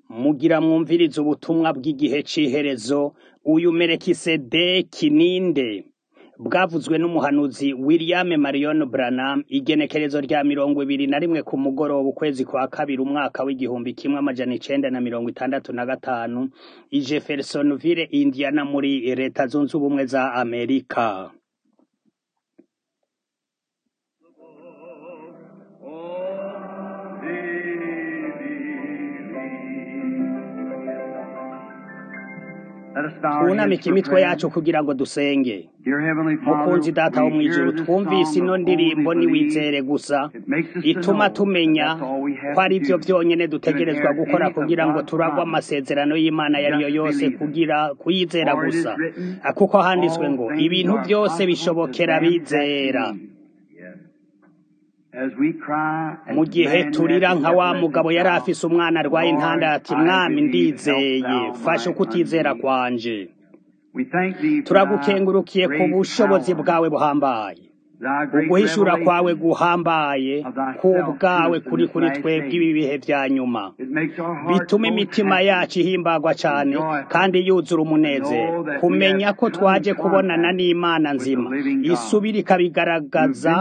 Mugira mwumvirize ubutumwa bw'igihe c'iherezo, uyu Melikisedeki ninde? Bwavuzwe n'umuhanuzi William Marion Branham, igenekerezo rya 21 ku mugoroba ukwezi kwa kabiri umwaka w'igihumbi kimwe amajana 965 i Jeffersonville, Indiana muri leta zunze ubumwe za Amerika. Twunamike imitwe yacu kugira ngo dusenge. Mukunzi Data wo mw'ijuru, twumvise ino ndirimbo niwizere gusa, ituma tumenya ko ari byo vyonyene dutegerezwa gukora kugira ngo turagwe amasezerano y'Imana yariyo yose, kugira kuyizera gusa, kuko handitswe ngo ibintu byose bishobokera bizera. Mu gihe turira nka wa mugabo yari afise umwana arwaye intandara, ati mwami ndizeye, fasha ukutizera kwanje. Turagukengurukiye ku bushobozi bwawe buhambaye, uguhishura kwawe guhambaye kubwawe kuri twebwe ibi bihe vya nyuma, bituma imitima yacu ihimbagwa cane kandi yuzura umunezero, kumenya ko twaje kubonana n'Imana nzima isubira ikabigaragaza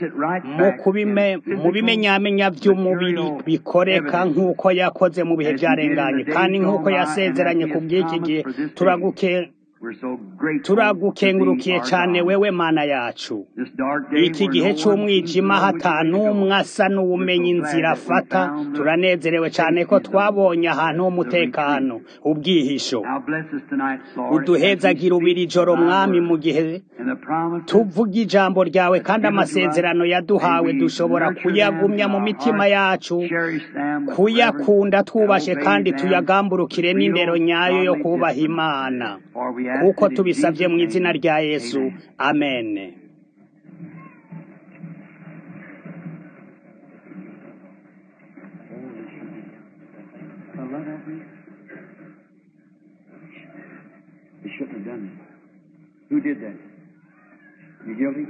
mu bimenyamenya vy'umubiri bikoreka nk'uko yakoze mu bihe vyarenganye, kandi nk'uko yasezeranye ku bw'iki gihe. Turagukengurukiye cane wewe Mana yacu. Iki gihe c'umwijima hatanumwe asa n'uwumenya inzira afata, turanezerewe cane ko twabonye ahantu h'umutekano, ubwihisho. Uduhezagira ubiri joro mwami, mu gihe tuvuga ijambo ryawe, kandi amasezerano yaduhawe dushobora kuyagumya mu mitima yacu, kuyakunda twubashe, kandi tuyagamburukire n'indero nyayo yo kubaha Imana, kuko tubisavye mu izina rya Yesu, amen. Who did that? You guilty?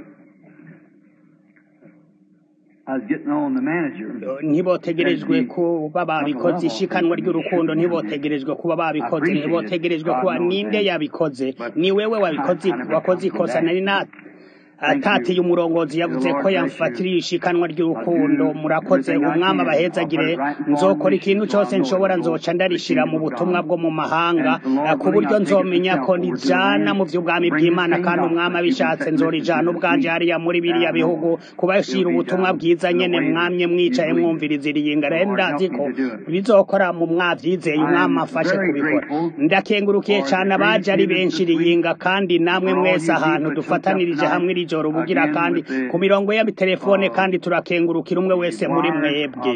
I was getting on the manager. Ntibotegerejwe kuba babikoze, ishikanwa ry'urukundo ntibotegerejwe kuba babikoze, ntibotegerejwe kuba ninde yabikoze, ni wewe wakoze ikosa. Nari atatiye umurongozi yavuze ko yamfatiriye ishikanwa ry'urukundo. Murakoze, umwami abahezagire. Nzokora ikintu cyose nshobora, nzoca ndarishira mu butumwa bwo mu mahanga, ku buryo nzomenya ko nijana mu vy'ubwami bw'Imana, kandi umwami abishatse nzorijana ubwanje hariya muri biriya bihugu kubashira ubutumwa bwiza nyene mwamye mwicaye mwumviriza iriyinga. Rero ndazi ko bizokora mu mwavyizeye, umwami afashe kubikora. Ndakengurukiye cane abaje ari benshi iriyinga, kandi namwe mwese ahantu dufatanirije hamwe ijoro bugira, kandi ku mirongo ya telefone, kandi turakengurukira umwe wese muri mwebwe.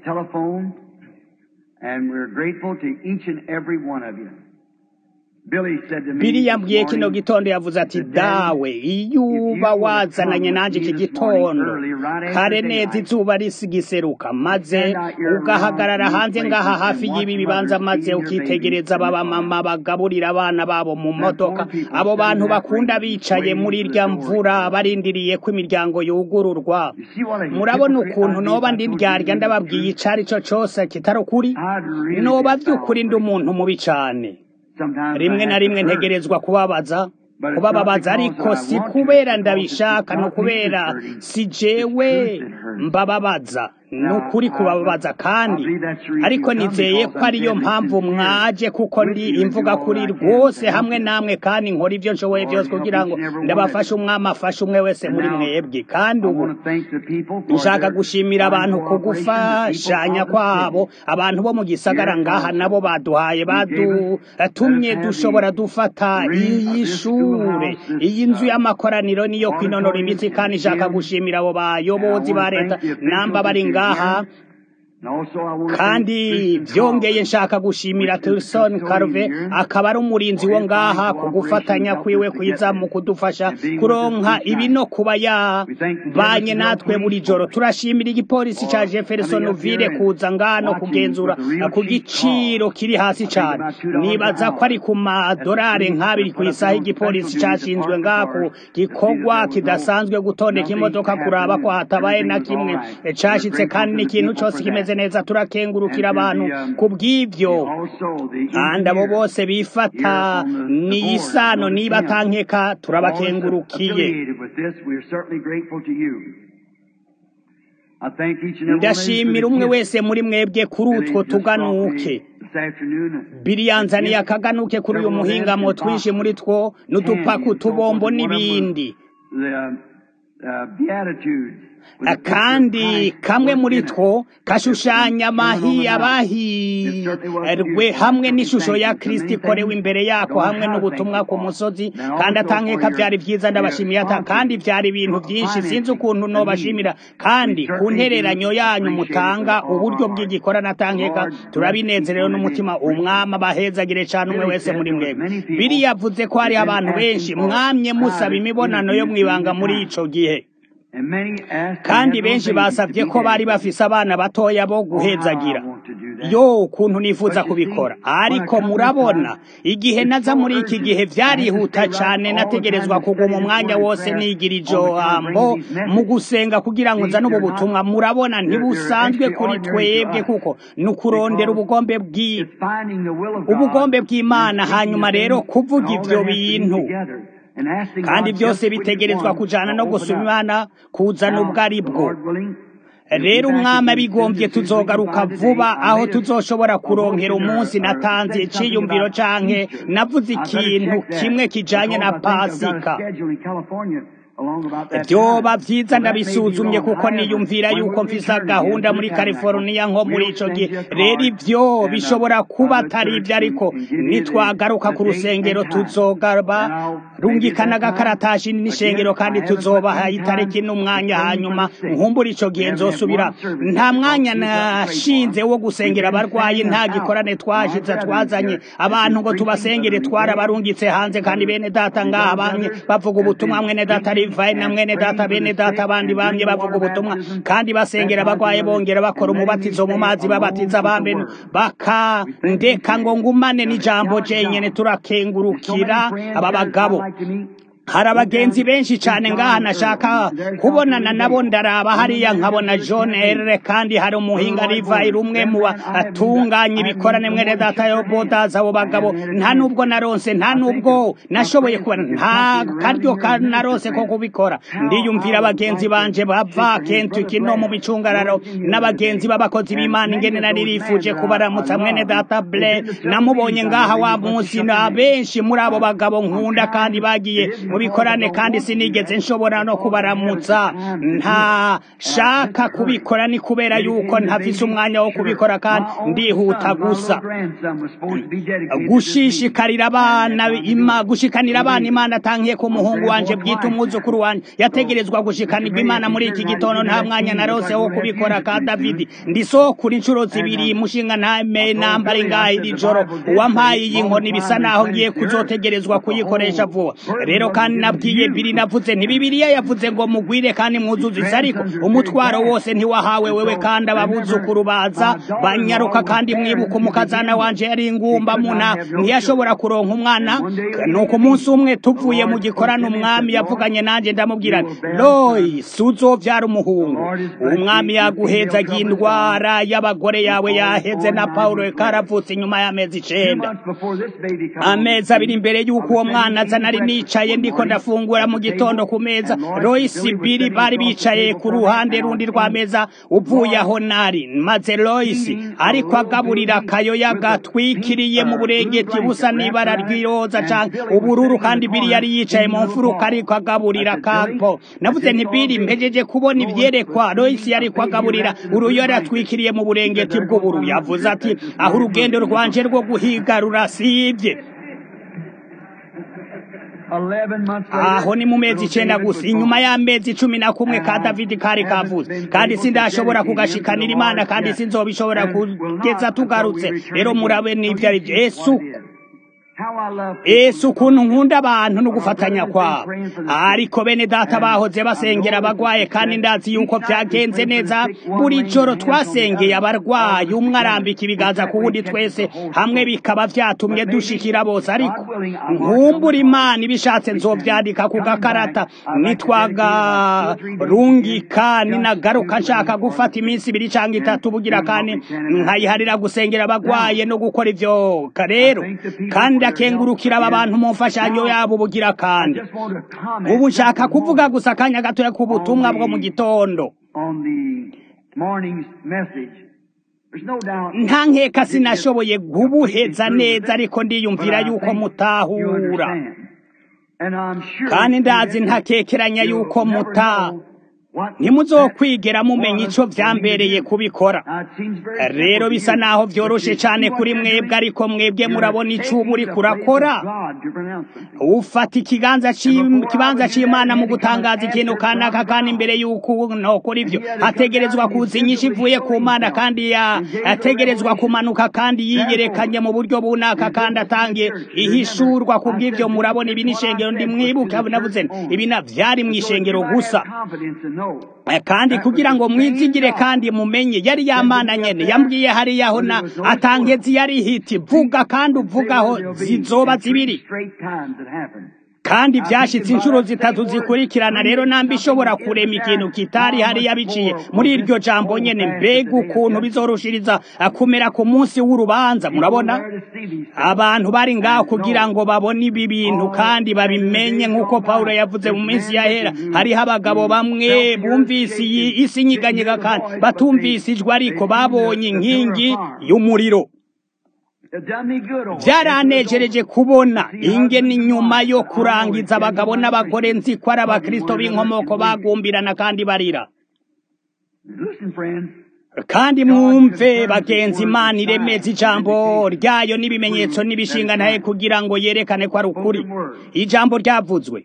Bili yambwiye kino gitondo, yavuze ati dawe, iyo uba wazananye nanje iki gitondo kare neza izuba risigiseruka, maze ugahagarara hanze ngaha hafi y'ibi bibanza, maze ukitegereza baba mama bagaburira abana babo mu modoka, abo bantu bakunda bicaye muri irya mvura barindiriye ko imiryango yugururwa. Murabona ukuntu noba ndiryarya ndababwiye icari co cose kitari ukuri, noba vy'ukuri ndi umuntu mubi cane. Rimwe na rimwe ntegerezwa kubabaza, ariko si kubera ndabishaka, no kubera si jewe mbababaza, nukuri kubabaza, kandi ariko nizeye ko ariyo mpamvu mwaje, kuko ndi imvuga kuri rwose hamwe namwe, kandi nkora ivyo nshoboye vyose kugira ngo ndabafashe. umwami afashe umwe wese muri mwebwe. Kandi ubu nshaka gushimira abantu ku gufashanya kwabo, abantu bo mu gisagara ngaha nabo badutumye dushobora dufata iyi shure, iyi nzu y'amakoraniro niyo kwinonora imitsi, kandi nshaka gushimira abo bayobozi ba leta namba bari ngaha. Kandi vyongeye nshaka gushimira Tilson Carve, akaba ari umurinzi wo ngaha, ku gufatanya kwiwe kwiza mu kudufasha kuronka ibi no kuba yabanye natwe buri joro. Turashimira igipolisi ca Jeffersonville kuza ngano kugenzura ku giciro kiri hasi cane. Nibaza ko ari ku madorare nk'abiri kw'isaha. Igipolisi cashinzwe ngaho gikorwa kidasanzwe gutondeka imodoka kuraba ko hatabaye na kimwe cashitse, kandi n'ikintu cose kimeze murakoze neza turakengurukira abantu kubw'ivyo kandi abo bose bifata ni isano niba atankeka turabakengurukiye. Ndashimira umwe wese muri mwebwe kuri utwo tuganuke. Biri yanzaniye akaganuke kuri uyu muhingamo twinshi muri two n'udupaku tubombo n'ibindi. Kandi kamwe muri two kashushanya abahirwe hamwe n'ishusho ya Kristo ikorewe imbere yako hamwe n'ubutumwa ku musozi, kandi atankeka vyari vyiza ndabashimiye kandi vyari ibintu vyinshi sinzi ukuntu no bashimira, kandi ku ntereranyo yanyu mutanga uburyo bw'igikorana atankeka turabinezerewe n'umutima. Umwami abahezagire cane umwe wese muri mwebwe. Biri yavuze ko hari abantu benshi mwamye musaba imibonano yo mwibanga muri ico gihe, kandi benshi basavye ko bari bafise abana batoya bo guhezagira. Yo ukuntu nifuza kubikora, ariko murabona igihe naza muri iki gihe vyarihuta cane, nategerezwa kuguma umwanya wose nigira ijambo mu gusenga kugira ngo nzane ubu butumwa. Murabona ntibusanzwe kuri twebwe kuko nukurondera ubugombe bw'Imana, hanyuma rero kuvuga ivyo bintu kandi byose bitegerezwa kujana no gusoma Imana kuzana ubwo ari bwo. Rero umwami abigombye tuzogaruka vuba aho tuzoshobora kuronkera umunsi natanze iciyumviro canke navuze ikintu kimwe kijanye na Pasika. Vyoba vyiza ndabisuzumye kuko niyumvira yuko mfise gahunda muri California nko muri ico gihe. Rero ivyo bishobora kuba atari ivyo, ariko nitwagaruka ku rusengero tuzogarba rungikana agakaratashi n'ishengero kandi tuzobaha itariki n'umwanya, hanyuma nkumbura ico gihe nzosubira. Nta mwanya nashinze wo gusengera abarwayi, nta gikorane twashize twazanye abantu ngo tubasengere, twarabarungitse hanze. Kandi bene data ngaha bamwe bavuga ubutumwa, mwene data Rivayi na mwene data bene data abandi bamwe bavuga ubutumwa kandi basengera abagwaye, bongera bakora umubatizo mu mazi, babatiza abambe bakandeka ngo ngumane n'ijambo jenyene. Turakengurukira aba bagabo. Hari abagenzi benshi cane ngaha nashaka kubonana nabo, ndaraba hariya nkabona John R. kandi hari umuhinga Rivayi, rumwe mu batunganya ibikorane mwene data yo bodaza. Abo bagabo nta nubwo naronse, nta nubwo nashoboye kubona, nta karyo naronse ko kubikora. Ndiyumvira abagenzi banje bava Kentucky no mu bicungararo n'abagenzi b'abakozi b'Imana ingene nari rifuje kubaramutsa. Mwene data Blair namubonye ngaha wa munsi, na benshi muri abo bagabo nkunda kandi bagiye bikorane kandi sinigeze nshobora no kubaramutsa. Nta shaka kubikora ni kubera yuko ntafise umwanya wo kubikora kandi ndihuta gusa. Gushishikanira abana Imana atankiye ku muhungu wanje bwite umwuzukuru wanje yategerezwa gushikanirwa Imana muri iki gitondo. Nta mwanya narose wo kubikora ka Davidi. Ndisokura incuro zibiri mushinga ntame nambare ngaha iri joro, uwampaye iyi nkoni bisa naho ngiye kuzotegerezwa kuyikoresha vuba. Rero kandi nabwiye Biri navuze nti Bibiliya yavuze ngo mugwire kandi mwuzuze, ariko umutwaro wose ntiwahawe wewe. Kandi ababuzukuru baza banyaruka, kandi mwibuka umukazana wanje yari ingumba muna ntiyashobora kuronka umwana. Nuko umunsi umwe tuvuye mu gikorano umwami yavuganye nanje ndamubwira Loyi suzovyara umuhungu. Umwami yaguhezagiye indwara y'abagore yawe yaheze na Paulo karavutse inyuma y'amezi 9. Amezi 2 imbere y'uko uwo mwana aza nari nicaye ndiko ndafungura mu gitondo ku meza. Loisi Biri bari bicaye ku ruhande rundi rwa meza uvuye aho nari, maze Loisi ariko agaburira kayoya gatwikiriye mu burengeti busa n'ibara ry'iroza canke ubururu, kandi Biri yari yicaye mu mfuruka ariko agaburira kapo. Navuze nti Biri, mpejeje kubona ivyerekwa. Loisi yari kwagaburira uruyora atwikiriye mu burengeti bw'uburu. Yavuze ati aho urugendo rwanje rwo guhiga rurasivye. Aho ni mu mezi 9 gusa, inyuma y'amezi 11 ka Davidi kari kavuze, kandi sindashobora kugashikanira Imana kandi sinzobishobora kugeza tugarutse. Rero murabe n'ivyo ari Yesu ese ukuntu nkunda abantu no gufatanya kwabo. Ariko bene data bahoze basengera abagwaye, kandi ndazi yuko byagenze neza. Buri joro twasengeye abarwayi, umwe arambika ibiganza ku wundi, twese hamwe bikaba vyatumye dushikira bose. Ariko nkumbura Imana ibishatse nzovyandika ku gakarata nitwagarungika ninagaruka nshaka gufata iminsi 2 canke 3 bugira, kandi nkayiharira gusengera abagwaye no gukora ivyo rero. Kandi akengurukira aba bantu mu mfashanyo yabo bugira. Kandi ubu nshaka kuvuga gusa akanya gatoya ku butumwa bwo mu gitondo. Nta nkeka sinashoboye gubuheza neza, ariko ndiyumvira yuko mutahura, kandi ndazi ntakekeranya yuko ntimuzokwigera mumenya ico vyambereye kubikora. Rero bisa naho vyoroshe cane kuri mwebwe, ariko mwebwe murabona ico uba uriko urakora. Ufata ikibanza c'Imana mu gutangaza ikintu kanaka, kandi imbere y'uko nokora ivyo hategerezwa kuza inyishu ivuye ku Mana, kandi yategerezwa kumanuka, kandi yiyerekanye mu buryo bunaka, kandi atangiye ihishurwa. Kubw'ivyo murabona ibi n'ishengero. Ndi mwibuke navuze ibi navyari mw'ishengero gusa, kandi kugira ngo mwizigire kandi mumenye yari yamana nyene yambwiye hariyaho na atangezi yari hiti vuga, kandi uvugaho zizoba zibiri, kandi vyashitse inshuro 3 zikurikirana. Rero nambi ishobora kurema ikintu kitari hari yabiciye muri iryo jambo nyene. Mbega ukuntu bizorushiriza akumera ku munsi w'urubanza. Murabona abantu bari ngaho kugira ngo babone ibi bintu kandi babimenye, nk'uko Paulo yavuze mu minsi yahera. Hariho abagabo bamwe bumvise isi nyiganyega, kandi batumvise ijwi, ariko babonye inkingi y'umuriro. Byaranejereje kubona ingene nyuma yo kurangiza abagabo n'abagore nzi ko ari abakristo b'inkomoko bagumbirana kandi barira. Kandi mwumve bagenzi, Imana iremeza ijambo ryayo n'ibimenyetso n'ibishinga ntaye kugira ngo yerekane ko ari ukuri. Ijambo ryavuzwe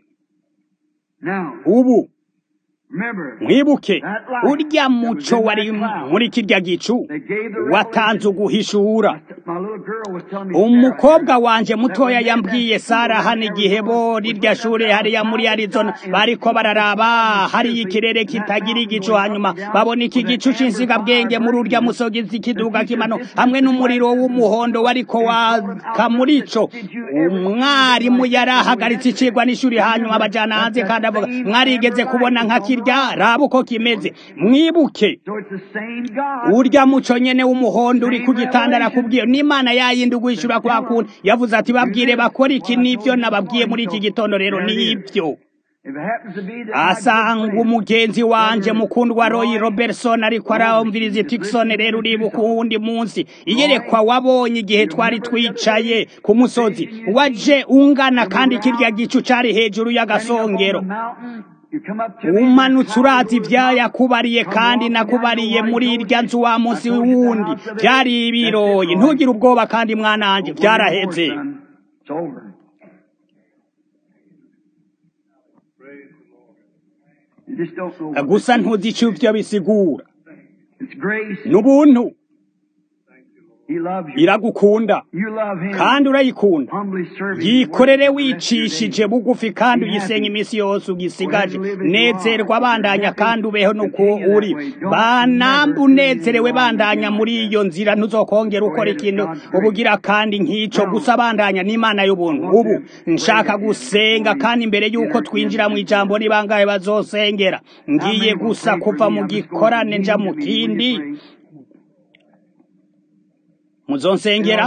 ubu. Mwibuke urya muco wari muri kirya gicu watanze uguhishura. Umukobwa wanje mutoya yambwiye Sara hano igihe bo rirya shure hariya muri Arizona bariko bararaba hari ikirere kitagira igicu, hanyuma babona iki gicu c'insiga bwenge muri urya musogizi kiduga kimano hamwe n'umuriro w'umuhondo wariko waka muri ico. Umwarimu yarahagaritse icigwa n'ishuri, hanyuma abajana hanze, kandi avuga mwarigeze kubona nka kirya rabo ko kimeze. Mwibuke urya muco nyene w'umuhondo uri ku gitanda arakubwiye n'Imana yayindi ugwishura kwa kuntu yavuze ati babwire bakora iki. Nivyo nababwiye muri iki gitondo. Rero nivyo asanga umugenzi wanje mukundwa Roy Robertson ariko aramviriza Tikson. Rero uribuka uwundi munsi iyerekwa wabonye igihe twari twicaye ku musozi waje ungana, kandi kirya gicu cari hejuru y'agasongero. Umanutse urazi ivyayakubariye, kandi nakubariye muri irya nzu wa munsi wundi vyari ibiroye. Ntugire ubwoba kandi mwananje, vyaraheze. Gusa ntuzi ico ivyo bisigura. N'ubuntu. Iragukunda kandi urayikunda. Yikorere wicishije bugufi, kandi uyisenga imisi yose ugisigaje. Nezerwa bandanya, kandi ubeho nuko uri. Banambu unezerewe bandanya muri iyo nzira, ntuzokongera ukora ikintu ubugira kandi nk'ico. Gusa bandanya n'Imana y'ubuntu. Ubu nshaka gusenga, kandi imbere yuko twinjira mu ijambo nibangaye bazosengera. Ngiye gusa kuva mu gikorane nja mu kindi. Muzonsengera?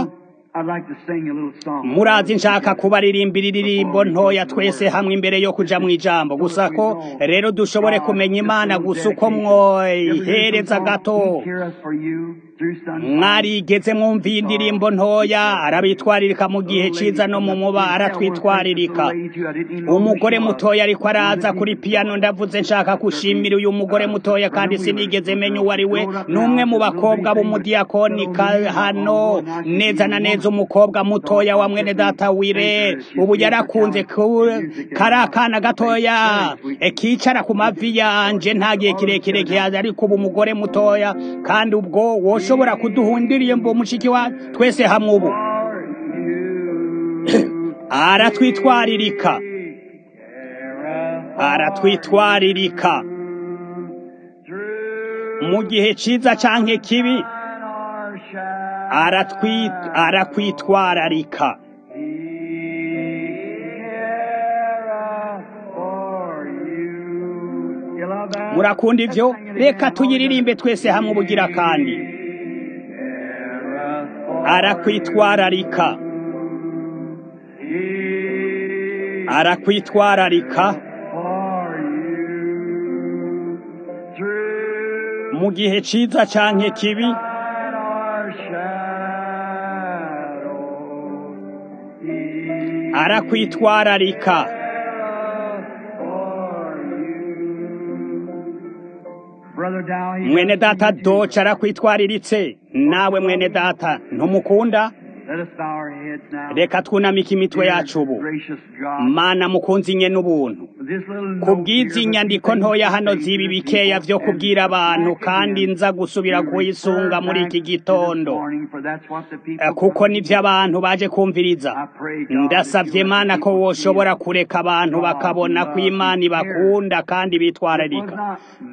Murazi nshaka kubaririmbira iririmbo ntoya twese hamwe imbere yo kuja mu ijambo, gusa ko rero dushobore kumenya Imana gusa uko mwoyihereza gato. Mwarigeze mwumva indirimbo ntoya arabitwaririka mu gihe ciza no mu muba aratwitwaririka. Umugore mutoya ariko araza kuri piano. Ndavuze nshaka kushimira uyu mugore mutoya, kandi sinigeze menya uwo ari we. Numwe mu bakobwa b'umudiyakoni hano neza na neza, umukobwa mutoya wa mwene data Wire. Ubu yarakunze karakana gatoya kicara ku mavi yanje nta gihe kirekire kihaza, ariko ubu umugore mutoya, kandi ubwo ushobora kuduhundiriye mbo mushiki wa twese hamwe ubu. aratwitwaririka aratwitwaririka mu gihe ciza canke kibi arakwitwararika murakunda ivyo reka tuyiririmbe twese hamwe ubugira kandi arakwitwararika arakwitwararika mu gihe ciza canke kibi arakwitwararika mwene data doca arakwitwariritse nawe mwene data ntumukunda reka twunamike imitwe yacu ubu mana mukunzi nye n'ubuntu kubwiza inyandiko ntoya hano zibi bikeya vyo kubwira abantu kandi nza gusubira kuyisunga muri iki gitondo kuko nivyo abantu baje kumviriza ndasavye mana ko woshobora kureka abantu bakabona ko Imana ibakunda kandi bitwararika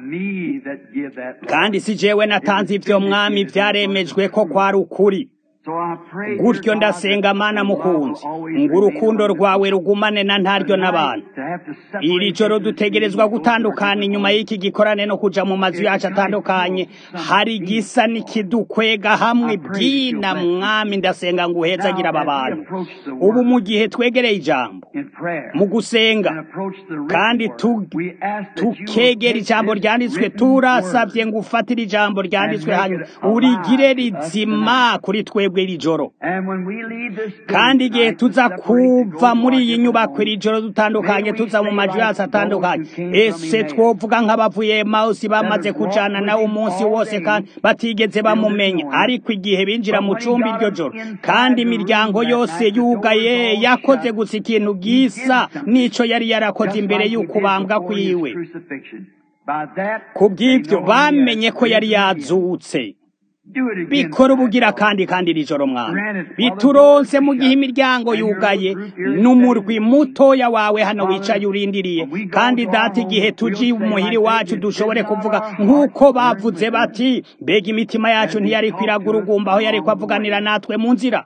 kandi si jewe natanze ivyo mwami vyaremejwe ko kwari ukuri gutyo ndasenga mana mukunzi ngo urukundo rwawe rugumane na ntaryo n'abantu iri joro dutegerezwa gutandukana inyuma y'iki gikorane no kuja mu mazu yacu atandukanye hari gisa n'ikidukwega hamwe bwina mwami ndasenga ngo uhezagira aba bantu ubu mu gihe twegereye ijambo mu gusenga kandi tukegera ijambo ryanditswe turasavye ngo ufatire ijambo ryanditswe hanyuma urigire rizima kuri twebwe iri joro kandi igihe tuza kuva muri iyi nyubako iri joro dutandukanye tuza mu mazu yacu atandukanye ese twovuga nk'abavuye Emausi bamaze kujana nawe umunsi wose kandi batigeze bamumenya ariko igihe binjira mu cumbi iryo joro kandi imiryango yose yugaye yakoze gusa ikintu gisa nico yari yarakoze imbere y'ukubambwa kwiwe kubw'ivyo bamenye ko yari yazutse bikora ubugira kandi rijoro mwana bituronse mu gihe imiryango yugaye n'umurwi mutoya wawe hano wicaye urindiriye kandi data igihe tuji umuhiri wacu dushobore kuvuga nk'uko bavuze bati mbega imitima yacu ntiyari kwiragurugumba aho yari kwavuganira natwe mu nzira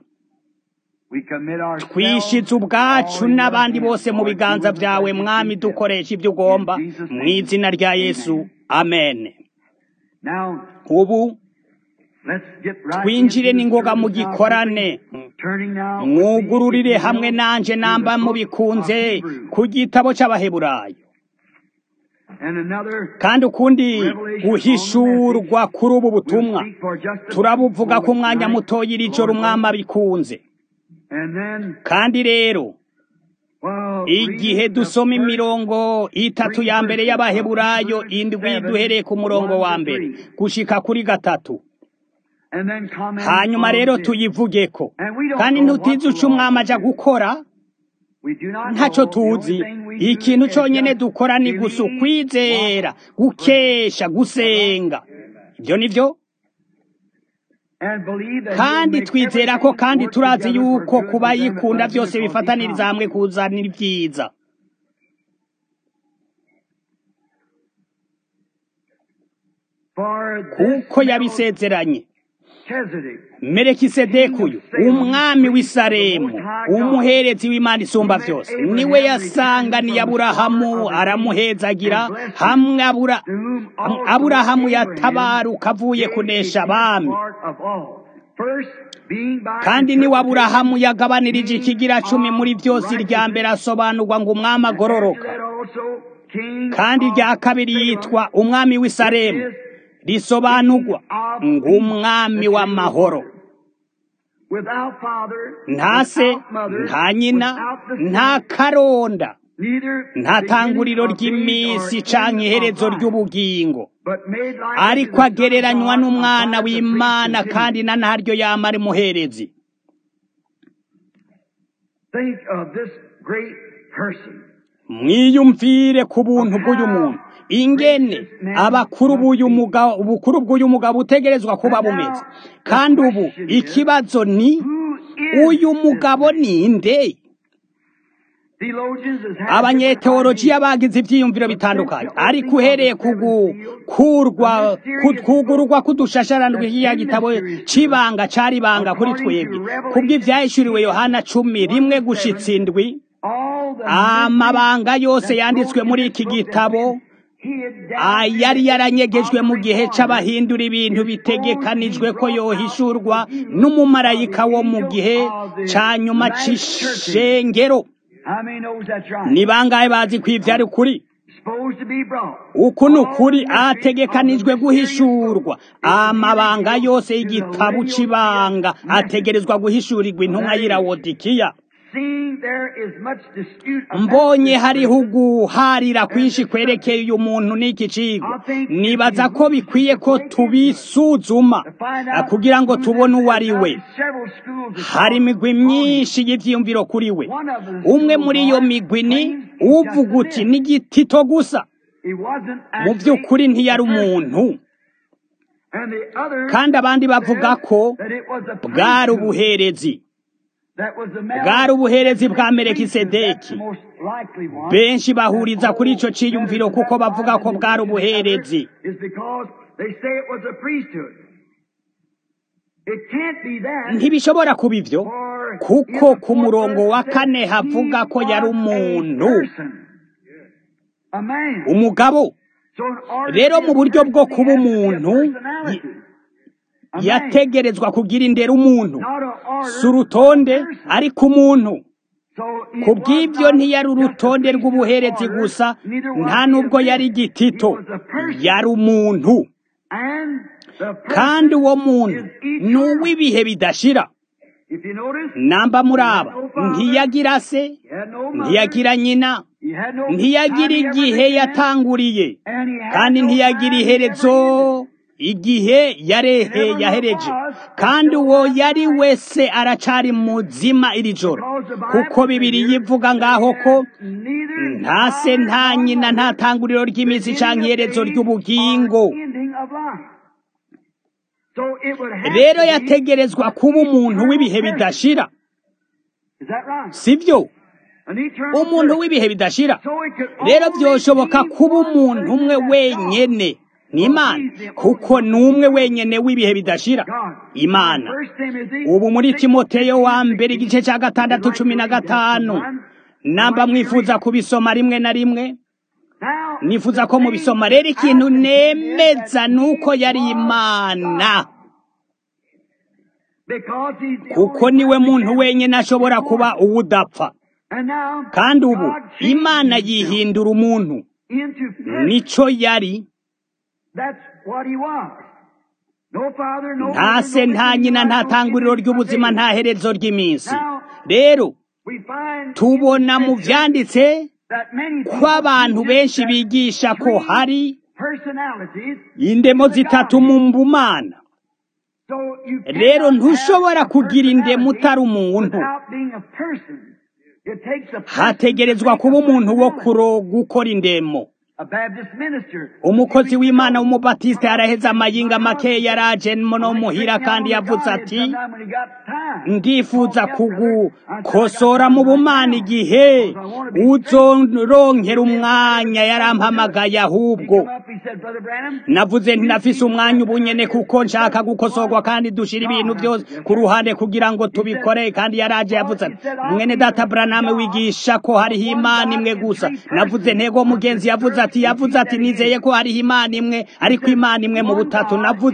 twishize ubwacu n'abandi bose mu biganza vyawe mwami dukoresha ibyo ugomba mu izina rya Yesu amen ubu twinjire n'ingoga mu gikorane mwugururire hamwe nanje namba mubikunze ku gitabo c'Abaheburayo kandi ukundi guhishurwa kuri ubu butumwa turabuvuga ku mwanya mutoya iri joro umwami abikunze kandi rero igihe dusoma imirongo itatu ya mbere y'Abaheburayo indwi duhereye ku murongo wa mbere gushika kuri gatatu hanyuma rero tuyivugeko kandi ntutize uco umwami aja gukora ntaco tuzi ikintu conyene dukora ni gusa ukwizera gukesha gusenga ivyo nivyo kandi twizera ko kandi turazi yuko kuba yikunda vyose bifataniriza hamwe kuzanira ivyiza kuko yabisezeranye Melikisedeki uyu umwami w'Isalemu umuherezi w'Imana isumba vyose niwe yasanganiye Aburahamu aramuhezagira hamwe Aburahamu yatabaruka avuye kunesha abami kandi niwe Aburahamu yagabanirije ikigira 10 muri vyose irya mbere asobanurwa ngo umwami agororoka kandi irya kabiri yitwa umwami w'Isalemu risobanurwa ng'umwami w'amahoro nta se nta nyina nta karonda nta tanguriro ry'imisi canke iherezo ry'ubugingo ariko agereranywa n'umwana w'Imana kandi na ntaryo yama ari muherezi mwiyumvire ku buntu bw'uyu muntu ingene abakuru bw'uyu mugabo utegerezwa kuba bumeze kandi ubu ikibazo ni uyu mugabo ninde abanyeteolojiya bagize ivyiyumviro bitandukanye ariko uhereye kugurwa kudushasharandwi k'iya gitabo c'ibanga cari ibanga kuri twebwe kubw'ivyahishuriwe Yohana 10:1 gushitsa 7 amabanga yose yanditswe muri iki gitabo yari yaranyegejwe mu gihe c'abahindura ibintu bitegekanijwe ko yohishurwa n'umumarayika wo mu gihe ca nyuma c'ishengero. Ni bangahe bazi ko ivyo ari ukuri? Uku ni ukuri ategekanijwe guhishurwa. Amabanga yose y'igitabo c'ibanga ategerezwa guhishurirwa intumwa y'Ilawodikiya. Mbonye hariho uguharira kwishi kwerekeye uyu muntu n'iki cigwa, nibaza ko bikwiye ko tubisuzuma kugira ngo tubone uwo ari we. Hari imigwi myinshi y'ivyiyumviro kuri we. Umwe muri iyo migwi ni uvuga uti ni igitito gusa, mu vy'ukuri ntiyari umuntu, kandi abandi bavuga ko bwari ubuherezi. Bwari ubuherezi bwa Melekisedeki. Benshi bahuriza kuri ico ciyumviro kuko bavuga ko bwari ubuherezi. Ntibishobora kuba ivyo kuko ku murongo wa 4 havuga ko yari umuntu, umugabo. Rero mu buryo bwo kuba umuntu yategerezwa kugira indero umuntu, si urutonde ariko umuntu. Kubw'ivyo ntiyari urutonde rw'ubuherezi gusa, nta nubwo yari igitito, yari umuntu. Kandi uwo muntu ni uw'ibihe bidashira. Namba muraba, ntiyagira se, ntiyagira nyina, ntiyagira igihe yatanguriye, kandi ntiyagira iherezo igihe yahereje. Kandi uwo yari wese aracari muzima iri joro, kuko Bibiliya ivuga ngaho ko nta se nta nyina nta tanguriro ry'imizi canke iherezo ry'ubugingo. Rero yategerezwa kuba umuntu w'ibihe bidashira, sivyo? Umuntu w'ibihe bidashira. Rero vyoshoboka kuba umuntu umwe wenyene n'Imana, kuko n'umwe wenyene w'ibihe bidashira, Imana. Ubu muri Timoteyo wa mbere igice ca 6:15, namba mwifuza kubisoma rimwe na rimwe, nifuza ko mubisoma. Rero ikintu nemeza nuko yari Imana, kuko niwe muntu wenyene ashobora kuba uwudapfa. Kandi ubu Imana yihindura umuntu, nico yari. Nta se nta nyina nta tanguriro ry'ubuzima nta herezo ry'iminsi. Rero tubona mu vyanditse ko abantu benshi bigisha ko hari indemo zitatu mu mbumana. Rero ntushobora kugira indemo utari umuntu. Hategerezwa kuba umuntu wo gukora indemo. Umukozi w'Imana w'umubatiste araheza amayinga make yaraje no muhira, kandi yavuze ati, ndifuza kugukosora mu bumana igihe uzoronkera umwanya. Yarampamagaye, ahubwo navuze ntinafise umwanya ubunyene kuko nshaka gukosorwa kandi dushira ibintu byose ku ruhande kugira ngo tubikore. Kandi yaraje yavuze ati, mwene data Branham wigisha ko hariho Imana imwe gusa. Navuze ntego mugenzi. Yavuze ati nizeye ko hariho Imana imwe, ariko Imana imwe mu butatu.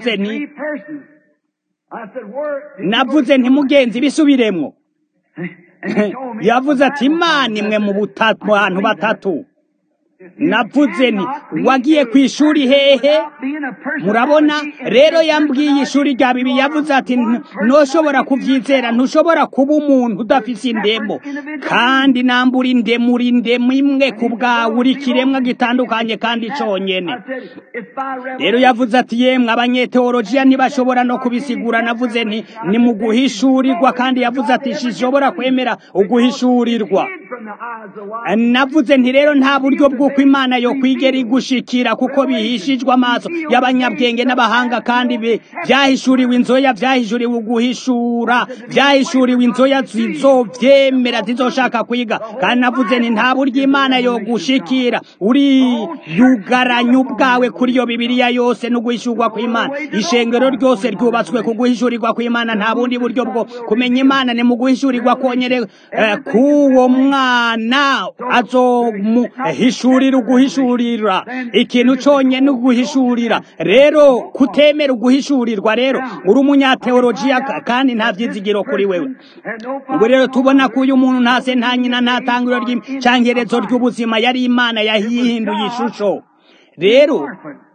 Navuze nti mugenzi bisubiremwo. Yavuze ati Imana imwe mu butatu, abantu batatu. Navuze nti wagiye ku ishuri hehe? Murabona rero yambwiye ishuri rya Bibiliya. Yavuze ati ntushobora kuvyizera, ntushobora kuba umuntu udafise indemo, kandi nambura indemo imwe kubwawe, uri kiremwa gitandukanye kandi conyene. Rero yavuze ati yemwe abanyeteolojiya ntibashobora no kubisigura. Navuze nti ni mu guhishurirwa, kandi yavuze ati shishobora kwemera uguhishurirwa. Navuze nti rero nta buryo bwo uko imana yo kwigera igushikira kuko bihishijwe amaso y'abanyabwenge n'abahanga kandi byahishuriwe inzoya byahishuriwe uguhishura byahishuriwe inzoya zizovyemera zizoshaka kwiga kandi navuze nti nta buryo imana yo gushikira uri yugaranya ubwawe kuri yo Bibiliya yose no guhishurwa kw'Imana ishengero ryose ryubatswe ku guhishurirwa kw'Imana nta bundi buryo bwo kumenya Imana ni mu guhishurirwa konyere kuwo mwana azomuhishurira uguhishurira ikintu conyene uguhishurira rero kutemera uguhishurirwa rero uri umunyateolojiya kandi nta vyizigiro kuri wewe ubu rero tubona ko uyu muntu ntase nta nyina nta tangiro ry'icyangerezo ry'ubuzima yari Imana yahinduye ishusho rero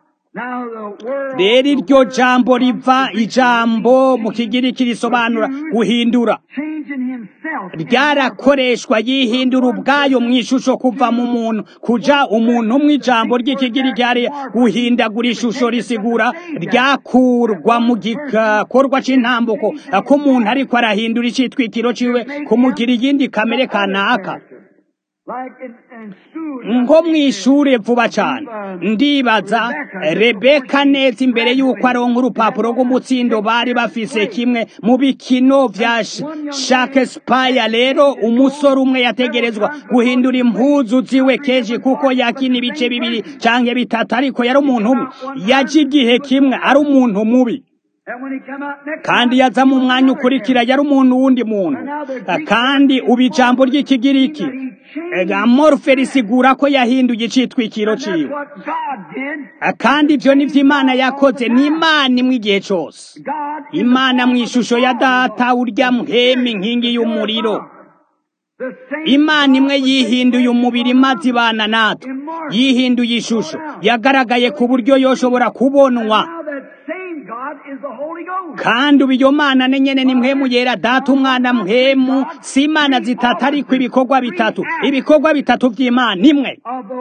iryo jambo riva ijambo mu kigiriki risobanura guhindura ryarakoreshwa yihindura ubwayo mu ishusho kuva mu muntu kuja umuntu mu ijambo ry'ikigiriki ari guhindagura ishusho risigura ryakurwa mu gikorwa c'intambuko ko umuntu ariko arahindura icitwikiro ciwe kumugira iyindi kamere kanaka nko mw'ishure vuba cane ndibaza Rebeka neza imbere yuko aronka urupapuro rw'umutsindo bari bafise kimwe mu bikino vya Shakespeare rero umusore umwe yategerezwa guhindura impuzu ziwe keji kuko yakina ibice bibiri canke bitatu ariko yari umuntu umwe yaje igihe kimwe ari umuntu mubi kandi yaza mu mwanya ukurikira yari umuntu wundi muntu kandi ubu ijambo ry'ikigiriki amorfe risigura ko yahinduye icitwikiro ciwe kandi ivyo nivyo Imana yakoze ni Imana imwe igihe cose Imana mw'ishusho ya data urya mpemi nkingi y'umuriro Imana imwe yihinduye umubiri maze ibana natwe yihinduye ishusho yagaragaye ku buryo yoshobora kubonwa kandi ubu iyo Mana nyene ni mpemu yera data umwana mpemu si Imana zitatu ariko ibikorwa bitatu vy'Imana imwe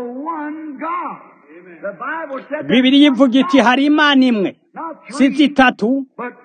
Bibiliya ivuga iti hari Imana imwe si zitatu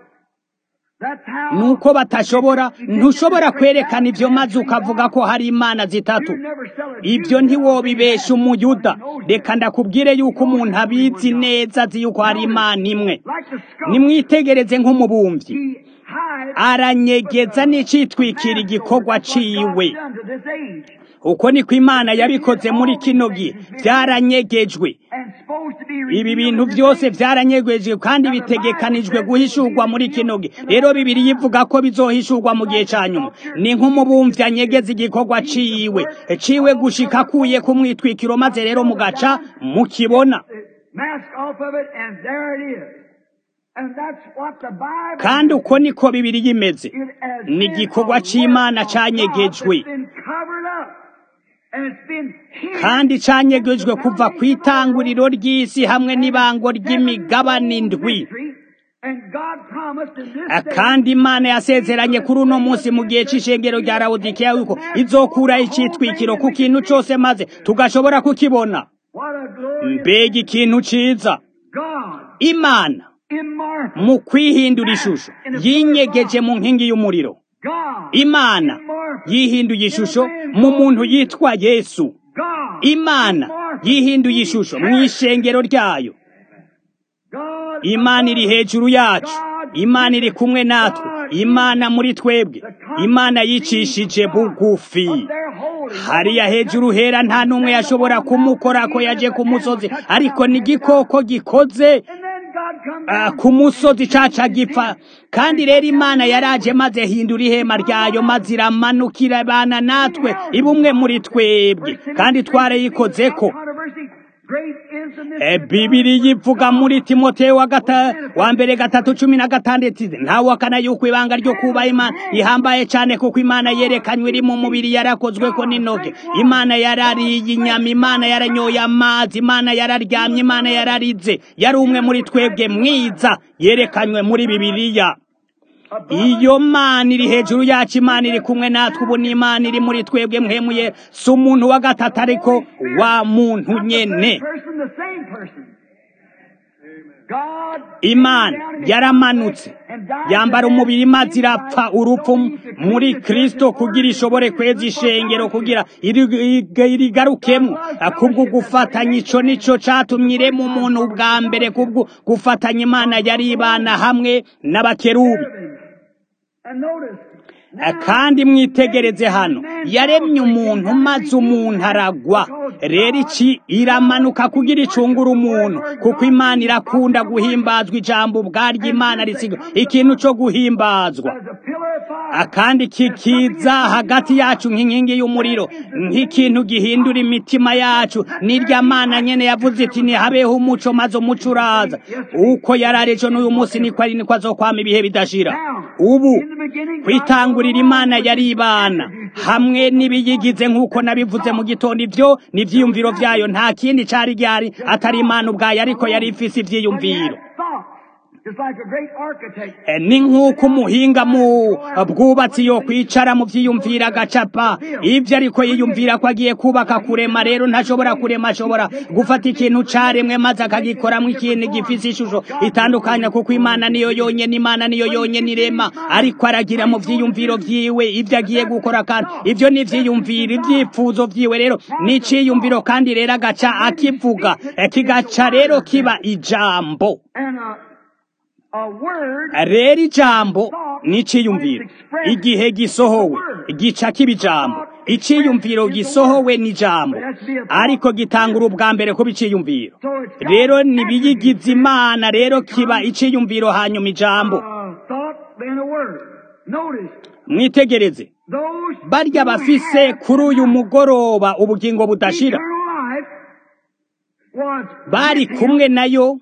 nuko ntushobora kwerekana ivyo maze ukavuga ko hari Imana zitatu ibyo ntiwobibesha umuyuda reka ndakubwire yuko umuntu abizi neza azi yuko hari Imana imwe nimwitegereze nk'umubumvyi aranyegeza n'icitwikira igikorwa ciwe uko niko Imana yabikoze muri kino gihe byaranyegejwe ibi bintu byose byaranyegejwe kandi bitegekanijwe guhishurwa muri kino gihe rero Bibiliya ivuga ko bizohishurwa mu gihe ca nyuma ni nk'umubumvyi anyegeza igikorwa ciwe gushika akuye ku mwitwikiro maze rero mugaca mukibona kandi uko niko Bibiliya imeze ni igikorwa c'Imana canyegejwe kandi canyegejwe kuva kw'itanguriro ry'isi hamwe n'ibango ry'imigabane indwi kandi Imana yasezeranye kuri uno munsi mu gihe c'ishengero rya Laodikiya yuko izokura icitwikiro ku kintu cose maze tugashobora kukibona mbega ikintu ciza Imana mu kwihindura ishusho yinyegeje mu nkingi y'umuriro Imana yihinduye ishusho mu muntu yitwa Yesu Imana yihinduye ishusho mw'ishengero ryayo Imana iri hejuru yacu Imana iri kumwe natwe Imana muri twebwe Imana yicishije bugufi hariya hejuru hera nta n'umwe yashobora kumukora ko yaje ku musozi ariko ni igikoko gikoze ku musozi caca gipfa kandi rero Imana yaraje maze hindura ihema ryayo maze iramanukira bana natwe ibumwe muri twebwe kandi twarayikozeko Bibiliya ivuga muri Timoteyo wa mbere 3:16 ntawe akana yuko ibanga ryo kuba Imana ihambaye cyane kuko Imana yerekanywe iri mu mubiri yarakozwe ko n'intoke Imana yarariye inyama Imana yaranyoye amazi Imana yararyamye Imana yararize yari umwe muri twebwe mwiza yerekanywe muri Bibiliya iyo Mana iri hejuru yacu Imana iri kumwe natwe ubu ni Imana iri muri twebwe mwemuye si umuntu wa gatatu ariko wa muntu nyene Imana yaramanutse yambara umubiri maze irapfa urupfu muri Kristo kugira ishobore kweza ishengero kugira irigarukemo kubwo gufatanya. Ico nico catumye irema umuntu ubwa mbere kubwo gufatanya. Imana yari ibana hamwe n'abakerubi. Kandi mwitegereze hano, yaremye umuntu maze umuntu aragwa. Rero iki iramanuka kugira icungura umuntu, kuko Imana irakunda guhimbazwa. Ijambo ubwaryo Imana risiga ikintu cyo guhimbazwa, akandi kikiza hagati yacu nk'inkingi y'umuriro, nk'ikintu gihindura imitima yacu. Nirya Mana nyene yavuze iti nihabeho umuco, maze umuco uraza. Uko yararejo n'uyu munsi niko ari, niko azokwama ibihe bidashira. Ubu kwitangurira Imana yari ibana hamwe n'ibiyigize, nk'uko nabivuze mu gitondo. Ivyo ni ivyiyumviro vyayo, nta kindi cari gihari atari Imana ubwayo, ariko yari ifise ivyiyumviro. Ni nk'uko umuhinga mu bwubatsi yo kwicara mu vyiyumvira agacapa ivyo ariko yiyumvira ko agiye kubaka kurema. Rero ntashobora kurema, ashobora gufata ikintu caremwe maze akagikoramwo ikintu gifise ishusho itandukanye, kuko Imana niyo yonyene, Imana niyo yonyene irema. Ariko aragira mu vyiyumviro vyiwe ivyo agiye gukora, kandi ivyo ni ivyiyumviro, ivyifuzo vyiwe. Rero ni iciyumviro, kandi rero agaca akivuga, kigaca rero kiba ijambo. Rero ijambo ni iciyumviro, igihe gisohowe gica kiba ijambo. Iciyumviro gisohowe ni ijambo, ariko gitangura ubwa mbere kuba iciyumviro. Rero nibiyigize Imana, rero kiba iciyumviro hanyuma ijambo. Mwitegereze barya bafise kuri uyu mugoroba ubugingo budashira, bari kumwe nayo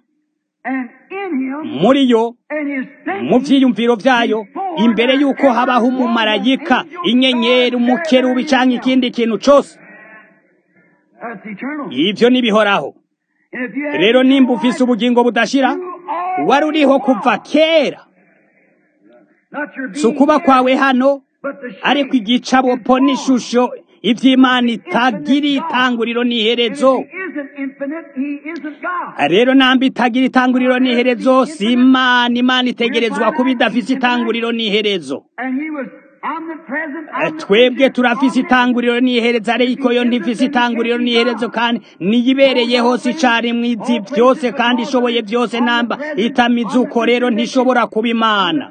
muri yo, mu vyiyumviro vyayo, imbere yuko habaho umumarayika, inyenyeri, umukerubi canke ikindi kintu cose. Ivyo nibihoraho. Rero nimba ufise ubugingo budashira, wari uriho kuva kera. Sukuba kwawe hano, ariko igicapo n'ishusho ivy'Imana itagira itanguriro n'iherezo. Rero namba itagira itanguriro n'iherezo, si Imana. Imana itegerezwa kuba idafise itanguriro n'iherezo. Twebwe turafise itanguriro n'iherezo, ariko yo ntifise itanguriro n'iherezo, kandi niyibereye hose icarimwe, izi vyose kandi ishoboye vyose. Namba itamize uko, rero ntishobora kuba Imana.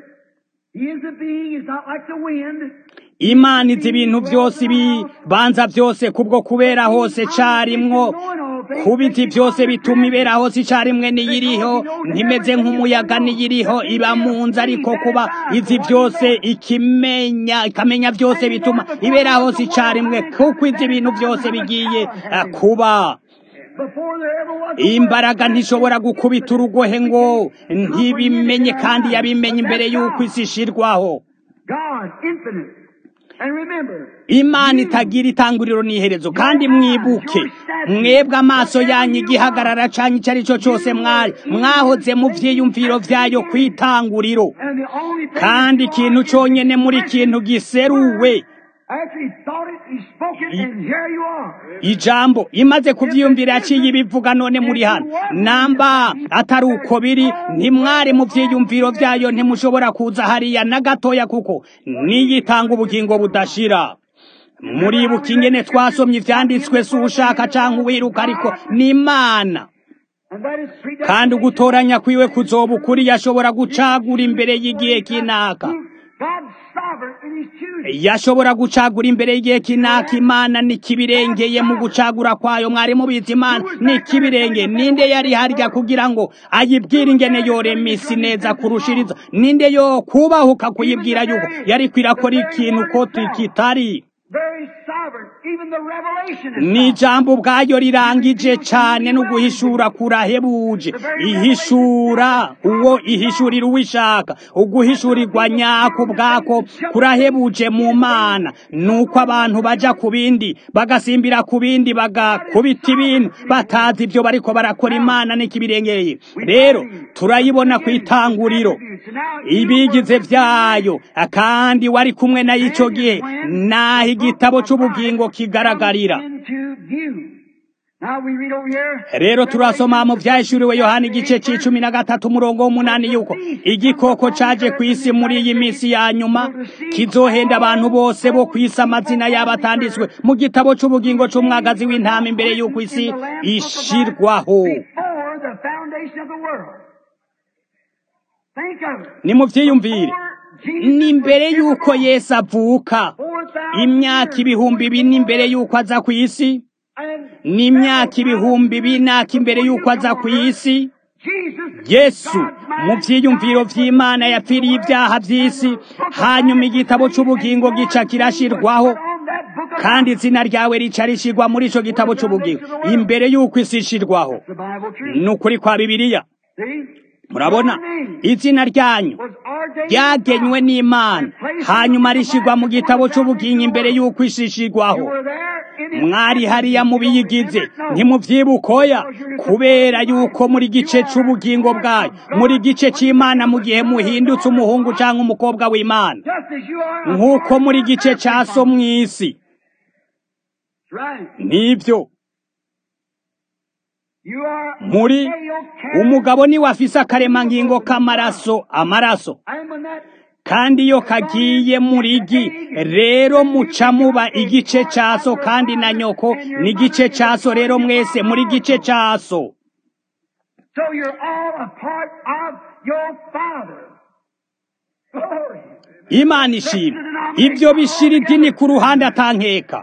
Imana izi ibintu vyose, bibanza vyose kubwo kubera hose carimwo, kubiti vyose bituma ibera hose icarimwe. Niyiriho ntimeze nk'umuyaga, niyiriho iba munzi, ariko kuba izi vyose ikamenya vyose bituma ibera hose icarimwe, kuko izi ibintu vyose bigiye kuba. Imbaraga ntishobora gukubita urugohe ngo ntibimenye, kandi yabimenye imbere y'uko isi ishirwaho. Imana itagira itanguriro n'iherezo. Kandi mwibuke mwebwe amaso yanyu igihagarara canke ico ari cyo cose mwahoze mu vyiyumviro vyayo kwitanguriro, kandi ikintu conyene muri kintu giseruwe ijambo imaze kuvyiyumvira yaciye ibivuga. None muri hano, namba atari uko biri, ntimwari mu vyiyumviro vyayo, ntimushobora kuza hariya na gatoya, kuko niyitanga ubugingo budashira. Muribuka ingene twasomye ivyanditswe, si ushaka canke uwiruka, ariko ni Imana. Kandi ugutoranya kwiwe kuzoba ukuri. Yashobora gucagura imbere y'igihe kinaka, yashobora gucagura imbere y'igihe kinaka. Imana nikibirengeye mu gucagura kwayo. Mwari mubizi Imana nikibirenge. Ninde yari harya kugira ngo ayibwire ingene yorema isi neza kurushiriza? Ninde yo kubahuka kuyibwira yuko yari kwirakora ikintu ko kitari? Ni ijambo ubwayo rirangije cane no guhishura kurahebuje. Ihishura uwo ihishurira uwishaka, uguhishurirwa nyako bwako kurahebuje mu Mana. Nuko abantu baja ku bindi, bagasimbira ku bindi, bagakubita ibintu batazi ivyo bariko barakora. Imana nikibirengeye. Rero turayibona kwitanguriro ibigize vyayo, kandi wari kumwe na ico gihe naho igitabo c'ubugingo kigaragarira. rero turasoma mu vyahishuriwe Yohana igice c'13 umurongo w'8 yuko igikoko caje kw'isi muri iyi misi ya nyuma kizohenda abantu bose bo kw'isi amazina yabo atanditswe mu gitabo c'ubugingo c'umwagazi w'intama imbere y'uko isi ishirwaho. Nimuvyiyumvire, ni mbere y'uko Yesu avuka, imyaka ibihumbi bine imbere y'uko aza kw'isi, n'imyaka ibihumbi binaka imbere y'uko aza kw'isi. Yesu mu vyiyumviro vy'Imana yapfiriye ibyaha vy'isi, hanyuma igitabo c'ubugingo gica kirashirwaho, kandi izina ryawe rica rishirwa muri ico gitabo c'ubugingo imbere y'uko isi ishirwaho. Nukuri kwa Bibiliya. Murabona, izina ryanyu ryagenywe n'Imana, hanyuma rishirwa mu gitabo c'ubugingo imbere y'uko isi ishirwaho. Mwari hariya mubiyigize, ntimuvyibukoya, kubera yuko muri gice c'ubugingo bwayo, muri gice c'Imana mu gihe muhindutse umuhungu canke umukobwa w'Imana, nk'uko muri gice ca so mw'isi. Nivyo muri umugabo ni wafise akaremangingo k'amaraso, amaraso, kandi iyo kagiye murigi rero muca muba igice caso, kandi na nyoko ni igice caso, rero mwese muri gice caso. Imana ishimwe, ibyo bishira idini ku ruhande atankeka.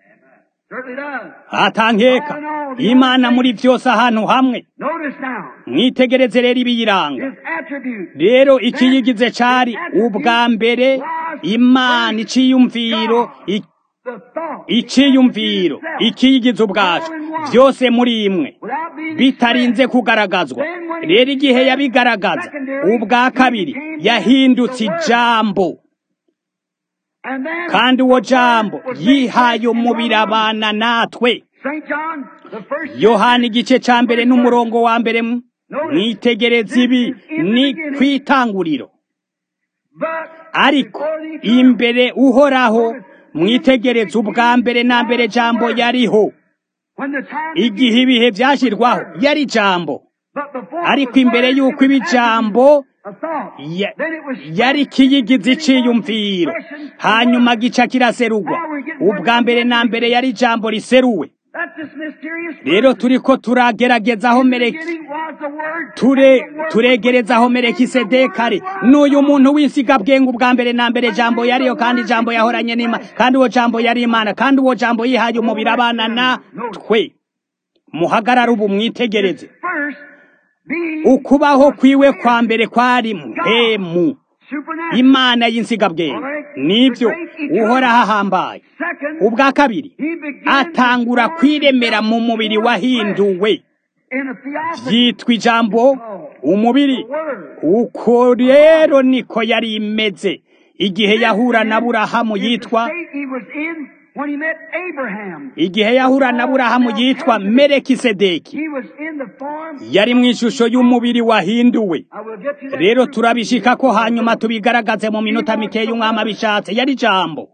Atankeka, Imana muri vyose ahantu hamwe. Mwitegereze rero ibiyiranga. Rero ikiyigize cari ubwa mbere Imana, iciyumviro, ikiyigize ubwacu, vyose muri imwe, bitarinze kugaragazwa. Rero igihe yabigaragaza ubwa kabiri, yahindutse ijambo, kandi uwo jambo yihaye umubiri abana natwe. Yohana igice ca mbere n'umurongo wa mbere. Mwitegereze ibi ni kwitanguriro. Ariko imbere uhoraho, mwitegereze ubwa mbere na mbere jambo yariho. Igihe ibihe vyashirwaho yari jambo, ariko imbere y'uko ibijambo yari kiyigize iciyumviro, hanyuma gica kiraserugwa. Ubwa mbere na mbere yari jambo riseruwe. Rero turiko turagerageza turegereza aho Melekisedekari n'uyu muntu w'insigabwenge. Ubwa mbere na mbere jambo yariyo, kandi jambo yahoranye n'Imana, kandi uwo jambo yari Imana, kandi uwo jambo yihaye umubiri abana natwe. Muhagarara ubu mwitegereze. Ukubaho kwiwe kwa mbere kwari mpemu, Imana y'insigabwenge, nivyo uhoraho ahambaye. Ubwa kabiri atangura kwiremera mu mubiri wahinduwe, vyitwa ijambo, umubiri. Uko rero niko yari imeze igihe yahura na Aburahamu, yitwa Melekisedeki. Yari mw'ishusho y'umubiri wahinduwe. Rero turabishika ko hanyuma tubigaragaze mu minota mikeya y'umwami abishatse. Yari jambo,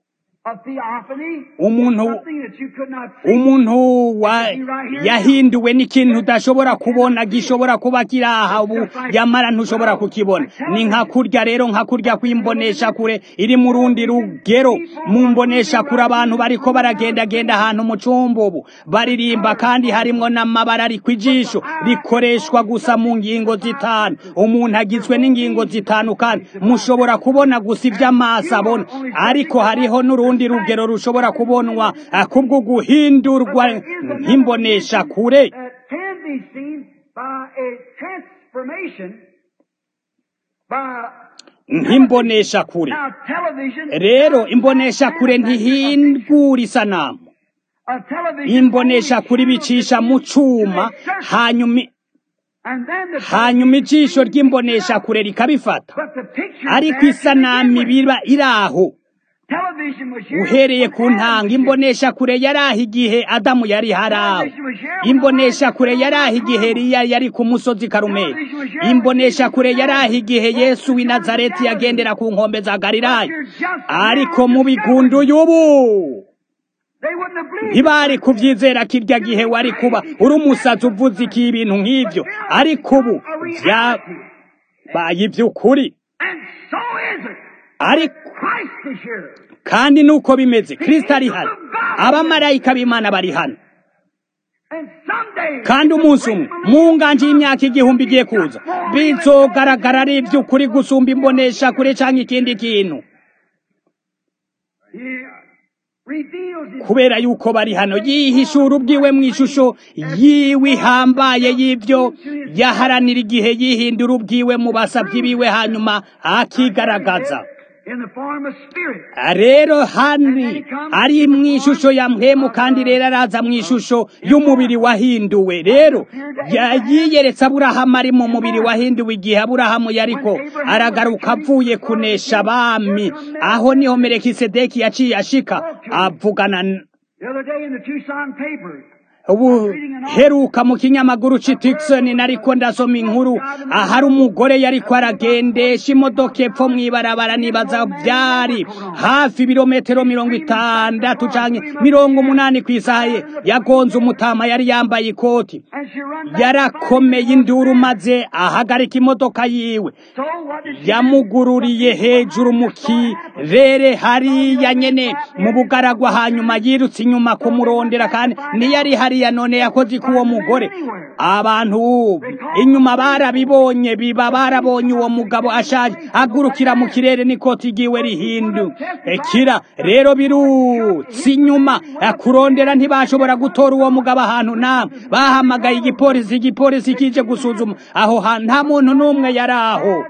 umuntu yahinduwe n'ikintu udashobora kubona, gishobora kuba kiraha ubu yamara ntushobora kukibona. Ni nka kurya rero, nka kurya kw'imbonesha kure iri mu rundi rugero. Mu mbonesha kure abantu bariko baragendagenda ahantu mu cumba ubu baririmba, kandi harimwo n'amabara, ariko ijisho rikoreshwa gusa mu ngingo zitanu. Umuntu agizwe n'ingingo zitanu, kandi mushobora kubona gusa ivy'amaso abona, ariko hariho n'urundi rugero rushobora kubonwa kubwo guhindurwa nk'imbonesha kure. Nk'imbonesha kure. Rero imbonesha kure ntihindura isanamu. Imbonesha kure bicisha mu cuma, hanyuma ijisho ry'imbonesha kure rikabifata, ariko isanamu biba iraho. Uhereye ku ntanga, imbonesha kure yaraha igihe Adamu yari haraho. Imbonesha kure yaraha igihe Eliya yari ku musozi Karumeli. Imbonesha kure yaraha igihe Yesu w'i Nazareti yagendera ku nkombe za Galilaya. Ariko mu bigundu y'ubu ntibari kuvyizera kirya gihe wari kuba uri umusazi uvuze iki ibintu nk'ivyo, ariko ubu vyabaye ivy'ukuri. Ariko kandi nuko bimeze, Kristo ari hano, abamarayika b'Imana bari hano, kandi umunsi umwe mu nganje y'imyaka 1000 igiye kuza bizogaragara ari ivy'ukuri gusumba imbonesha kure canke ikindi kintu, kubera yuko bari hano yihishura ubwiwe mw'ishusho yiwe ihambaye y'ivyo yaharanira igihe yihindura ubwiwe mu basavyi biwe hanyuma akigaragaza. Rero hani ari mw'ishusho ya mpwemu, kandi rero araza mw'ishusho y'umubiri wahinduwe. Rero yiyeretse Aburahamu ari mu mubiri wahinduwe igihe Aburahamu yariko aragaruka avuye kunesha abami. Aho niho Melikisedeki yaciye ashika avugana ubu heruka mu kinyamakuru c'Tucson nariko ndasoma inkuru ahari umugore yariko aragendesha imodoka epfo mw'ibarabara, nibaza vyari hafi ibirometero 60 canke 80 kw'isaha, yagonze umutama yari yambaye ikoti, yarakomeye induru, maze ahagarika imodoka yiwe, yamugururiye hejuru mu kirere hariya nyene mu bugaragwa, hanyuma yirutse inyuma kumurondera, kandi ntiyari hariya. None yakoze kuwo mugore, abantu inyuma barabibonye, barabonye uwo mugabo ashaje agurukira mu kirere n'ikoti giwe rihindukira. Rero birutse inyuma kurondera, ntibashobora gutora uwo mugabo ahantu namwe, bahamagaye igipolisi kije gusuzuma aho hantu, nta muntu n'umwe yari aho.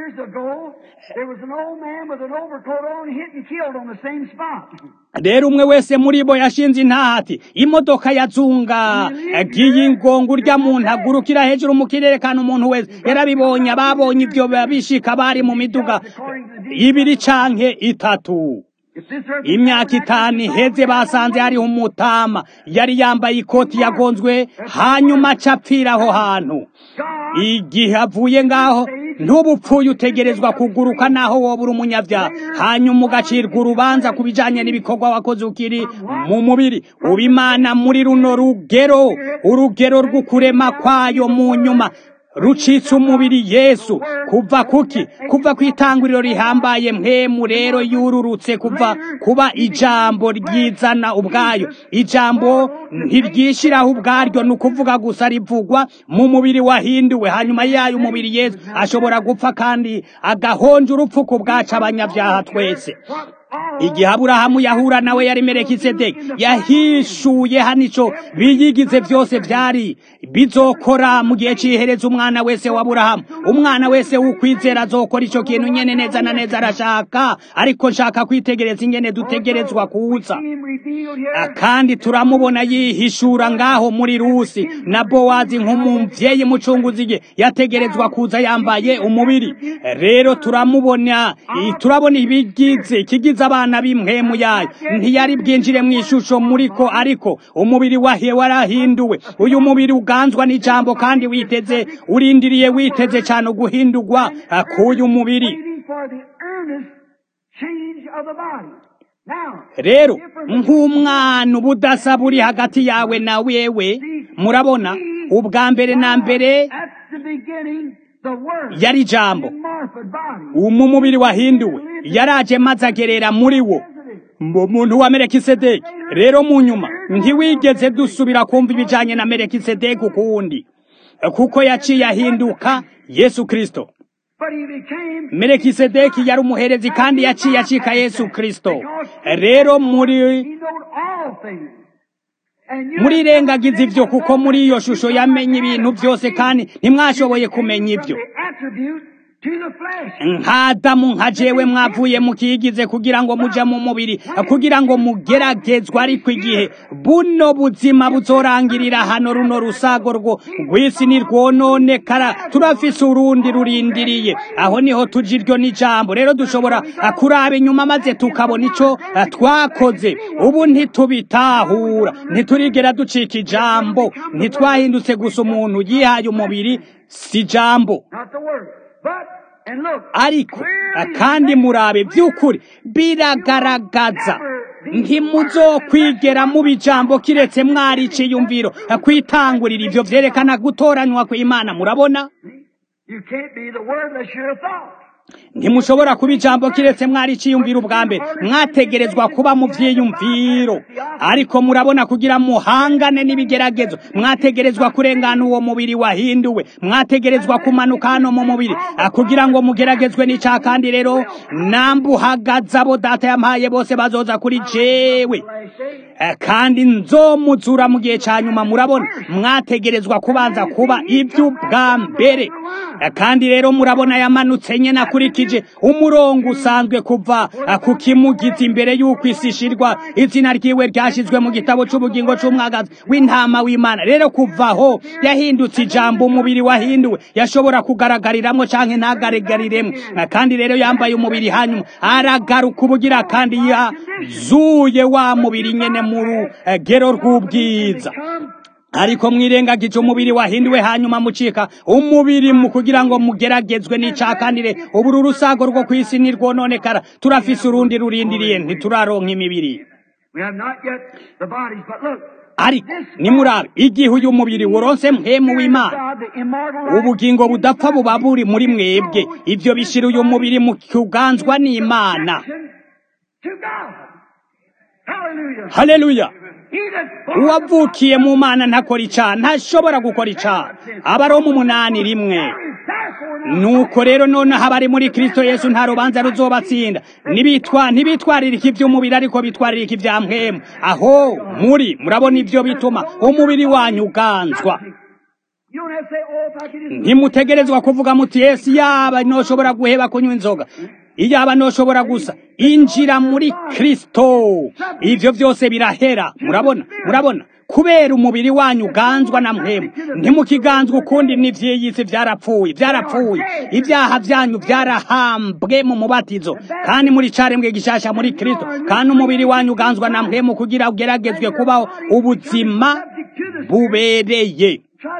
Rero umwe wese muri bo yashinze intahati, imodoka yazunga agiye ingongo, urya muntu agurukira hejuru mu kirere, kandi umuntu wese yarabibonye, ababonye ivyo bishika bari mu miduga 2 canke 3. Imyaka 5 iheze basanze hariho umutama yari yambaye ikoti yagonzwe, hanyuma acapfira aho hantu. Igihe avuye ngaho ntubupfuye utegerezwa kuguruka naho wobura umunyavyaha, hanyuma ugacirwa urubanza kubijanye n'ibikorwa wakoze ukiri mu mubiri. Ubimana muri runo rugero, urugero rw'ukurema kwayo mu nyuma rucitse umubiri Yesu. Kuva kuki? Kuva kwitanguriro rihambaye mpemu rero yururutse kuba ijambo ryizana ubwayo. Ijambo ntiryishiraho ubwaryo, nukuvuga gusa rivugwa mu mubiri wahinduwe. Hanyuma yayo umubiri Yesu ashobora gupfa kandi agahonja urupfu ku bwacu abanyavyaha twese. Igihe Aburahamu yahura nawe yari Melikisedeki, yahishuye hanico biyigize vyose vyari bizokora mu gihe cihereza. Umwana wese wa Aburahamu, umwana wese w'ukwizera azokora ico kintu nyene neza na neza arashaka. Ariko nshaka kwitegereza ingene dutegerezwa kuza, kandi turamubona yihishura ngaho muri Rusi na Bowazi nk'umuvyeyi mucunguzi yategerezwa kuza yambaye umubiri. Rero turabona kigize abana b'impwemu yayo. Ntiyari bwinjire mw'ishusho muriko, ariko umubiri wahiye warahinduwe. Uyu mubiri uganzwa n'ijambo, kandi urindiriye witeze cyane guhindurwa k'uyu mubiri. Rero nk'umwana ubudasa buri hagati yawe na wewe, murabona ubwa mbere na mbere yari ijambo mu mubiri wahinduwe, yaraje maze agerera muri wo mu muntu wa Melikisedeki. Rero mu nyuma ntiwigeze dusubira kumva ibijanye na Melikisedeki ukundi, kuko yaciye ahinduka Yesu Kristo. Melikisedeki yari umuherezi, kandi yaciye acika Yesu Kristo. Rero murirengagiza ivyo, kuko muri iyo shusho yamenye ibintu vyose, kandi ntimwashoboye kumenya ivyo. Nk'Adamu nka jewe mwavuye mukigize kugira ngo muja mu mubiri, kugira ngo mugeragezwe. Ariko igihe buno buzima buzorangirira hano, runo rusago rw'isi nirwononekara, turafise urundi rurindiriye. Aho niho tuja iryo n'ijambo. Rero dushobora kuraba inyuma maze tukabona ico twakoze. Ubu ntitubitahura, ntiturigera ducika ijambo, ntitwahindutse gusa umuntu yihaye umubiri, si jambo. Ariko kandi murabe by'ukuri biragaragaza ntimuzokwigera mu bijambo kiretse mwari iciyumviro kwitangurira. ivyo vyerekana gutoranywa kw'Imana. murabona, ntimushobora kuba ijambo kiretse mwari iciyumviro ubwa mbere. mwategerezwa kuba mu vyiyumviro. ariko murabona, kugira muhangane n'ibigeragezo mwategerezwa kurengana uwo mubiri wahinduwe. mwategerezwa kumanuka hano mu mubiri kugira ngo mugeragezwe n'icaha. kandi rero nambuhagaze abo data yampaye bose bazoza kuri jewe, kandi nzomuzura mu gihe ca nyuma. murabona, mwategerezwa kubanza kuba ivy'ubwa mbere. kandi rero murabona, yamanutse nyene akurikije umurongo usanzwe kuva ku kimugizi imbere y'uko isi ishirwa. izina ryiwe ryashizwe mu gitabo c'ubugingo c'umwagazi w'intama w'Imana. rero kuvaho yahindutse ijambo. umubiri wahinduwe yashobora kugaragariramwo canke ntagaragariremwo. kandi rero yambaye umubiri, hanyuma aragaruka ubugira kandi yazuye wa mubiri nyene mu rugero rw'ubwiza. ariko mwirengagije umubiri wahinduwe, hanyuma mucika umubiri mu kugira ngo mugeragezwe n'icaha. kandi rero ubu urusago rwo kw'isi nirwononekara. turafise urundi rurindiriye, ntituraronka imibiri. ariko nimurabe, igihe uyu mubiri woronse mpemu w'Imana, ubugingo budapfa buba buri muri mwebwe. ivyo bishira uyu mubiri mu kuganzwa n'Imana. haleluya! uwavukiye mu Mana ntakora icaha, ntashobora gukora icaha. Abaroma 8:1. nuko rero noneho abari muri Kristo Yesu nta rubanza ruzobatsinda. ntibitwaririka ivy'umubiri, ariko bitwaririka ivya mpemu. aho murabona, ivyo bituma umubiri wanyu uganzwa. ntimutegerezwa kuvuga muti, Yesu yaba noshobora guheba kunywa inzoga, iyaba noshobora gusa injira muri Kristo. ivyo vyose birahera. murabona, kubera umubiri wanyu uganzwa na mpemu. ntimukiganzwa ukundi n'ivy'iyisi. vyarapfuye. ibyaha vyanyu vyarahambwe mu mubatizo, kandi muri carembwe gishasha muri Kristo. kandi umubiri wanyu uganzwa na mpemu kugira ugeragezwe kubaho ubuzima bubereye.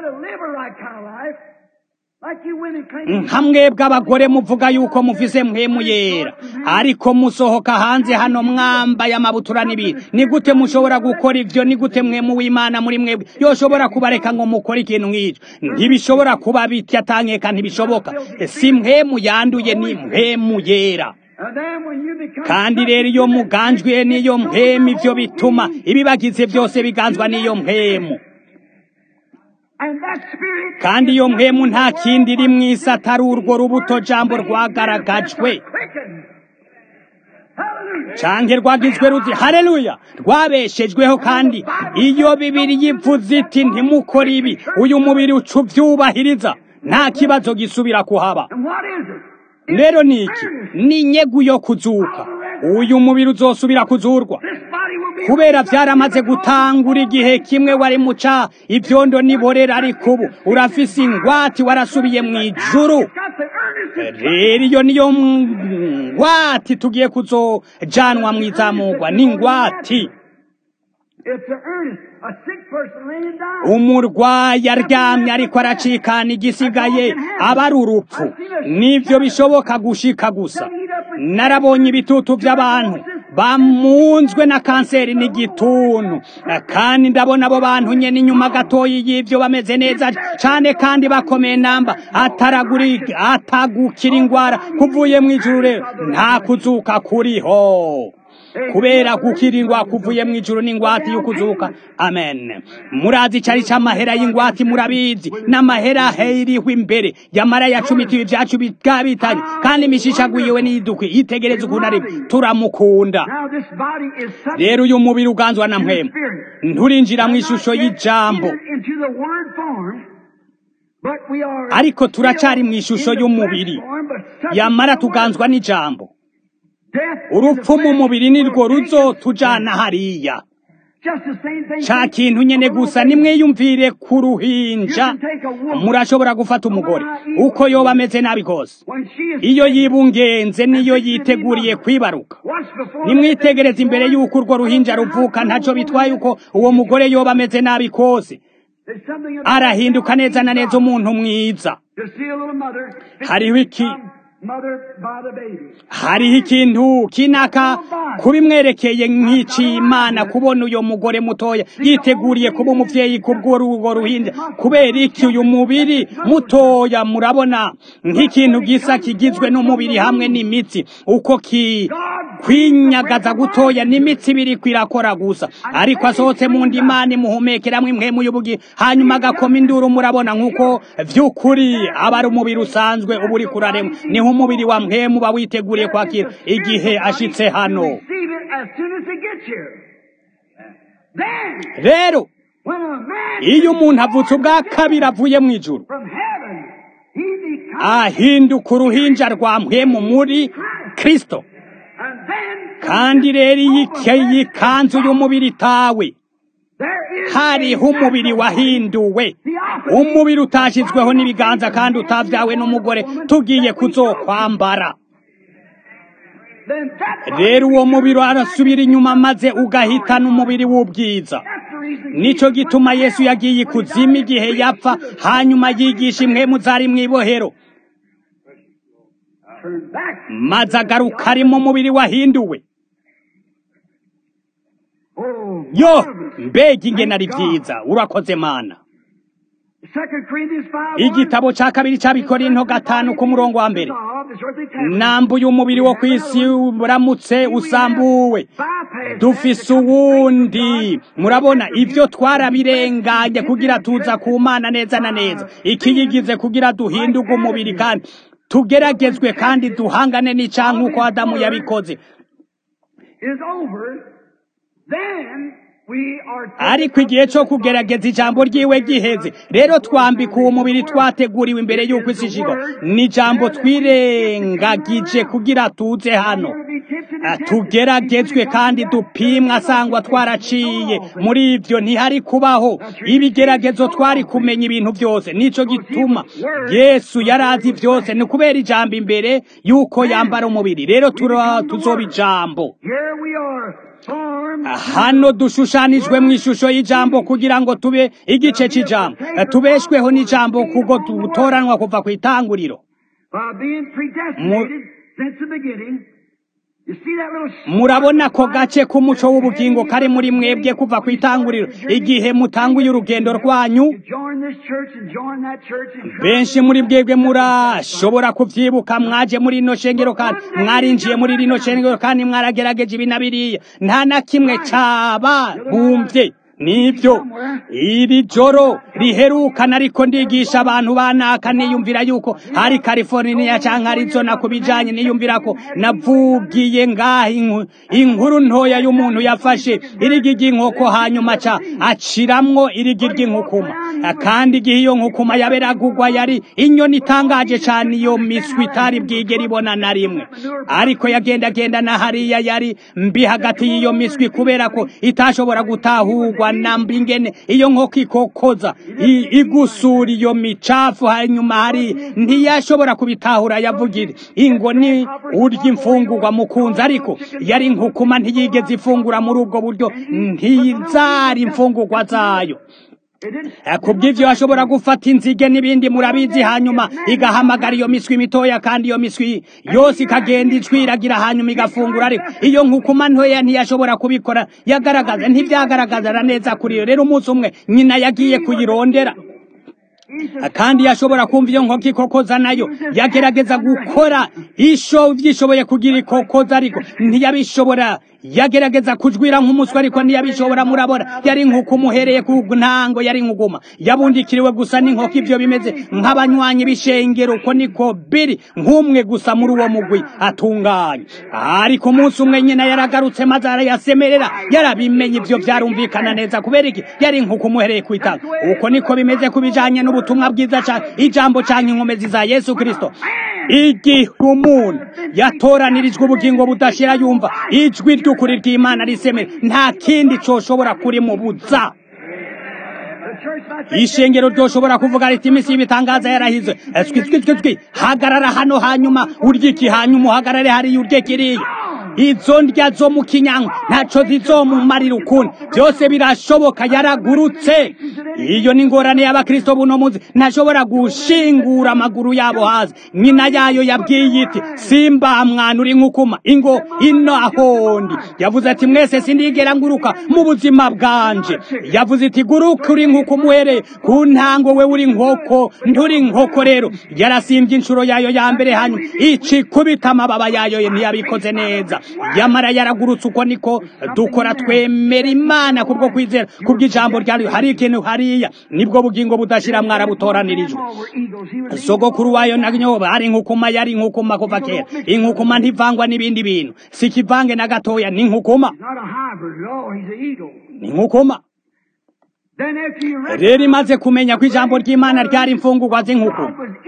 hamwe bw'abagore muvuga yuko mufise mpemu yera, ariko musohoka hanze hano mwambaye amabutura n'ibindi. ni gute mushobora gukora ivyo? ni gute mpemu w'Imana muri mwebwe yoshobora kubareka ngo mukore ikintu nk'icyo? ntibishobora kuba bitya, atankeka ntibishoboka. si mpemu yanduye, ni mpemu yera. kandi rero iyo muganjwe n'iyo mpemu, ivyo bituma ibibagize vyose biganzwa n'iyo mpemu. kandi iyo mpemu nta kindi iri mw'isi atari urwo rubuto jambo rwagaragajwe canke rwagizwe ruti haleluya, rwabeshejweho. kandi iyo Bibiri yivuze iti ntimukore ibi, uyu mubiri uca uvyubahiriza, nta kibazo gisubira kuhaba. rero niki? ni inyegu yo kuzuka. uyu mubiri uzosubira kuzurwa, kubera vyaramaze gutangura igihe kimwe wari muca ivyondo niborera. ariko ubu urafise ingwati, warasubiye mw'ijuru. rero iyo niyo ngwati tugiye kuzojanwa mw'izamurwa. n'ingwati umurwayi aryamye ariko aracikana, igisigaye aba ari urupfu. nivyo bishoboka gushika gusa. narabonye ibitutu vy'abantu bamunzwe na kanseri n'igituntu, kandi ndabona abo bantu nyene inyuma gatoyi y'ivyo bameze neza cane kandi bakomeye namba atagukira ingwara kuvuye mw'ijuru. rero nta kuzuka kuriho, kubera gukirirwa kuvuye mw'ijuru n'ingwati y'ukuzuka. amen. murazi cari c'amahera y'ingwati, murabizi. n'amahera heriho imbere yamara yacumitiwe ivyacu bigabitanye, kandi imishishaguyiwe n'idukwi. itegereze ukuntu ari turamukunda. rero uyu mubiri uganzwa na mpemu, nturinjira mw'ishusho y'ijambo, ariko turacari mw'ishusho y'umubiri. yamara tuganzwa n'ijambo. urupfu mu mubiri nirwo ruzotujana hariya. ca kintu nyene gusa. nimwiyumvire ku ruhinja. murashobora gufata umugore uko yoba ameze nabi kose, iyo yibungenze niyo yiteguriye kwibaruka. nimwitegereze imbere y'uko urwo ruhinja ruvuka, ntaco bitwaye uko uwo mugore yoba ameze nabi kose, arahinduka neza na neza umuntu mwiza. hariho hariho ikintu kinaka kubimwerekeye nk'icimana kubona uyo mugore mutoya yiteguriye kuba umuvyeyi kubw'urugo ruhinja. kubera iki uyu mubiri mutoya murabona nk'ikintu gisa kigizwe n'umubiri hamwe n'imitsi uko kwinyagaza gutoya n'imitsi biri kwirakora gusa, ariko asohotse mu ndimani muhumekeramwe impwemu y'ubugi hanyuma agakoma induru. murabona nk'uko vy'ukuri aba ari umubiri usanzwe uba uri kuraremwa, niho umubiri wa mpwemu uba witeguriye kwakira igihe ashitse hano. rero iyo umuntu avutse ubwa kabiri avuye mu ijuru ahinduka uruhinja rwa mpwemu muri Kristo. kandi rero iyi kanzu y'umubiri tawe hariho umubiri wahinduwe, umubiri utashizweho n'ibiganza kandi utavyawe n'umugore tugiye kuzokwambara. rero uwo mubiri arasubira inyuma maze ugahitana umubiri w'ubwiza. nico gituma Yesu yagiye ikuzimu igihe yapfa, hanyuma yigisha impwemu zari mw'ibohero, maze agaruka ari mu mubiri wahinduwe. yo mbega ingene ari vyiza! urakoze Mana. igitabo ca kabiri c'Abikorinto 5 ku murongo wa mbere. nambuye umubiri wo kw'isi uramutse usambuwe, dufise uwundi. murabona ivyo twarabirenganye kugira tuza ku Mana neza na neza. ikiyigize kugira duhinduke umubiri kandi tugeragezwe kandi duhangane n'icaha nk'uko Adamu yabikoze. ariko igihe cyo kugerageza ijambo ryiwe giheze, rero twambika uwo mubiri twateguriwe imbere y'uko isi ishika. ni ijambo twirengagije kugira tuze hano tugeragezwe kandi dupimwa, sangwa twaraciye muri ivyo ntihari kubaho ibigeragezo, twari kumenya ibintu byose. nico gituma Yesu yarazi byose, ni kubera ijambo imbere y'uko yambara umubiri. rero tuzoba ijambo hano dushushanijwe mu ishusho y'ijambo kugira ngo tube igice c'ijambo, tubeshweho n'ijambo kuko tutoranwa kuva ku itanguriro. murabona ko gace k'umuco w'ubugingo kari muri mwebwe kuva ku itanguriro, igihe mutanguye urugendo rwanyu. benshi muri bwebwe murashobora kuvyibuka, mwaje muri rino shengero kandi mwarinjiye muri rino shengero kandi mwaragerageje ibi na biriya, nta na kimwe cabahumvye. nibyo iri joro riheruka nariko ndigisha abantu banaka, niyumvira yuko hari California canke Arizona kubijanye, niyumvira ko navugiye ngaho inkuru ntoya y'umuntu yafashe irigi ry'inkoko hanyuma aciramwo irigi ry'inkukuma, kandi igihe iyo nkukuma yaberagurwa yari inyoni itangaje cane, iyo miswi itari bwigera ibona na rimwe. ariko yagendagenda na hariya yari mbi hagati y'iyo miswi kubera ko itashobora gutahurwa namba ingene iyo nkoko ikokoza igusura iyo micafu. hanyuma hari ntiyashobora kubitahura, yavugira ingo ni urya imfungurwa mukunzi, ariko yari nkukuma ntiyigeze ifungura muri ubwo buryo, ntizari imfungurwa zayo. kubw'ivyo ashobora gufata inzige n'ibindi murabizi, hanyuma igahamagara iyo miswi mitoya, kandi iyo miswi yose ikagenda icwiragira hanyuma igafungura. ariko iyo nkukuma ntoya ntiyashobora kubikora, ntivyagaragazana neza kuri yo. rero umunsi umwe nyina yagiye kuyirondera, kandi yashobora kumva iyo nkoko ikokoza, nayo yagerageza gukora vyishoboye kugira ikokoza, ariko ntiyabishobora. yagerageza kujwira nk'umuswa, ariko ntiyabishobora. murabona yari nk'uko umuhereye ku ntango yari nkuguma, yabundikiriwe gusa n'inkoko. ivyo bimeze nk'abanywanyi b'ishengero, uko niko biri, nk'umwe gusa muri uwo mugwi atunganye. ariko umunsi umwe nyina yaragarutse maze arayasemerera, yarabimenye. ivyo vyarumvikana neza kubera iki? yari nk'uko umuhereye kwitanga. uko niko bimeze kubijanye n'ubutumwa bwiza cane, ijambo canke inkomezi za Yesu Kristo. igihe umuntu yatoranirijwe ubugingo budashira, yumva ijwi ry'ukuri ry'Imana risemera, nta kindi coshobora kurimubuza. ishengero ryoshobora kuvuga riti imisi y'ibitangaza yarahizwe, hagarara hano hanyuma urye iki, hanyuma uhagarare hariya urye kiriya. izo ndya zo mu kinyango ntaco zizomumarira ukundi byose birashoboka yaragurutse iyo ni ingorane y'abakristo buno munsi ntashobora gushingura amaguru yabo hasi nyina yayo yabwiye iti simba mwana uri nkukuma ingo ino ahondi yavuze ati mwese sindigera nguruka mu buzima bwanje yavuze iti guruka uri nkukuma uhereye ku ntango we uri nkoko nturi nkoko rero yarasimbye inshuro yayo ya mbere hanyuma ikikubita amababa yayo ntiyabikoze neza yamara yaragurutse uko niko dukora twemera Imana kubwo kwizera kubw'ijambo ryayo hari ikintu hariya nibwo bugingo budashira mwarabutoranirijwe sogokuru wayo nanyoba ari nkukuma yari nkukuma kuva kera inkukuma ntivangwa n'ibindi bintu sikivange na gatoya ni nkukuma ni nkukuma rero imaze kumenya ko ijambo ry'Imana ryari imfungurwa z'inkukuma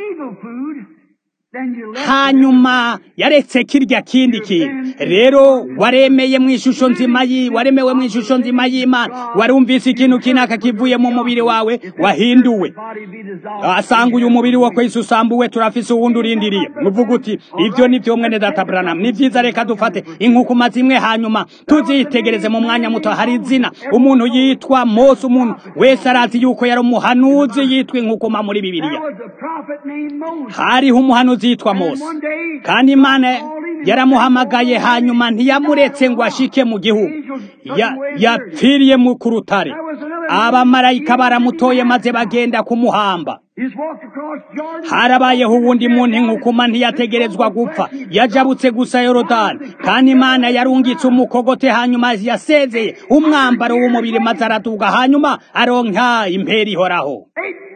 hanyuma yaretse kirya kindi kintu rero waremewe mu ishusho nzima y'Imana warumvise ikintu kinaka kivuye mu mubiri wawe wahinduwe asanga uyu mubiri wo kwese usambuwe turafise uwundi urindiriye muvuga uti ivyo nivyo mwene data Branham ni vyiza reka dufate inkukuma zimwe hanyuma tuzitegereze mu mwanya muto hari izina umuntu yitwa Mose umuntu wese arazi yuko yari umuhanuzi yitwa inkukuma muri Bibiliya hariho umuhanuzi yitwa Mose kandi Imana yaramuhamagaye hanyuma ntiyamuretse ngo ashike mu gihugu yapfiriye mu kurutare abamarayika baramutoye maze bagenda kumuhamba harabayeho uwundi muntu inkukuma ntiyategerezwa gupfa yajabutse gusa Yorodani kandi Imana yarungitse umukogote hanyuma yasezeye umwambaro w'umubiri maze araduga hanyuma aronka impera ihoraho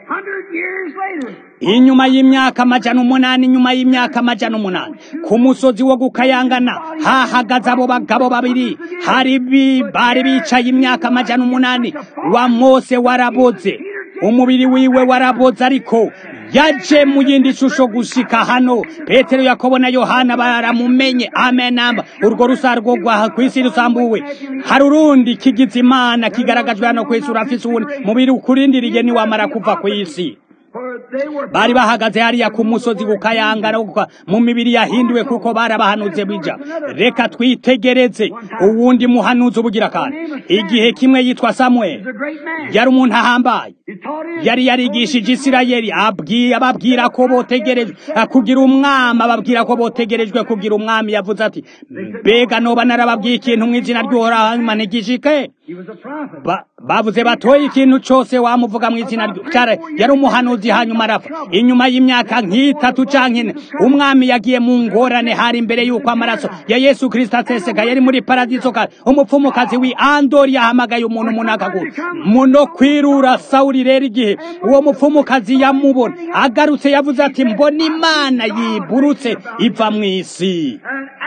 inyuma y'imyaka amajana umunani ku musozi wo gukayangana hahagaze abo bagabo babiri bari bicaye imyaka amajana 8 wa Mose waraboze umubiri wiwe waraboze ariko yaje mu yindi shusho gushika hano Petero Yakobo na Yohana baramumenye amenamba urwo rusarwo rwa kwisi rusambuwe hari urundi kigize Imana kigaragajwe hano kwisi urafise uwundi mubiri ukurindiriye ni wamara kuva kwisi bari bahagaze hariya ku musozi gukayangana mu mibiri yahinduwe kuko barabahanuze bija reka twitegereze uwundi muhanuzi ubugira kandi igihe kimwe yitwa Samuel yari umuntu ahambaye yari yarigishije Isirayeli ababwira ko botegerejwe kugira umwami ababwira ko botegerejwe kugira umwami yavuze ati mbega noba narababwiye ikintu mu izina ry'Uhoraho manigishike bavuze batoye ikintu cyose wamuvuga mu izina ry'Uhoraho yari umuhanuzi hanyuma arafa inyuma y'imyaka nk'itatu canke umwami yagiye mu ngorane hari imbere y'uko amaraso ya Yesu Kristo ateseka yari muri paradiso kandi umupfumukazi w'Andori yahamagaye umuntu akagura muno kwirura Sauli rero igihe uwo mupfumukazi yamubona agarutse yavuze ati mbona Imana yiburutse iva mu isi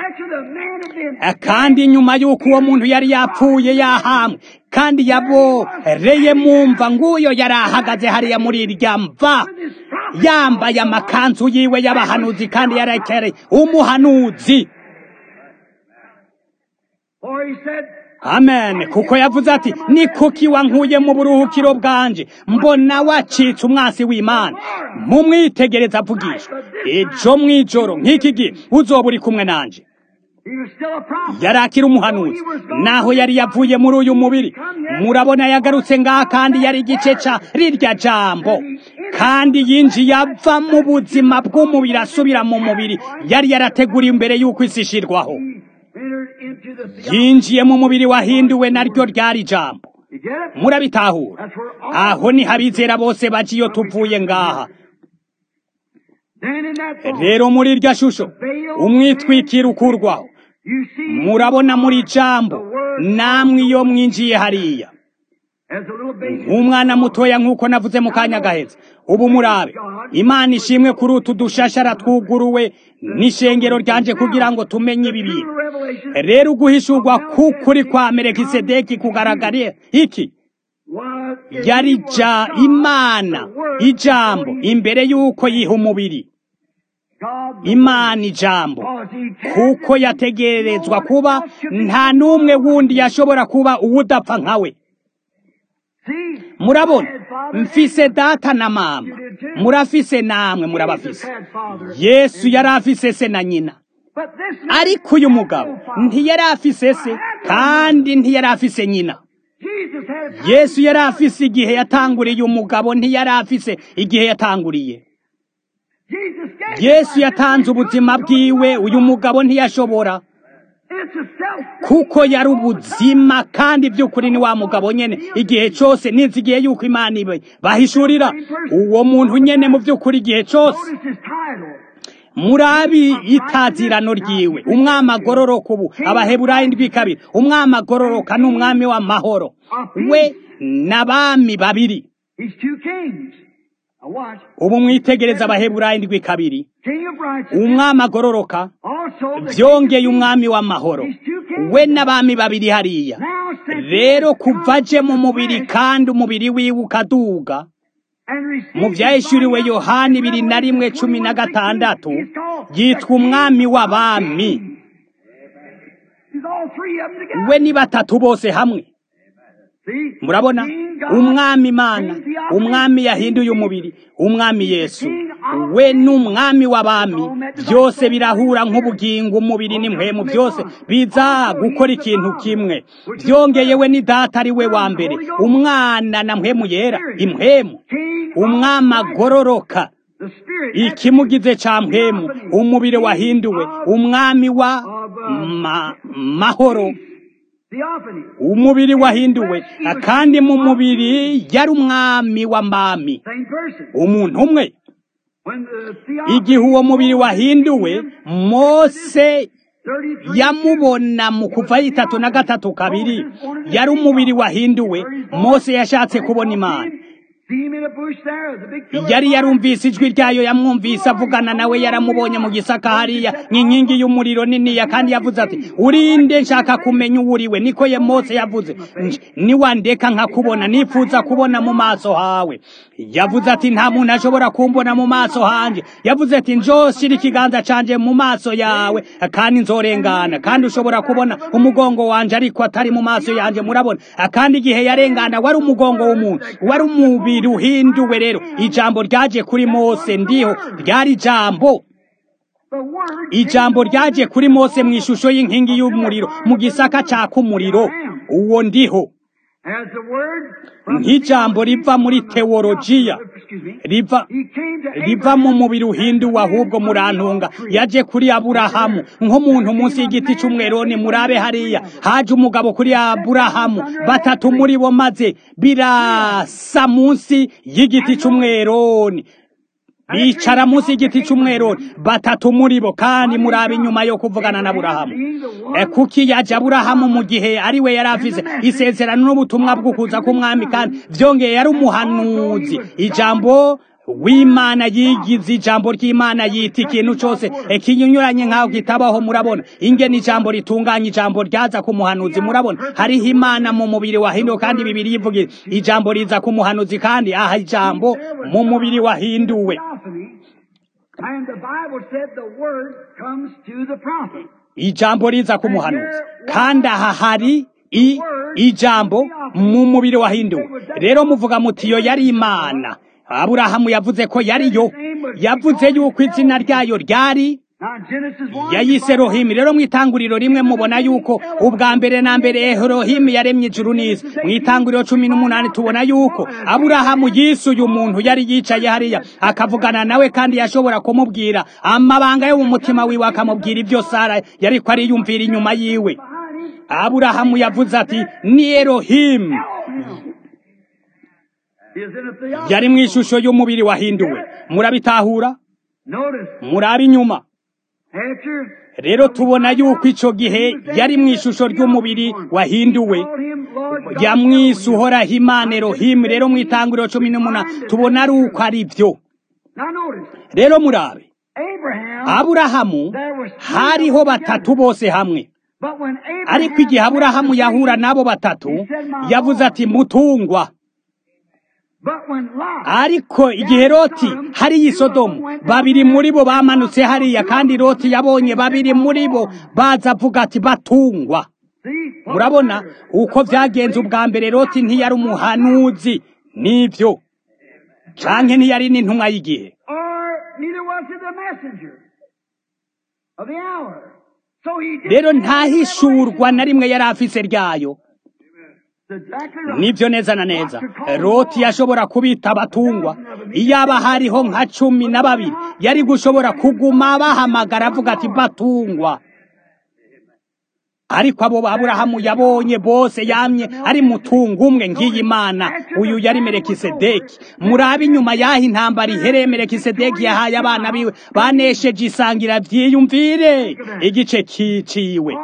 kandi nyuma y'uko uwo muntu yari yapfuye yahamwe kandi yaboreye mumva nguyo yari ahagaze hariya muri irya mva yambaye amakanzu yiwe y'abahanuzi kandi yarekere umuhanuzi amen kuko yavuze ati ni kuki wankuye mu buruhukiro bwanje mbona wacitse umwasi w'Imana mumwitegereza avugisha ejo mwijoro nk'iki gihe uzoba uri kumwe nanje yarakira umuhanuzi naho yari yavuye muri uyu mubiri murabona yagarutse ngaha kandi yari igice ca rirya jambo kandi yinjiye ava mu buzima bw'umubiri asubira mu mubiri yari yarateguriye imbere y'uko isi ishirwaho yinjiye mu mubiri wahinduwe naryo ryari jambo murabitahura aho ni habizera bose baje iyo tuvuye ngaha rero muri irya shusho umwitwikira ukurwaho murabona muri jambo namwe iyo mwinjiye hariya nk'umwana mutoya nk'uko navuze mu kanya gaheze ubu murabe Imana ishimwe kuri utu dushashara twuguruwe n'ishengero ryanje kugira ngo tumenye ibibi rero uguhishurwa kukuri kwa Melikisedeki kugaragariye iki yari Imana ijambo imbere y'uko yiha umubiri Imana ijambo kuko yategerezwa kuba nta numwe wundi yashobora kuba uwudapfa nkawe murabona mfise data na mama murafise namwe murabafise Yesu yari afise se na nyina ariko uyu mugabo ntiyari afise se kandi ntiyari afise nyina. Yesu yari afise igihe yatanguriye, umugabo ntiyari afise igihe yatanguriye. Yesu yatanze ubuzima bwiwe, uyu mugabo ntiyashobora, kuko yari ubuzima, kandi by'ukuri ni wa mugabo nyene igihe cyose. nizigiye yuko Imana ibe bahishurira uwo muntu nyene mu by'ukuri igihe cyose. Murabi itazirano ryiwe, umwami agororoka. Ubu Abaheburayo 2:2, umwami agororoka n'umwami w'amahoro, we n'abami babiri. Ubu mwitegereza Abaheburayo 2:2, umwami agororoka byongeye umwami w'amahoro, we n'abami babiri hariya. Rero kuva aje mu mubiri kandi umubiri wiwe ukaduga, mu byahishuriwe Yohana 2:1-16 yitwa umwami w'abami. We ni batatu bose hamwe. Murabona, umwami Imana, umwami yahinduye umubiri, umwami Yesu, we n'umwami w'abami. Byose birahura nk'ubugingo, umubiri n'impwemu, byose biza gukora ikintu kimwe. Byongeye we ni data, ari we wa mbere, umwana na mpwemu yera. Impwemu, umwami agororoka, ikimugize ca mpwemu, umubiri wahinduwe, umwami wa mahoro, umubiri wahinduwe, kandi mu mubiri yari umwami w'amami, umuntu umwe. Igihe uwo mubiri wahinduwe, Mose yamubona mu Kuva 3:2, yari umubiri wahinduwe. Mose yashatse kubona Imana, yari yarumvise ijwi ryayo, yamwumvise avugana nawe, yaramubonye mu gisaka hariya nk'inkingi y'umuriro niniya, kandi yavuze ati, urinde, nshaka kumenya uwuriwe. Niko Mose yavuze, niwandeka nkakubona, nifuza kubona mu maso hawe. Yavuze ati, nta muntu ashobora kumbona mu maso hanje. Yavuze ati, nzoshira ikiganza canje mu maso yawe kandi nzorengana, kandi ushobora kubona umugongo wanje ariko atari mu maso yanje. Murabona, kandi igihe yarengana wari umugongo w'umuntu, wari umubiri uhinduwe. Rero ijambo ryaje kuri Mose, ndiho ryari ijambo. Ijambo ryaje kuri Mose mu ishusho y'inkingi y'umuriro mu gisaka caka umuriro. Uwo ndiho nk'ijambo riva muri teologiya, riva mu mubiri uhinduwe. Ahubwo murantunga, yaje kuri Aburahamu nk'umuntu munsi y'igiti cy'umweroni. Murabe hariya haje umugabo kuri Aburahamu, batatu muri bo, maze birasa munsi y'igiti cy'umweroni, bicara munsi y'igiti cy'umweroni, batatu muri bo. Kandi murabe inyuma yo kuvugana na Aburahamu, kuki yaje Aburahamu mu gihe ari we yari afise isezerano n'ubutumwa bwo kuza k'umwami, kandi byongeye yari umuhanuzi. Ijambo w'Imana yigize, ijambo ry'Imana yita ikintu cyose kinyuranye nk'aho kitabaho. Murabona ingene ijambo ritunganye, ijambo ryaza ku muhanuzi. Murabona hariho Imana mu mubiri wahinduwe, kandi Bibiliya ivuga ijambo riza ku muhanuzi, kandi aha ijambo mu mubiri wahinduwe. Ijambo riza ku muhanuzi, kandi aha hari ijambo mu mubiri wahinduwe. Rero muvuga muti yo yari Imana. Aburahamu yavuze ko yariyo, yavuze yuko izina ryayo ryari yayise Elohim. Rero mw'Itanguriro 1 mubona yuko ubwa mbere na mbere Elohim yaremye ijuru n'isi. Mw'Itanguriro 18 tubona yuko Aburahamu yisuye umuntu yari yicaye hariya, akavugana nawe, kandi yashobora kumubwira amabanga yo mu mutima wiwe, akamubwira ibyo Sara yari ko ariyumvira inyuma yiwe. Aburahamu yavuze ati, ni Elohim. Yari mu ishusho y'umubiri wahinduwe. Murabitahura? Murabi inyuma. Rero tubona yuko ico gihe yari mu ishusho ry'umubiri wahinduwe, yamwise Uhoraho Imana Elohim. Rero mw'Itanguriro 18 tubona ari uko ari byo. Rero murabe, Aburahamu hariho batatu bose hamwe, ariko igihe Aburahamu yahura nabo batatu yavuze ati, mutungwa. Ariko igihe Loti hari Sodomu, babiri muri bo bamanutse hariya, kandi Loti yabonye babiri muri bo baza avuga ati, batungwa. Murabona uko byagenze. Ubwa mbere Loti ntiyari umuhanuzi, nibyo, canke ntiyari n'intumwa y'igihe. of the hour. So he did rero ntahishurwa na rimwe yari afise ryayo. Nibyo neza na neza Loti yashobora kubita abatungwa. Iyaba hariho nka 12 yari gushobora kuguma bahamagara avuga ati batungwa. Ariko abo Aburahamu yabonye bose yamye ari mutunga umwe ngiyi Imana. Uyu yari Melikisedeki. Murabe inyuma yaho intambara ihereye Melikisedeki yahaye abana biwe banesheje isangira vyiyumvire igice kiciwe.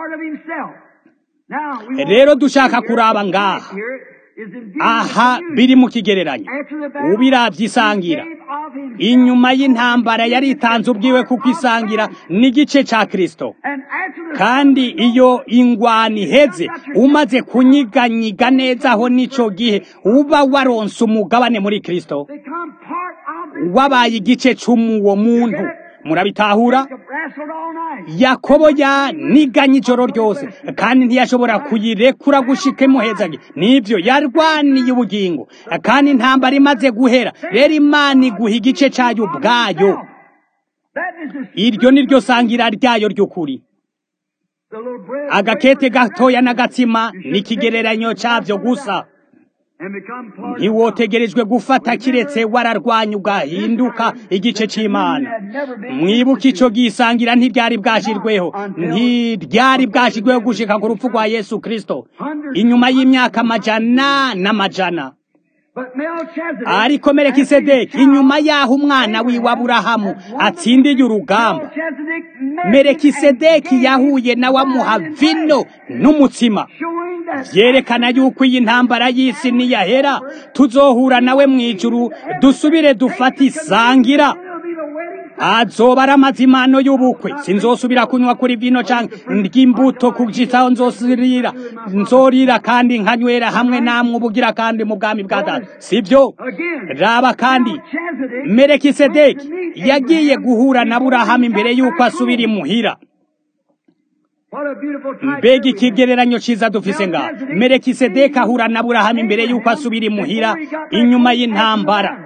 Rero dushaka kuraba ngaha aha biri mu kigereranyo ubiravye isangira inyuma y'intambara yari itanze ubwiwe kuko isangira n'igice ca Kristo. Kandi iyo ingwani heze umaze kunyiganyiga neza aho nico gihe uba waronse umugabane muri Kristo wabaye igice c'umuwo muntu. Murabitahura? Yakobo yaniganye ijoro ryose kandi ntiyashobora kuyirekura gushika imuhezage. Nivyo yarwaniye ubugingo kandi intambara imaze guhera rero Imana iguha igice cayo ubwayo. Iryo niryo sangira ryayo ry'ukuri. Agakete gatoya n'agatsima n'ikigereranyo cavyo gusa. Ntiwotegerejwe gufata kiretse wararwanya ugahinduka igice c'Imana. Mwibuka ico gisangira ntibyari bwashirweho gushika ku rupfu rwa Yesu Kristo inyuma y'imyaka amajana n'amajana. Ariko Melikisedeki inyuma yaho umwana wiwe Aburahamu atsindiye urugamba, Melikisedeki yahuye na wamuha vino n'umutsima. Vyerekana yuko iyi ntambara y'isi niyahera tuzohura nawe mwijuru dusubire dufata isangira. Azoba ari amazimano y'ubukwe. Sinzosubira kunywa kuri vino canke nd'imbuto kugitaho nzorira kandi nkanywera hamwe namwe ubugira kandi mu bwami bwa Data. Sivyo? Raba kandi Melikisedeki yagiye guhura na Aburahamu imbere yuko asubira imuhira. Mbega ikigereranyo ciza dufise ngaha. Melikisedeki ahura na Aburahamu imbere yuko asubira imuhira inyuma y'intambara.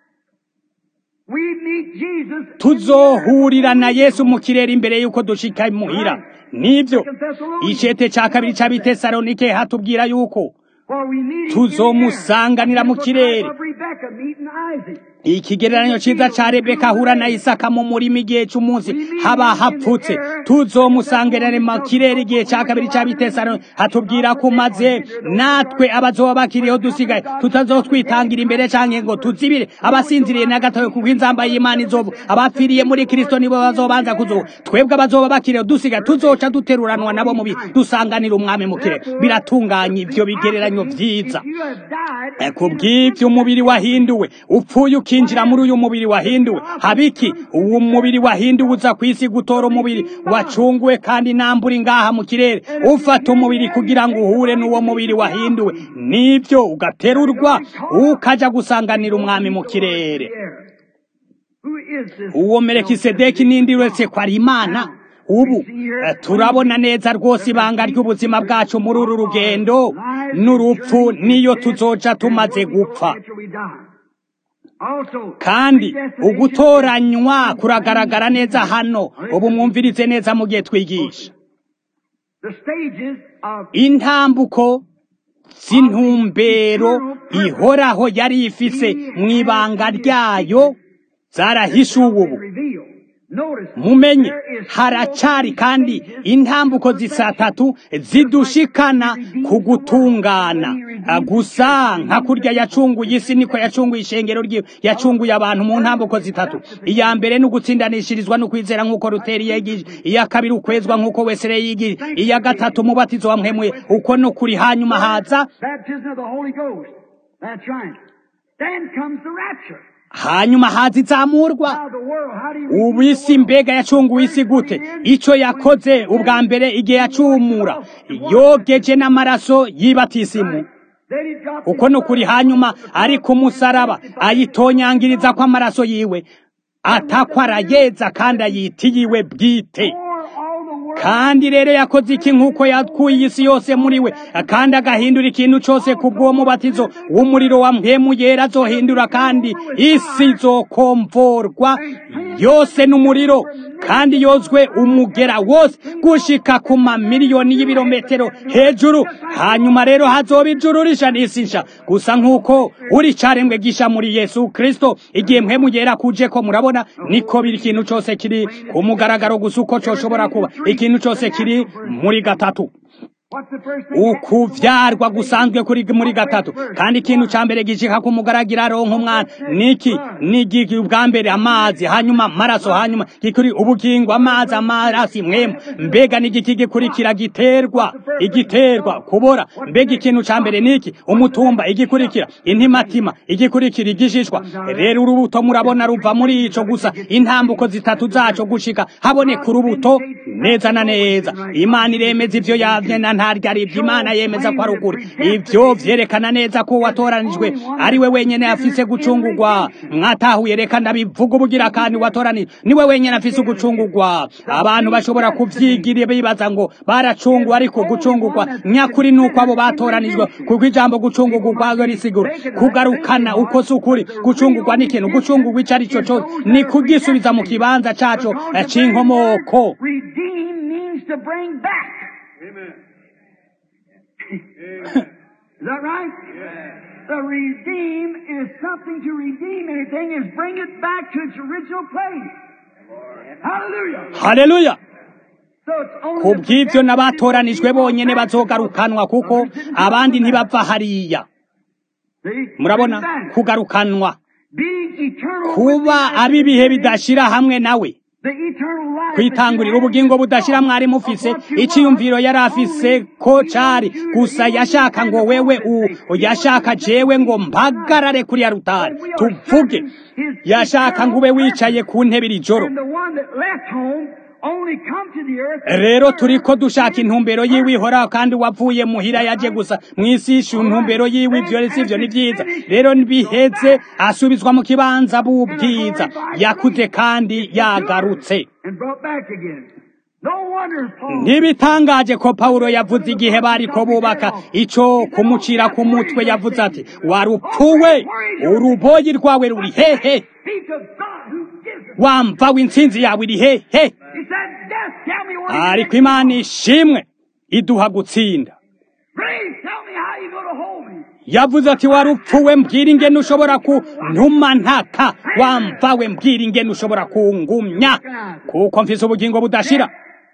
Tuzohurira na Yesu mu kirere imbere yuko dushika imuhira. Nivyo icete ca kabiri c'Abitesalonike hatubwira yuko tuzomusanganira mu kirere. Ikigereranyo ciza ca Rebeka ahura na Isaka mu murima igihe c'umunsi haba hapfutse. Tuzomusanganira mu kirere igihe ca kabiri c'Abitesalonike hatubwira ko maze natwe abazoba bakiriho dusigaye tutazotwitangira imbere canke ngo tuzibire abasinziriye na gatoyo kuko inzamba y'Imana izovu. Abapfiriye muri Kristo nibo bazobanza kuzo. Twebwe abazoba bakiriho dusigaye tuzoca duteruranwa nabo mu dusanganira umwami mu kirere. Biratunganye ivyo bigereranyo vyiza. Kubw'ivyo umubiri wahinduwe upfuye ukinjira muri uyu mubiri wahinduwe. Habiki uwo mubiri wahinduwe uza kwisi gutora umubiri wacunguwe kandi namburi ngaha mu kirere ufata umubiri kugira ngo uhure n'uwo mubiri wahinduwe. Nivyo ugaterurwa ukaja gusanganira umwami mu kirere. Uwo Melikisedeki nindi uretse ko ari Imana. Ubu turabona neza rwose ibanga ry'ubuzima bwacu muri uru rugendo n'urupfu niyo tuzoja tumaze gupfa. Kandi ugutoranywa kuragaragara neza hano. Ubu mwumvirize neza mu gihe twigisha intambuko z'intumbero ihoraho yari ifise mw'ibanga ryayo zarahishuwe. Ubu mumenye haracari kandi intambuko zisatatu zidushikana kugutungana gusa nka kurya yacunguye isi niko yacunguye ishengero ryiwe. Yacunguye abantu mu ntambuko zitatu. Iya mbere n'ugutsindanishirizwa no kwizera nk'uko Luteri yigije. Iya kabiri ukwezwa nk'uko Wesley yigije. Iya gatatu umubatizo wa mpwemu uko no kuri hanyuma haza hanyuma haza izamurwa. Ubu isi mbega yacunguye isi gute? Ico yakoze ubwa mbere igihe yacumura yogeje n'amaraso yibatisimu uko no kuri hanyuma ari ku musaraba ayitonyangiriza ko amaraso yiwe atakwa arayeza kandi ayitiyiwe bwite. kandi rero yakoze iki nk'uko yakuye isi yose muri we kandi agahindura ikintu cyose ku bw'uwo mubatizo w'umuriro wa mpemu yera azohindura kandi isi izokomvorwa yose n'umuriro kandi yozwe umugera wose gushika ku mamiliyoni y'ibirometero hejuru hanyuma rero hazoba ijuru risha n'isi nsha gusa nk'uko uri carembwe gisha muri Yesu Kristo igihe mpemu yera kuje ko murabona niko biri ikintu cyose kiri ku mugaragaro gusa uko coshobora kuba ikintu cyose kiri muri gatatu ukuvyarwa gusanzwe kuri muri gatatu kandi ikintu ca mbere gishika ku mugaragira ronka umwana niki nigi ubwa mbere amazi hanyuma amaraso hanyuma gikuri ubugingo amazi amaraso mwemu mbega nigiki gikurikira igiterwa kubora mbega ikintu ca mbere niki umutumba igikurikira intimatima igikurikira igishishwa rero urubuto murabona ruva muri ico gusa intambuko zitatu zaco gushika haboneka urubuto neza na neza Imana iremeza ivyo yavye na ntarya Imana yemeza ko ari ukuri ivyo vyerekana neza ko watoranijwe ari we wenyene afise gucungurwa mwatahuye reka ndabivuga ubugira kandi watoranijwe niwe wenyene afise gucungurwa abantu bashobora kuvyigira bibaza ngo baracungwa ariko gucungurwa nyakuri nuko abo batoranijwe kuko ijambo gucungurwa kwazo risigura kugarukana uko sukuri gucungurwa n'ikintu gucungurwa icari cyo cyo ni kugisubiza mu kibanza caco c'inkomoko. Is that right? Yeah. The redeem is something to redeem anything is bring it back to its original place. Hallelujah. Hallelujah. Kubw'ivyo n'abatoranijwe bonyene bazogarukanwa kuko abandi ntibava hariya. Murabona kugarukanwa kuba abibihe bidashira hamwe nawe kwitangurira ubugingo budashira mwari mufise iciyumviro yari afise ko cari gusa yashaka ngo wewe yashaka jewe ngo mpagarare kuri ya rutari tuvuge yashaka ngo ube wicaye ku ntebe ijoro rero turiko dushaka intumbero yiwe ihoraho kandi wavuye muhira yaje gusa mw'isishu intumbero yiwe ivyo sivyo ni vyiza rero biheze asubizwa mu kibanza bubwiza yakuze kandi yagarutse. Ntibitangaje ko Paulo yavuze igihe bariko bubaka ico kumucira ku mutwe yavuze ati warupfuwe uruboyi rwawe ruri hehe wamva w'intsinzi yawe iri hehe ariko Imana ishimwe iduha gutsinda. Yavuze ati warupfuwe mbwira ingene ushobora kuntuma ntaka wamvawe mbwira ingene ushobora kungumya kuko mfise ubugingo budashira.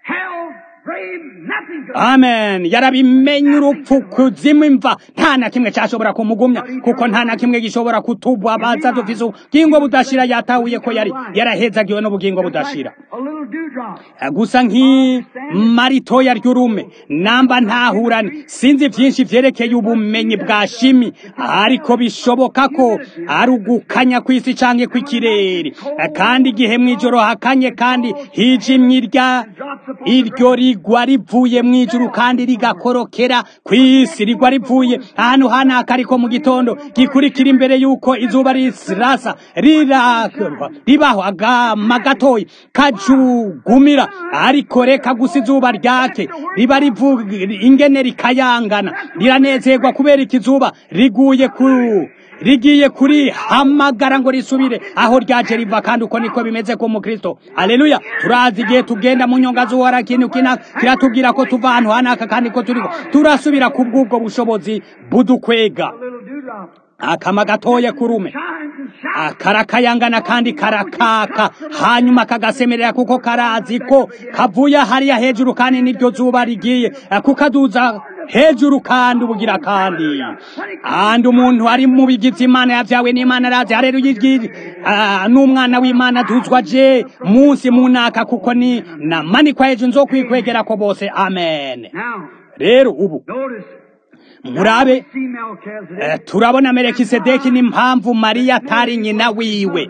Amen. Yarabimenye urupfu kuzimu imva nta na kimwe cyashobora kumugumya kuko nta na kimwe gishobora kutubwa baza dufise ubugingo budashira yatahuye ko yarahezagiwe n'ubugingo budashira gusa marito ya ryurume namba ntahurane sinzi byinshi vyerekeye ubumenyi bwa shimi ariko bishoboka ko ari ugukanya kw'isi canke kw'ikirere kandi igihe mwijoro hakanye kandi hijimye iryo rigwa rivuye mwijuru kandi rigakorokera kw'isi rigwa rivuye ahantu hanaka ariko mu gitondo gikurikira imbere yuko izuba risirasa ribaho agama gatoyi kajugumira ariko reka gusa izuba ryake riba rivuga ingene rikayangana riranezerwa kubera ikizuba rigiye kuri hamagara ngo risubire aho ryaje riva kandi uko niko bimeze ko mu Kristo. Haleluya. Turazi igihe tugenda mu nyonga zuhora kintu kiratubwira ko tuva ahantu hanaka kandi ko turasubira ku bw'ubwo bushobozi budukwega. Akama gatoya kurume karakayangana kandi karakaka hanyuma kagasemerera kuko karazi ko kavuye hariya hejuru kandi niryo zuba rigiye kukaduza hejuru kandi ubugira kandi umuntu ari mu bigize Imana yavyawe n'Imana arazi haleluya n'umwana w'Imana duzwa je munsi munaka kuko ni namanikwa hejuru nzokwikwegera ko bose. Amen. Rero ubu murabe turabona Melikisedeki n'impamvu Mariya atari nyina wiwe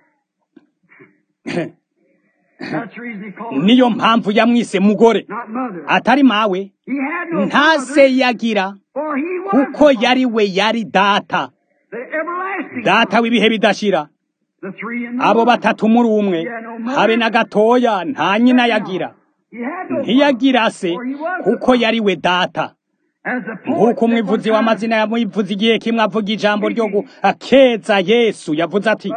niyo mpamvu yamwise mugore atari mawe nta se yagira kuko yari data w'ibihe bidashira. Abo batatu muri umwe habe na gatoya nta nyina yagira ntiyagira se kuko yari we data nk'uko umwivuzi w'amazina yamwivuze igihe kimwe avuga ijambo ryo gukeza Yesu yavuze ati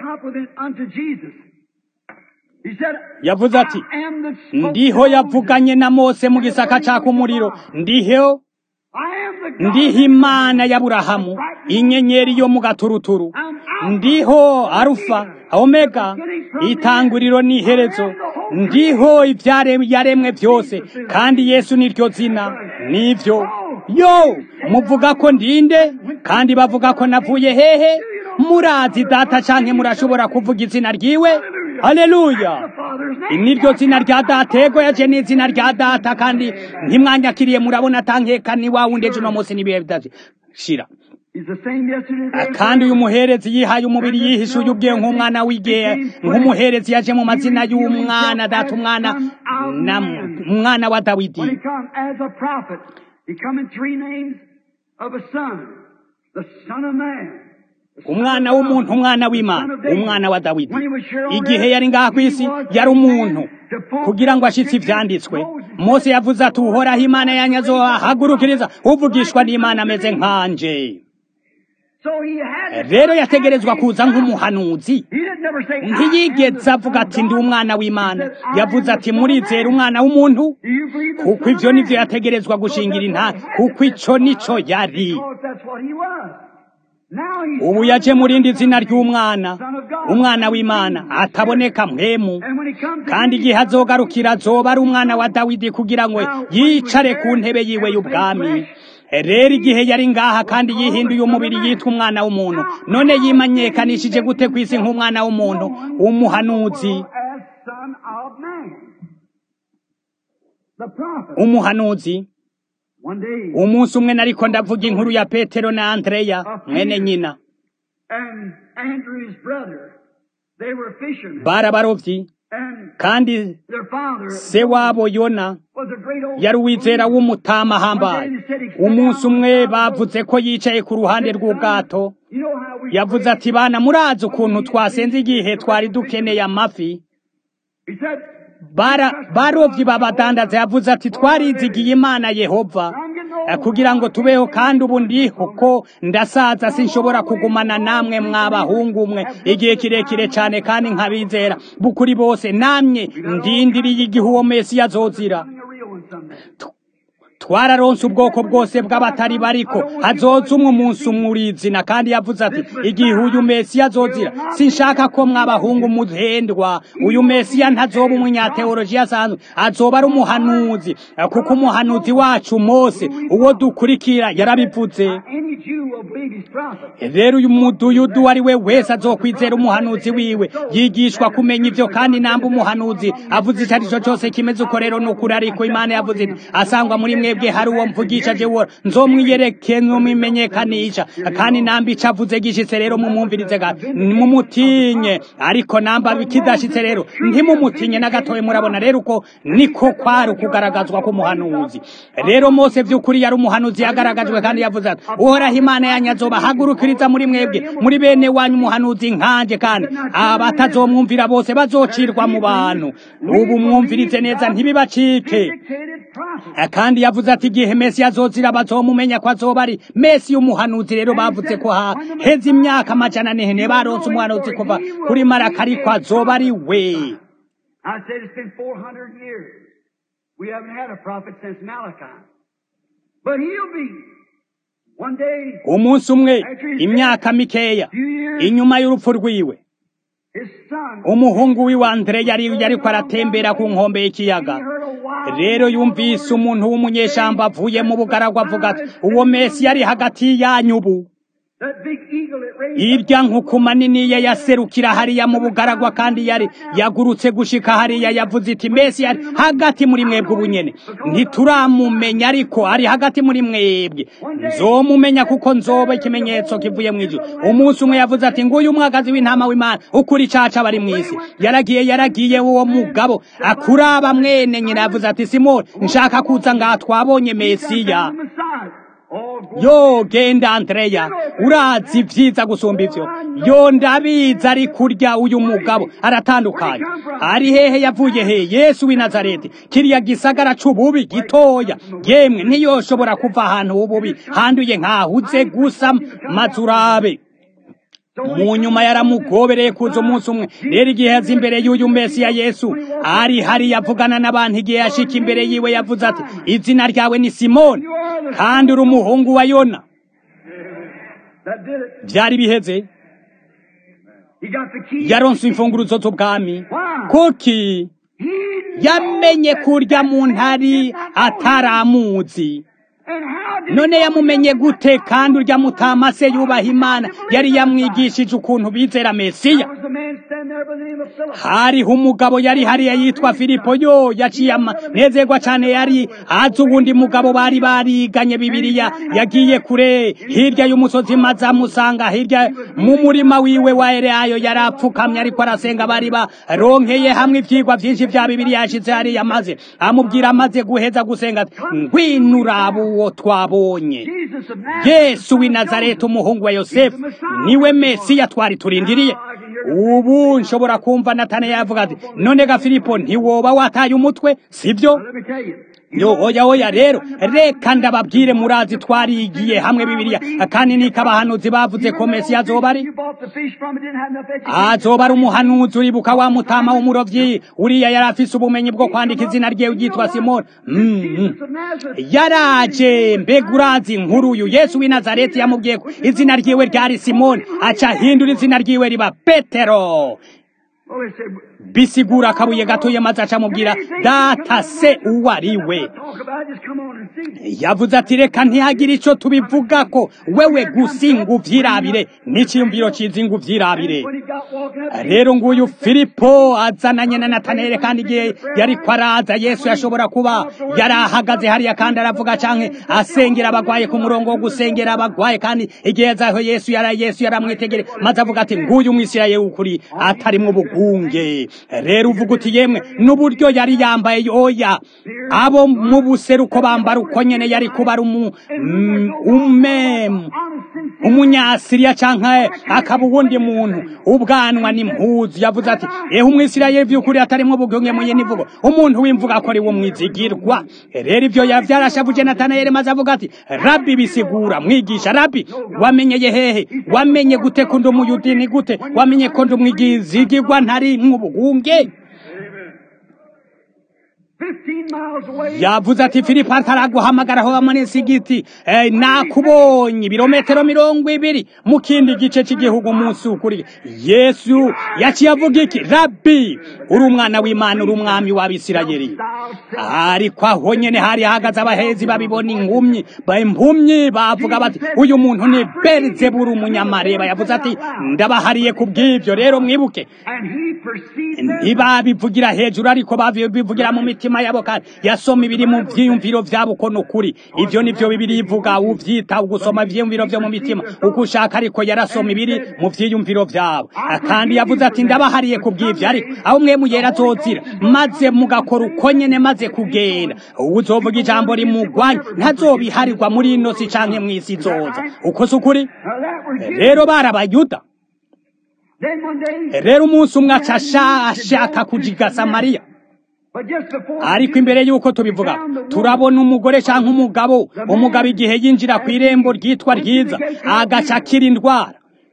ndiho yavuganye na Mose mu gisaka caka umuriro ndiho Imana y'Aburahamu inyenyeri yo mu gaturuturu ndiho Arufa Omega itanguriro n'iherezo ndiho ivyaremwe byose kandi Yesu niryo zina nivyo muvuga ko ndinde kandi bavuga ko navuye hehe murazi data canke murashobora kuvuga izina ryiwe haleluya niryo zina rya data ego yaje n'izina rya data kandi ntimwanyakiriye murabona tankeka ni wawundi ejo no munsi nibihe bidashira kandi uyu muherezi yihaye umubiri yihishuye ubwiye nk'umwana w'igihe nk'umuherezi yaje mu mazina y'umwana data umwana wa Dawidi umwana w'umuntu umwana w'Imana umwana wa Dawidi igihe yari ngaha ku isi yari umuntu kugira ngo ashitse ivyanditswe Mose yavuze ati uhoraho Imana yanyazo hagurukiriza uvugishwa n'Imana ameze nkanje rero yategerezwa kuza nk'umuhanuzi ntiyigeze avuga ati ndi umwana w'Imana yavuze ati murizera umwana w'umuntu kuko ivyo nivyo yategerezwa gushingira inta kuko ico nico yari ubu yaje murindi zina ry'umwana umwana w'Imana ataboneka mpemu kandi igihe azogarukira azoba ari umwana wa Dawidi kugira ngo yicare ku ntebe yiwe y'ubwami rero igihe yari ngaha kandi yihinduye umubiri yitwa umwana w'umuntu none yimanyekanishije gute ku isi nk'umwana w'umuntu umuhanuzi umunsi umwe nariko ndavuga inkuru ya Petero na Andreya mwene nyina barabarovyi kandi se wabo Yona yari uwizera w'umutama hambaye umunsi umwe bavuze ko yicaye ku ruhande rw'ubwato yavuze ati bana murazi ukuntu twasenze igihe twari dukeneye amafi barovyi babadandaza yavuze ati twarizigiye Imana Yehova kugira ngo tubeho kandi ubu ndiho ko ndasaza sinshobora kugumana namwe mwabahungu mwe igihe kirekire cyane kandi nkabizera bukuri bose namye ndindiriye igihe uwo Mesiya azozira twararonse ubwoko bwose bw'abatari bariko hazoza umwe umunsi umurizina kandi yavuze ati igihe uyu Mesiya azozira sinshaka ko mwabahungu muhendwa uyu Mesiya ntazoba umunyateolojiya asanzwe azoba ari umuhanuzi kuko umuhanuzi wacu Mose uwo dukurikira yarabivuze rero uyu muduyudu ari we wese azokwizera umuhanuzi wiwe yigishwa kumenya ivyo kandi namba umuhanuzi avuze icyo arico cyose kimeze uko rero n'ukuri ariko Imana yavuze iti asangwa muri mwebwe hari uwo mvugisha jewe nzomwiyereke ntumimenyekanisha kandi namba ico avuze gishitse rero mumwumvirize mumutinye ariko namba bikidashitse rero ntimumutinye na gatoye murabona rero uko niko kwari kugaragazwa ko umuhanuzi rero Mose vy'ukuri yari umuhanuzi yagaragajwe kandi yavuze ati uhoraho Imana yanyazoba hagurukiriza muri mwebwe muri bene wanyu umuhanuzi nkanje kandi abatazomwumvira bose bazocirwa mu bantu ubu mwumvirize neza ntibibacike kandi yavuze ati igihe Mesiya azozira bazomumenya ko azoba ari Mesiya umuhanuzi rero bavuze ko heze imyaka 400 baronse umuhanuzi kuva kuri Maraka ariko azoba ari we umunsi umwe imyaka mikeya inyuma y'urupfu rwiwe umuhungu wiwe Andreya yariko aratembera ku nkombe y'ikiyaga rero yumvise umuntu w'umunyeshamba avuye mu bugaragwa avuga ati uwo Mesiya ari hagati yanyu ubu irya nkukuma niniya yaserukira hariya mu bugaragwa kandi yari yagurutse gushika hariya yavuze iti Mesiya ari hagati muri mwebwe ubunyene ntituramumenya ariko ari hagati muri mwebwe nzomumenya kuko nzoba ikimenyetso kivuye mu ijuru umunsi umwe yavuze ati nguyu umwagazi w'intama w'Imana ukuri caca bari mwisi yaragiye uwo mugabo akuraba mwene nyina yavuze ati Simoni nshaka kuza ngaha twabonye Mesiya yo genda Andreya urazi vyiza gusumba ivyo yo ndabizi ari kurya uyu mugabo aratandukanye ari hehe yavuye he Yesu w'i Nazareti kiriya gisagara c'ububi gitoya yemwe ntiyoshobora kuva ahantu h'ububi handuye nkahuze gusa mazurabe mu nyuma yaramugobereye kuza umunsi umwe rero igihe yaza imbere y'uyu Mesiya Yesu ari hari yavugana n'abantu igihe yashika imbere yiwe yavuze ati izina ryawe ni Simoni kandi uri umuhungu wa Yona byari biheze yaronse imfunguruzo z'ubwami kuki yamenye kurya mu ntari ataramuzi none yamumenye gute kandi urya mutama se yubaha Imana yari yamwigishije ukuntu bizera Mesiya hariho umugabo yari hariya yitwa Filipo yo yaciye amanezerwa cyane yari azi ubundi mugabo bari bariganye Bibiliya yagiye kure hirya y'umusozi maze amusanga hirya mu murima wiwe wa Elayo yarapfukamye ariko arasenga bari baronkeye hamwe ivyigwa vyinshi vya Bibiliya yashize hariya maze amubwira amaze guheza gusenga ngwinuraba uwo twabonye Yesu w'i Nazareti umuhungu wa Yosefu niwe Mesiya twari turindiriye ubu nshobora kumva Natanaeli yavuga ati none ga Filipo ntiwoba wataye umutwe sivyo oya rero reka ndababwire murazi twarigiye hamwe Bibiliya kandi nikabahanuzi bavuze ko Mesiya azoba ari umuhanuzi uribuka wa mutama w'umurovyi uriya yari afise ubumenyi bwo kwandika izina rye yitwa Simoni yaraje mbega urazi nkuru uyu Yesu w'i Nazareti yamubwiye ko izina ryiwe ryari Simoni aca hindura izina ryiwe riba Petero bisigura akabuye gatoye maze acamubwira data se uwariwe yavuze ati reka ntihagire ico tubivuga ko wewe gusinga uvyirabire n'iciyumviro cizinga uvyirabire rero nguyu Filipo azananye na Natanaeli kandi igihe yari kwaraza Yesu yashobora kuba yarahagaze hariya kandi aravuga canke asengera abagwaye ku murongo wo gusengera abagwaye kandi igihe yazaho Yesu yaramwitegere maze avuga ati nguyu Mwisirayeli ukuri atarimwo bugunge rero uvuga uti yemwe n'uburyo yari yambaye oya abo mu buseruko bambara uko nyene yari kuba ari umunyasiriya canke akaba uwundi muntu ubwanwa n'impuzu yavuze ati Umwisirayeli vy'ukuri atarimwo bugunge mu yindi mvugo umuntu w'imvuga ko ari wo mwizigirwa rero ivyo yavyarashavuje Natanaeli maze avuga ati Rabbi bisigura mwigisha Rabbi wamenyeye hehe wamenye gute ko ndi umuyuda ni gute wamenye ko ndi umwizigirwa ntari mw'ubugunge yavuze ati Filipo ataraguhamagaraho bamunesi igiti nakubonye ibirometero 20 mu kindi gice cy'igihugu umunsi ukuri Yesu yaciye avuga iki Rabbi uri umwana w'Imana uri umwami w'Abisirayeli ariko aho nyene hari hagaze abahezi babibona impumyi bavuga bati uyu muntu ni Beelzebuli umunyamareba yavuze ati ndabahariye kubw'ivyo rero mwibuke ntibabivugira hejuru ariko babivugira mu mitima yabo kandi yasoma ibiri mu vyiyumviro vyabo ko nukuri ivyo nivyo Bibiliya ivuga uvyita ugusoma ivyiyumviro vyo mu mitima uko ushaka ariko yarasoma ibiri mu vyiyumviro vyabo kandi yavuze ati ndabahariye kubw'ivyo ariko aho mwe muyera azozira maze mugakora uko nyene maze kugenda uzovuga ijambo rimugwanya ntazobiharirwa muri ino si canke mw'isi izoza uko si ukuri rero barabayuda rero umunsi umwe ashaka kujiga Samariya ariko imbere yuko tubivuga turabona umugore canke umugabo igihe yinjira ku irembo ryitwa ryiza agacakira indwara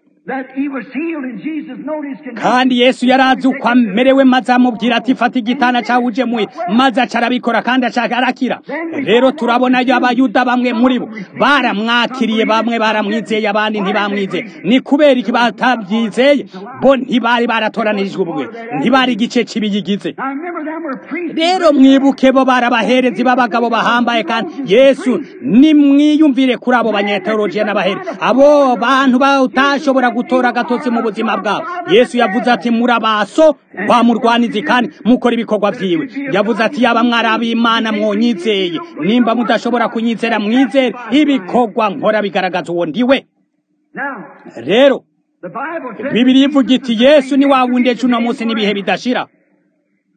kandi Yesu yarazi uko amerewe maze amubwira ati fata igitanda cawe uje muye maze acarabikora kandi arakira rero turabona abayuda bamwe muri bo baramwakiriye bamwe baramwizeye abandi ntibamwizeye ni kubera iki batabyizeye bo ntibari baratoranijwe ubwe ntibari igice kibiyigize rero mwibuke bo barabaherezi b'abagabo bahambaye kandi Yesu nimwiyumvire kuri abo banyeteolojiya n'abaherezi abo bantu batashobora gutora gatotsi mu buzima bwabo Yesu yavuze ati murabaso bamurwanize kandi mukora ibikorwa vyiwe yavuze ati yaba mwarabi Imana mwonyizeye nimba mudashobora kunyizera mwizere ibikorwa nkora bigaragaza uwo ndiwe rero Bibiliya ivuga iti Yesu ni wawundi ejo no munsi n'ibihe bidashira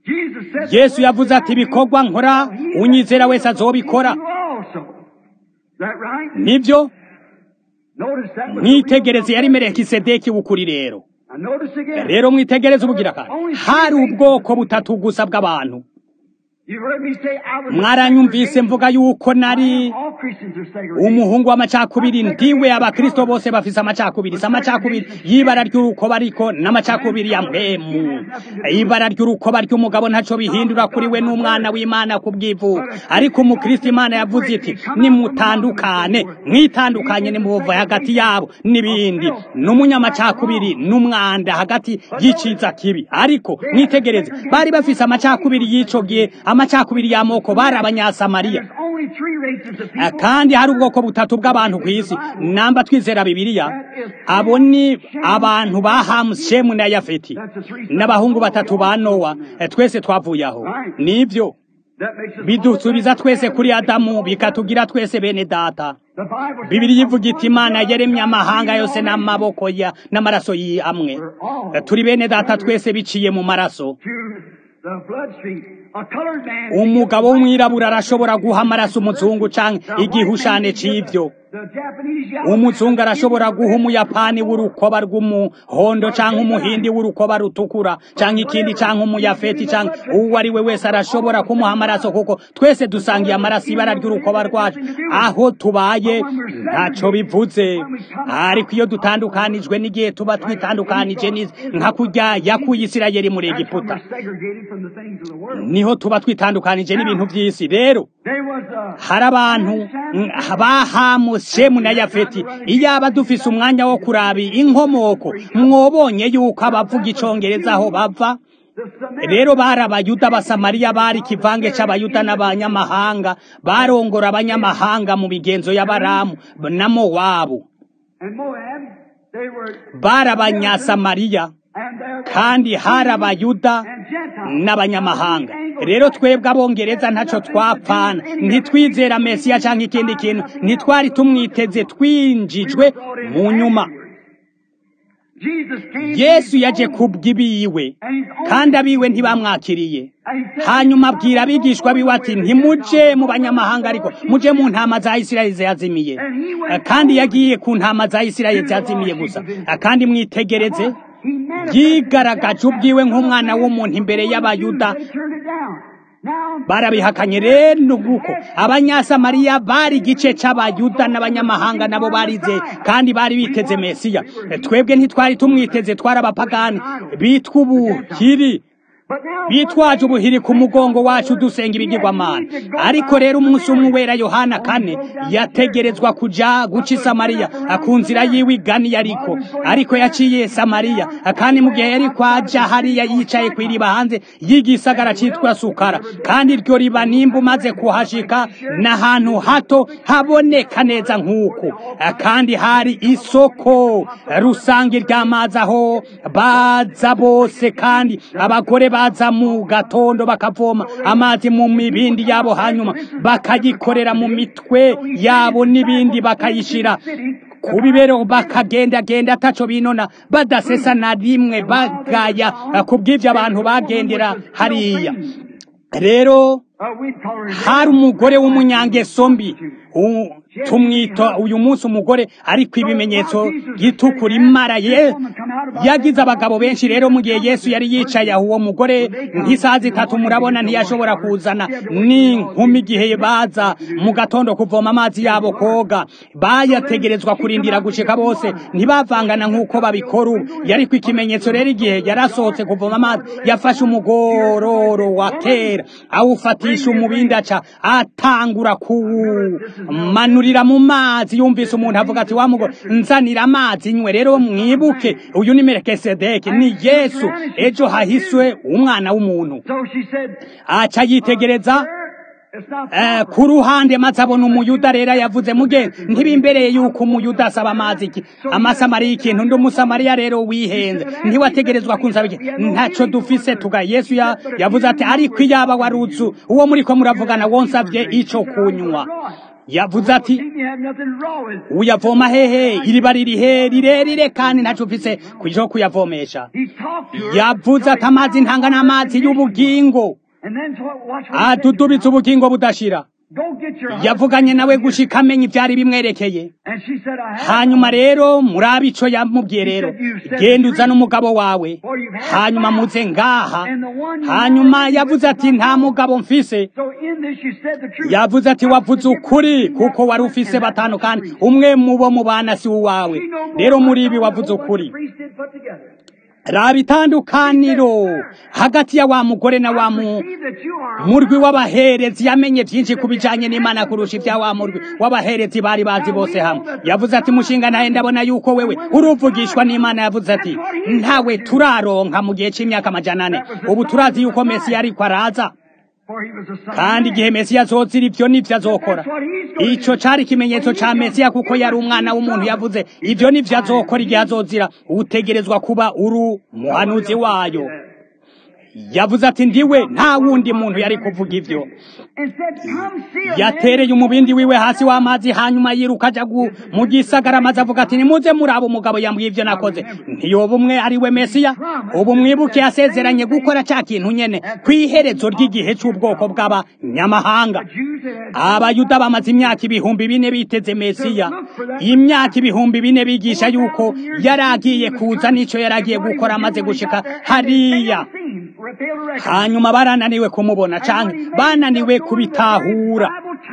Yesu yavuze ati ibikorwa nkora unyizera wese azobikora nibyo mwitegereze yari Melikisedeki w'ukuri rero mwitegereze ubugira kandi hari ubwoko butatu gusa bw'abantu. Mwaranyumvise mvuga yuko nari umuhungu w'amacakubiri, ndiwe abakristo bose bafise amacakubiri, amacakubiri y'ibara ry'urukoba ariko n'amacakubiri ya mpemu. Ibara ry'urukoba ry'umugabo ntaco bihindura kuri we n'umwana w'Imana kubwivuka, ariko umukristo Imana yavuze iti nimutandukane, mwitandukanye nimuva hagati yabo n'ibindi, n'umunyamacakubiri n'umwanda hagati y'iciza kibi. Ariko mwitegereze bari bafise amacakubiri y'ico gihe, amacakubiri y'amoko, bari abanyasamariya. Kandi hari ubwoko butatu bw'abantu kw'isi namba twizera Bibiliya. Abo ni abantu ba Hamu, Shemu na Yafeti, n'abahungu batatu ba Nowa. Twese twavuye aho. Nivyo bidusubiza twese kuri Adamu, bikatugira twese bene data. Bibiliya ivuga iti Imana yaremye amahanga yose n'amaboko ya n'amaraso amwe. Turi bene data twese biciye mu maraso. Umugabo w'umwirabura arashobora guha amaraso umuzungu canke igihushane c'ivyo. Umuzungu arashobora guha umuyapani w'urukoba rw'umuhondo canke umuhindi w'urukoba rutukura canke ikindi canke umuyafeti canke uwo ari we wese arashobora kumuha amaraso, kuko twese dusangiye amaraso, ibara ry'urukoba rwacu. Aho tubaye ntaco bivuze, ariko iyo dutandukanijwe n'igihe tuba twitandukanije nka kurya yakuye Isirayeli muri Egiputa, niho tuba twitandukanije n'ibintu vy'isi. Rero hari abantu ba Hamu, Shemu na Yafeti. Iyaba dufise umwanya wo kurabi inkomoko, mwobonye yuko abavuga icongereza aho bava. Rero bari Abayuda, Abasamariya bari kivange c'Abayuda n'abanyamahanga, barongora abanyamahanga mu migenzo y'Abaramu na Mowabu. Bari Abanyasamariya kandi hari Abayuda n'abanyamahanga. Rero twebwe Abongereza ntaco twapfana, ntitwizera Mesiya canke ikindi kintu, ntitwari tumwiteze, twinjijwe mu nyuma. Yesu yaje kubwibiwe kandi abiwe ntibamwakiriye. Hanyuma abwira abigishwa biwe ati ntimuje mu banyamahanga, ariko muje mu ntama za Isirayeli yazimiye. Kandi yagiye ku ntama za Isirayeli yazimiye gusa. Kandi mwitegereze yigaragaje ubwiwe nk'umwana w'umuntu imbere y'Abayuda. Barabihakanye. Rero guko Abanyasamariya bari igice c'Abayuda n'abanyamahanga, nabo barize kandi bari biteze Mesiya. Twebwe ntitwari tumwiteze, twari abapagani bitwa ubuhiri, bitwaje ubuhiri ku mugongo wacu dusenga ibigirwamana. Ariko rero umunsi umwe wera Yohana 4 yategerezwa kuja guca Samariya, akunzira yiwe igani ariko yaciye Samariya. Kandi mu gihe yari kwaja hariya yicaye kw'iriba hanze y'igisagara citwa Sukara, kandi iryo riba nimba umaze kuhashika n'ahantu hato haboneka neza nk'uko. Kandi hari isoko rusange ry'amazi aho baza bose, kandi abagore baza mu gatondo bakavoma amazi mu mibindi yabo, hanyuma bakayikorera mu mitwe yabo n'ibindi bakayishira ku bibero, bakagendagenda ataco binona, badasesa na rimwe bagaya. Kubw'ivyo abantu bagendera hariya. Rero hari umugore w'umunyangeso mbi, tumwita uyu munsi umugore ariko ibimenyetso gitukura imara yagize abagabo benshi. Rero mu gihe Yesu yari yicaye aho, uwo mugore nk'isaha 3 murabona ntiyashobora kuzana n'inkumi igihe baza mu gatondo kuvoma amazi yabo koga. Bayategerezwa kurindira gushika bose, ntibavangana nk'uko babikora ubu. Yariko ikimenyetso rero igihe yarasohotse kuvoma amazi, yafashe umugororo wa kera awufatisha umubindi, aca atangura kumanurira mu mazi. Yumvise umuntu avuga ati wa mugore nzanira amazi nywe. Rero mwibuke uyu ni Melikisedeki, ni Yesu ejo hahiswe umwana w'umuntu. Aca yitegereza ku ruhande maze abona umuyuda. Rero yavuze muge ntibimbereye yuko umuyuda asaba amazi amasamariya ikintu, ndi umusamariya rero wihenze, ntiwategerezwa kunsaba iki, ntaco dufise tuga. Yesu yavuze ati ariko iyaba waruzu uwo muriko muravugana wonsavye ico kunywa. Yavuze ati uyavoma hehe, iriba ririhe rirerire kandi ntaco ufise kujo kuyavomesha. Yavuze ati amazi ntanga n'amazi y'ubugingo, adudubitse ubugingo budashira. yavuganye nawe gushika amenya ivyari bimwerekeye. Hanyuma rero murabe ico yamubwiye rero, genda uzana umugabo wawe hanyuma muze ngaha. Hanyuma yavuze ati nta mugabo mfise. Yavuze ati wavuze ukuri kuko wari ufise batanu kandi umwe mubo mu bana si uwawe. Rero muri ibi wavuze ukuri. Raba itandukaniro hagati ya wa mugore na wa murwi w'abaherezi. Yamenye byinshi kubijanye n'Imana kurusha ibya wa murwi w'abaherezi bari bazi bose hamwe. Yavuze ati mushinga naye ndabona yuko wewe uruvugishwa n'Imana. Yavuze ati ntawe turaronka mu gihe c'imyaka 400. Ubu turazi yuko Mesiya ariko araza, kandi igihe Mesiya azozira ivyo nivyo azokora. Ico cari ikimenyetso ca Mesiya kuko yari umwana w'umuntu. Yavuze ivyo nivyo azokora igihe azozira. Utegerezwa kuba uru muhanuzi wayo. Yavuze ati ndiwe, nta wundi muntu yari kuvuga ivyo. Yatereye umubindi wiwe hasi w'amazi, hanyuma yiruka aja mu gisagara maze avuga ati nimuze muraba umugabo yambwiye ivyo nakoze. Ntiyoba umwe ari we Mesiya? Ubu mwibuke yasezeranye gukora ca kintu nyene kw'iherezo ry'igihe c'ubwoko bw'abanyamahanga. Abayuda bamaze imyaka 4,000 biteze Mesiya, imyaka 4,000 bigisha yuko yaragiye kuza n'ico yaragiye gukora amaze gushika hariya. Hanyuma barananiwe kumubona canke bananiwe kubitahura.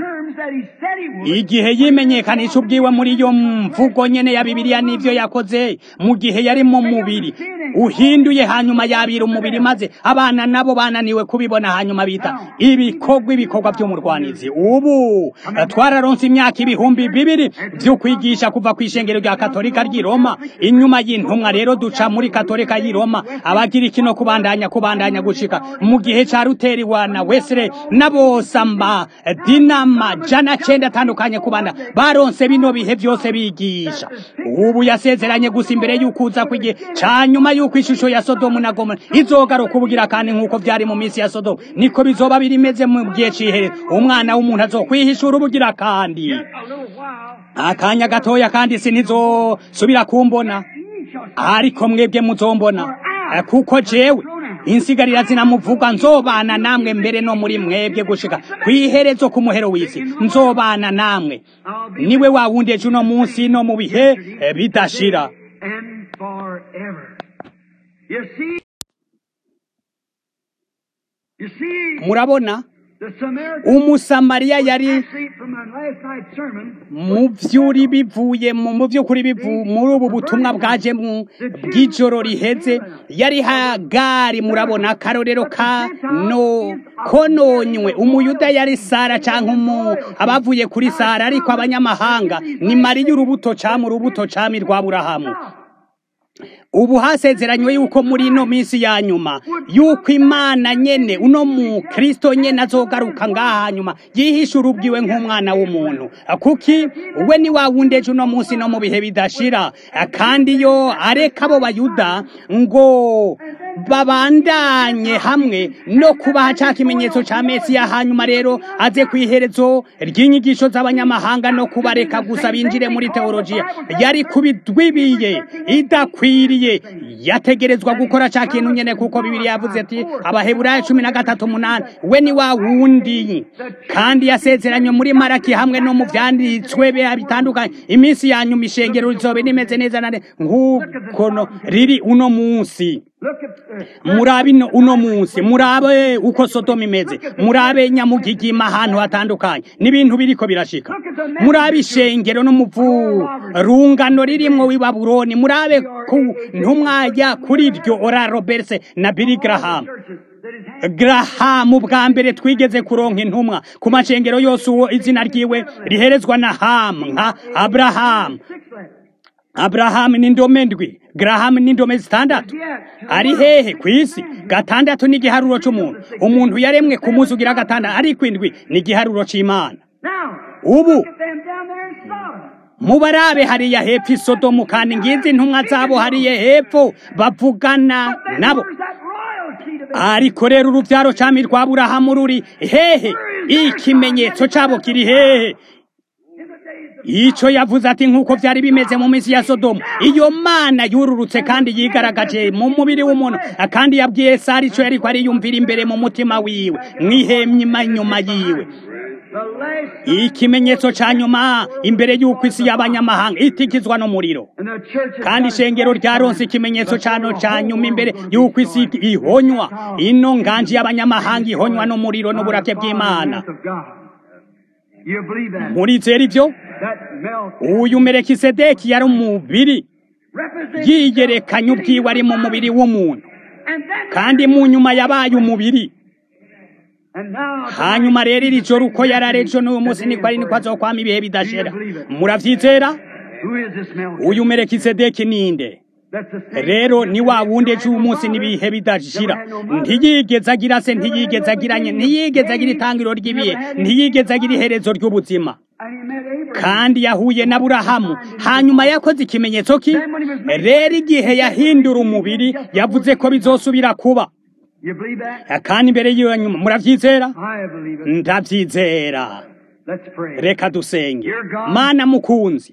Igihe yimenyekanisha ubwiwe muri iyo mvugo nyene ya Bibiliya n'ivyo yakoze mu gihe yari mu mubiri uhinduye, hanyuma yabira umubiri maze abana nabo bananiwe kubibona, hanyuma bita ibikorwa by'umurwanizi. Ubu twararonse imyaka 2,000 byo kwigisha kuva kw'ishengero rya Katolika ry'i Roma. Inyuma y'intumwa rero duca muri Katolika y'i Roma, abagira ikino kubandanya gushika mu gihe ca Luteri na Wesley nabo Samba Dinama jana 9 atandukanye kubanda baronse bino bihe byose bigisha. Ubu yasezeranye gusa imbere y'ukuza kw'igihe ca nyuma y'uko ishusho ya Sodomu na Gomora izogaruka kubugira, kandi nk'uko vyari mu minsi ya Sodomu niko bizoba birimeze mu gihe cihere. Umwana w'umuntu azokwihishura ubugira kandi akanya gatoya, kandi sinizosubira kumbona, ariko mwebwe muzombona, kuko jewe insigarira zinamuvuga nzobana namwe mbere no muri mwebwe gushika kwiherezo ku muhero w'isi. Nzobana namwe, niwe wa wundi ejo no munsi no mu bihe bidashira. Murabona, Umusamariya yari mu vyuri bivuye mu vyukuri muri ubu butumwa bwaje mu bw'ijoro riheze, yari Hagari. Murabona akarorero kononywe. Umuyuda yari Sara canke abavuye kuri Sara, ariko abanyamahanga ni Mariya urubuto cami rwa Aburahamu. Ubu hasezeranywe yuko muri ino minsi ya nyuma yuko Imana nyene uno mu Kristo nyene azogaruka ngaha nyuma yihishura ubwiwe nk'umwana w'umuntu. Kuki we ni wa wundi ejo no munsi no mu bihe bidashira, kandi yo areka abo Bayuda ngo babandanye hamwe no kubaha ca kimenyetso ca Mesiya, hanyuma rero aze kwiherezo ry'inyigisho z'abanyamahanga no kubareka gusa binjire muri teologiya. Yari kubidwibiye idakwiriye, yategerezwa gukora ca kintu nyene, kuko Bibiliya yavuze ati Abaheburayo 13:8 we ni wa wundi, kandi yasezeranye muri Maraki hamwe no mu vyanditswe bitandukanye. Iminsi ya nyuma ishengero rizobe rimeze neza nane nk'uko riri uno munsi. Murabe uno munsi, murabe uko Sodoma imeze, murabe Nyamugigima ahantu hatandukanye n'ibintu biriko birashika. Murabe ishengero no muvu rungano ririmwo w'i Babuloni, murabe ku ntumwajya kuri iryo Oral Roberts na Billy Graham ubwa mbere twigeze kuronka intumwa ku mashengero yose. Uwo izina ryiwe riherezwa na Ham nka Abraham ni indome ndwi, Graham ni indome 6. Ari hehe kw'isi? 6 ni igiharuro c'umuntu. Umuntu yaremwe ku munsi ugira 6, ariko 7 ni igiharuro c'Imana. Ubu mubarabe hariya hepfo i Sodomu, kandi ngizi intumwa zabo hariya hepfo bavugana nabo. Ariko rero uruvyaro cami rwa Aburahamu ruri hehe? Ikimenyetso cabo kiri hehe? Ico yavuze ati nk'uko vyari bimeze mu minsi ya Sodomu, iyo Mana yururutse kandi yigaragaje mu mubiri w'umuntu, kandi yabwiye Sara ico yariko ariyumvira imbere mu mutima wiwe mwihemye nyuma yiwe. ikimenyetso ca nyuma imbere y'uko isi y'abanyamahanga itikizwa n'umuriro, kandi ishengero ryaronse ikimenyetso cano ca nyuma imbere y'uko isi ihonywa, ino nganji y'abanyamahanga ihonywa n'umuriro n'uburake bw'Imana. Murizera ivyo? Uyu Melikisedeki yari umubiri yiyerekanye ubwiwe ari mu mubiri w'umuntu, kandi mu nyuma yabaye umubiri. Hanyuma rero iri joro uko yararejo n'uyu munsi niko ari niko azokwama ibihe bidashira. Muravyizera? Uyu Melikisedeki ninde? Rero ni wa wundi ejo umunsi n'ibihe bidashira. Ntiyigeze agira se, ntiyigeze agiranye, ntiyigeze agira itangiro ry'ibihe, ntiyigeze agira iherezo ry'ubuzima. Kandi yahuye na Aburahamu, hanyuma yakoze ikimenyetso ki? Rero igihe yahindura umubiri yavuze ko bizosubira kuba. Kandi imbere y'iyo nyuma muravyizera? Ndavyizera. Reka dusenge. Mana mukunzi,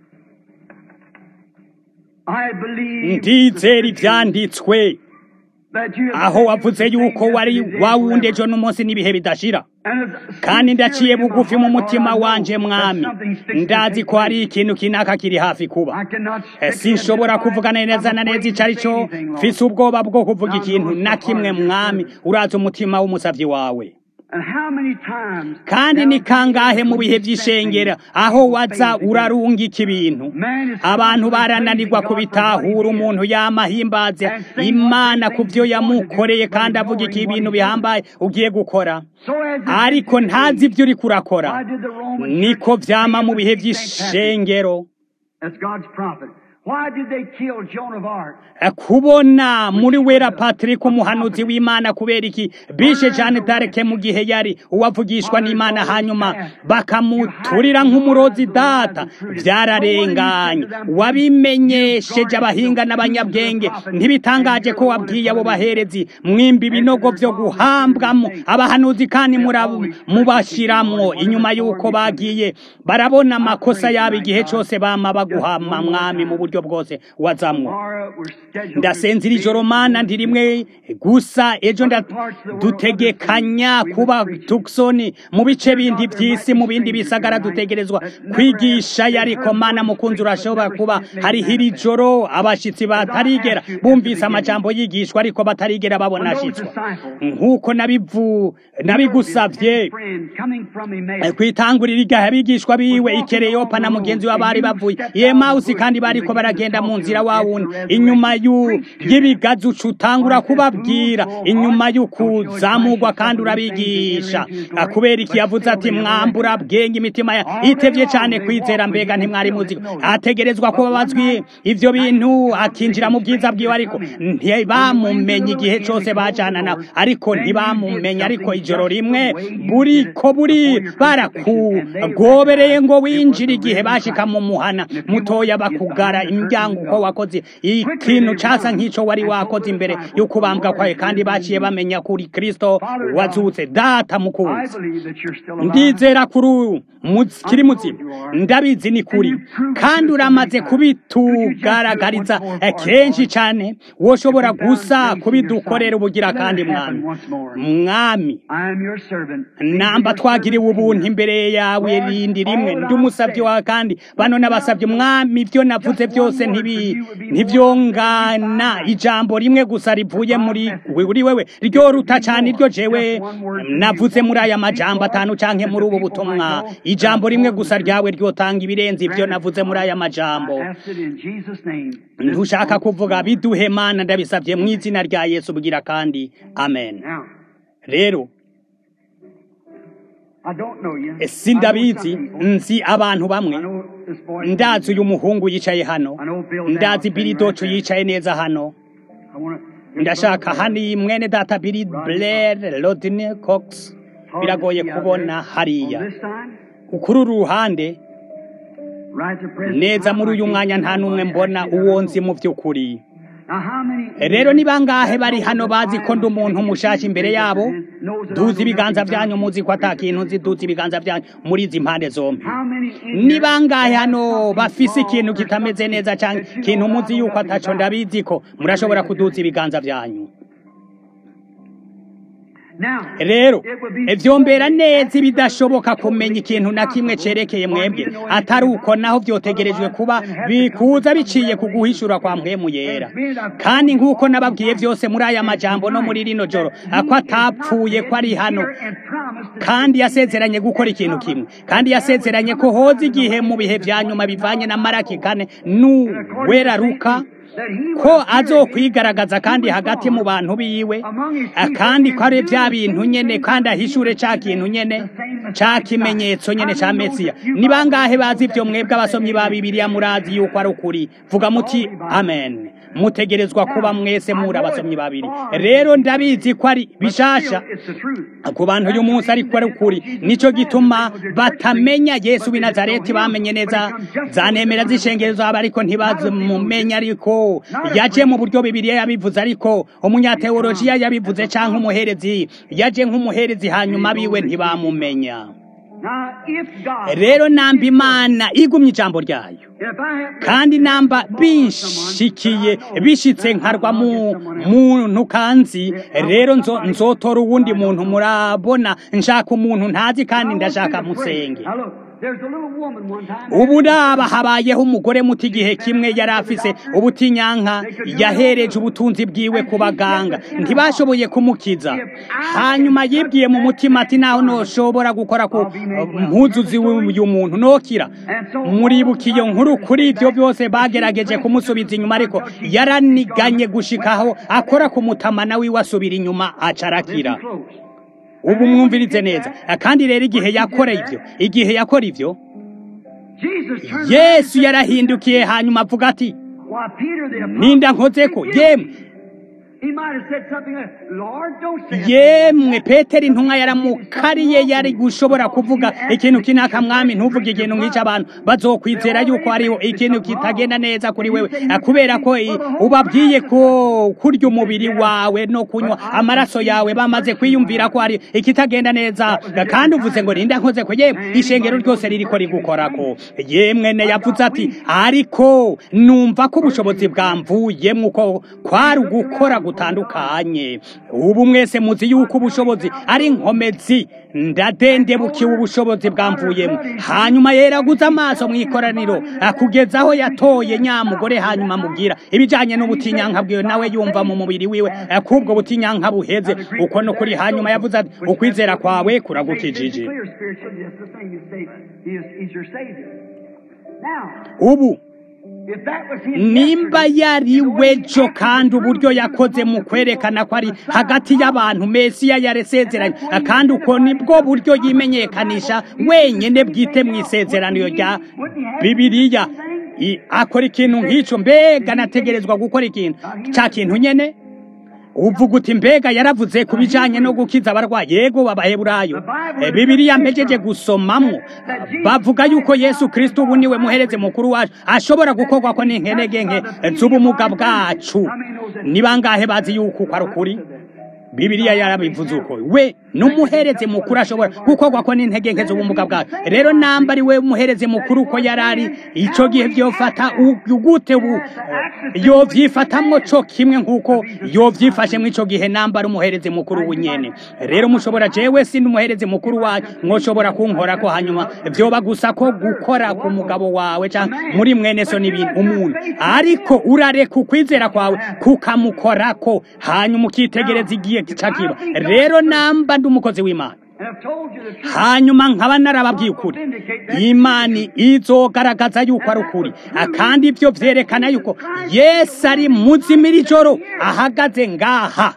ndizera ivyanditswe aho wavuze yuko wari wawundi ejo n'umunsi n'ibihe bidashira, kandi ndaciye bugufi mu mutima wanje Mwami, ndazi ko hari ikintu kinaka kiri hafi kuba. Sinshobora kuvugana neza na neza ico arico, mfise ubwoba bwo kuvuga ikintu na kimwe Mwami, urazi umutima w'umusavyi wawe. Kandi ni kangahe mu bihe vy'ishengera aho waza urarungika ibintu abantu barananirwa kubitahura, umuntu yamahimbaza Imana kuvyo yamukoreye kandi avuga iki ibintu bihambaye ugiye gukora, ariko ntazi ivyo uri kurakora. Niko vyama mu bihe vy'ishengero. Kubona muri wera Patrick umuhanuzi w'Imana kubera iki bishe Jeanne d'Arc mu gihe yari uwavugishwa n'Imana, hanyuma bakamuturira nk'umurozi data, vyararenganye. Wabimenyesheje abahinga n'abanyabwenge, ntibitangaje ko wabwiye abo baherezi mwimba ibinogo vyo guhambwamo abahanuzi, kandi mubashiramwo inyuma y'uko bagiye barabona amakosa yabo igihe cose bama baguhama Mwami mu buryo bwose wazamwo. Ndasenzira ijoro Mana ndi rimwe gusa, ejo dutegekanya kuba Tucson mu bice bindi vy'isi, mu bindi bisagara dutegerezwa kwigisha. Yariko Mana mukunzi, urashobora kuba hari hiri joro abashitsi batarigera bumvise amajambo yigishwa ariko batarigera babona ashitswa, nkuko nabigusavye kwitangurira igihe abigishwa biwe Ikereyopa na mugenzi wa bari bavuye Emausi, kandi bariko baragenda mu nzira wawundi inyuma y'ibigazi utangura kubabwira inyuma y'ukuzamurwa, kandi urabigisha. Kubera iki yavuze ati mwambura bwenge imitima itevye cyane kwizera, mbega ntimwari muzi ategerezwa kuba bazwi ivyo bintu akinjira mu bwiza bwiwe, ariko ntibamumenye igihe cose bajana nawe, ariko ntibamumenya. Ariko ijoro rimwe buri barakugobereye ngo winjire, igihe bashika mu muhana mutoya bakugara imiryango uko wakoze ikintu casa nk'ico wari wakoze imbere yo kubambwa kwawe, kandi baciye bamenya kuri Kristo wazutse. Data mukunzi, ndizera kuri kiri muzima, ndabizi ni kuri, kandi uramaze kubitugaragariza kenshi cyane, woshobora gusa kubidukorera ubugira kandi Mwami, namba twagiriwe ubuntu imbere yawe rindi rimwe, ndi umusavyi wawe, kandi bano n'abasavye Mwami, ivyo navuze byose ntivyongana ijambo rimwe gusa rivuye muri wewe ryo ruta cyane iryo jewe navuze muri aya majambo atanu canke muri ubu butumwa. Ijambo rimwe gusa ryawe ryotanga ibirenze ivyo navuze muri aya majambo. Ntushaka kuvuga biduhe Mana, ndabisavye mu izina rya Yesu bugira kandi amen. Rero sindabizi, nzi abantu bamwe, ndazi uyu muhungu yicaye hano, ndazi Billy Docho yicaye neza hano, ndashaka hani mwene data Billy Blair Rodney Cox, biragoye kubona hariya kuri ruhande neza. Muri uyu mwanya nta numwe mbona uwo nzi mu vy'ukuri. Rero ni bangahe bari hano bazi ko ndi umuntu mushasha imbere yabo? Duzi ibiganza vyanyu, muzi ko atakintu nzi. Duzi ibiganza vyanyu muri izi mpande zombi. Ni bangahe hano bafise ikintu kitameze neza cyane, kintu muzi yuko ataco ndabizi ko? Murashobora kuduza ibiganza vyanyu. rero vyombera neza ibidashoboka kumenya ikintu na kimwe cerekeye mwebwe atari uko naho vyotegerejwe kuba bikuza biciye ku guhishura kwa mpwemu yera. Kandi nk'uko nababwiye vyose muri aya majambo no muri rino joro ako atapfuye ko ari hano, kandi yasezeranye gukora ikintu kimwe, kandi yasezeranye ko hoza igihe mu bihe vya nyuma bivanye na Maraki 4 n'uwera Luka ko azokwigaragaza kandi hagati mu bantu biwe, kandi ko ari vya bintu nyene, kandi ahishure ca kintu nyene ca kimenyetso nyene ca Mesiya. Ni bangahe bazi ivyo mwebwe abasomyi ba Bibiliya murazi yuko ari ukuri? Vuga muti amen. Mutegerezwa kuba mwese muri abasomyi babiri. Rero ndabizi ko ari bishasha ku bantu uyu munsi, ariko ari ukuri. Nico gituma batamenya Yesu w'i Nazareti. Bamenye neza zanemera z'ishengero zabo, ariko ntibazimumenya. Ariko yaje mu buryo Bibiliya yabivuze, ariko umunyateolojiya yabivuze canke umuherezi yaje nk'umuherezi, hanyuma biwe ntibamumenya. Rero namba Imana igumye ijambo ryayo, kandi namba binshikiye bishitse nkarwa mu muntu kanzi, rero nzotora uwundi muntu. Murabona, nshaka umuntu ntazi kandi ndashaka musenge. Ubu ndaba habayeho umugore muti igihe kimwe yari afise ubutinyanka, yahereje ubutunzi bwiwe ku baganga, ntibashoboye kumukiza. Hanyuma yibwiye mu mutima ati naho noshobora gukora ku mpuzuzi w'uyu muntu nokira. Muribuka iyo nkuru? Kuri ivyo byose bagerageje kumusubiza inyuma, ariko yaraniganye gushikaho akora ku mutamana wiwe asubira inyuma acarakira. Ubu mwumvirize neza. Kandi rero igihe yakora ivyo Yesu yarahindukiye, hanyuma avuga ati ninda nkozeko yemwe. Yemwe Petero intumwa yaramukariye, yari gushobora kuvuga ikintu kinaka, mwami ntuvuge ikintu nk'icyo abantu bazokwizera yuko hariho ikintu kitagenda neza kuri wewe, kubera ko ubabwiye ko kurya umubiri wawe no kunywa amaraso yawe bamaze kwiyumvira ko hari ikitagenda neza, kandi uvuze ngo ninda nkoze ko yemwe ishengero ryose ririko rigukorako. Yemwe ne yavuze ati ariko numva ko ubushobozi bwamvuyemwe uko kwari gukora gutandukanye. Ubu mwese muzi yuko ubushobozi ari inkomezi, ndadendebukiwe ubushobozi bwamvuyemo. Hanyuma yeraguza amaso mu ikoraniro kugeza aho yatoye nyamugore, hanyuma mubwira ibijanye n'ubutinyanka bwiwe, nawe yumva mu mubiri wiwe kubwo butinyanka buheze uko no kuri. Hanyuma yavuze ati ukwizera kwawe kuragukijije. Ubu nimba yari wejo, kandi uburyo yakoze mu kwerekana ko ari hagati y'abantu Mesiya yaresezeranye, kandi uko nibwo buryo yimenyekanisha wenyene bwite mu isezerano rya Bibiliya. Akora ikintu nk'ico, mbega nategerezwa gukora ikintu ca kintu nyene. Uvuga uti mbega yaravuze kubijanye no gukiza abarwayi. Yego b'Abaheburayo Bibiliya mpejeje gusomamwo bavuga yuko Yesu Kristo ubu niwe muhereze mukuru wacu, ashobora gukorwa ko n'inkenege nke z'ubumuga bwacu. Ni bangahe bazi yuko ari ukuri? Bibiliya yarabivuze uko we n'umuhereze mukuru ashobora gukorwa ko n'intege nke z'ubumuga bwacu. Rero namba ari we muhereze mukuru ko yarari ico gihe vyofata ugute ubu yovyifatamwo co kimwe nkuko yovyifashe mu ico gihe namba ari umuhereze mukuru w'unyene. Rero mushobora, jewe si n'umuhereze mukuru wacu, mwoshobora kunkora ko hanyuma vyoba gusa ko gukora ku mugabo wawe canke muri mwene so n'ibintu umuntu, ariko urareka ukwizera kwawe kukamukorako, hanyuma ukitegereza igihe kicakiba. Rero namba ndi umukozi w'Imana, hanyuma nkaba narababwiye ukuri, Imana izogaragaza yuko ari ukuri, kandi ivyo vyerekana yuko Yesu ari muzima iri joro ahagaze ngaha.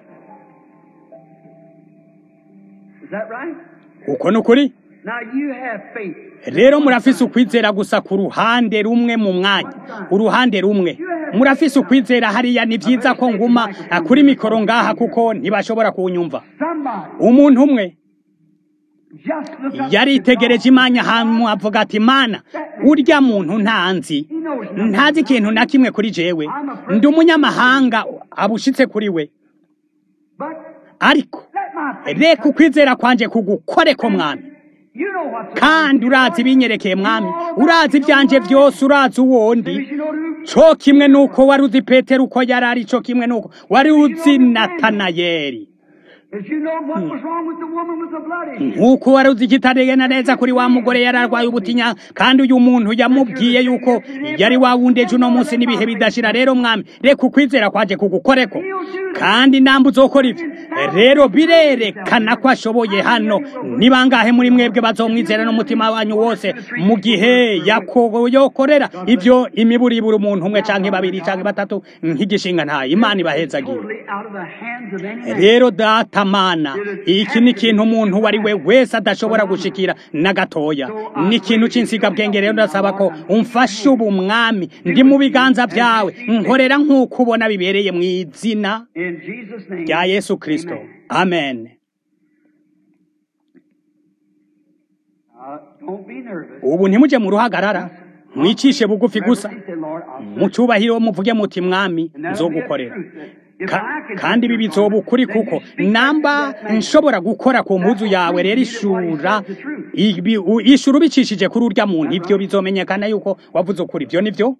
Uko nukuri? Rero murafise ukwizera gusa ku ruhande rumwe mu mwanya, uruhande rumwe murafise ukwizera hariya. Ni vyiza ko nguma kuri mikoro ngaha kuko ntibashobora kunyumva. Umuntu umwe yaritegereje Imana, hanyuma avuga ati Mana, urya muntu ntazi ikintu na kimwe kuri jewe, ndi umunyamahanga abushitse kuri we, ariko reka ukwizera kwanje kugukoreko mwami, kandi urazi ibinyerekeye mwami, urazi ivyanje vyose, urazi uwondi. Co kimwe nuko wari uzi Petero uko yarari, co kimwe nuko wari uzi Natanayeli. nk'uko wari uzi ikitarigenda neza kuri wa mugore yari arwaye ubutinya kandi uyu muntu yamubwiye yuko yari wawundeje uno munsi n'ibihe bidashira. Rero mwami, reka ukwizera kwaje kugukoreko kandi nambu uzokora ivyo. Rero birerekana ko ashoboye hano. Ni bangahe muri mwebwe bazomwizera n'umutima wanyu wose mu gihe yakoyorera ivyo imiburibura umuntu umwe canke babiri canke batatu nk'igishinga nta Imana ibahezagiye. Rero data mana, iki ni ikintu umuntu wari we wese adashobora gushikira na gatoya. Ni ikintu c'insigabwenge. Rero ndasaba ko umfashe ubu mwami, ndi mu biganza vyawe, nkorera nk'uko ubona bibereye mu izina rya Yesu Kristo, amen. Ubu ntimuje mu ruhagarara, mwicishe bugufi gusa mu cyubahiro, muvuge muti mwami, nzogukorera kandi ibi bizoba ukuri, kuko namba nshobora gukora ku mpuzu yawe. Rero ishura ubicishije kuri urya muntu, ivyo bizomenyekana yuko wavuze ukuri. Ivyo nivyo.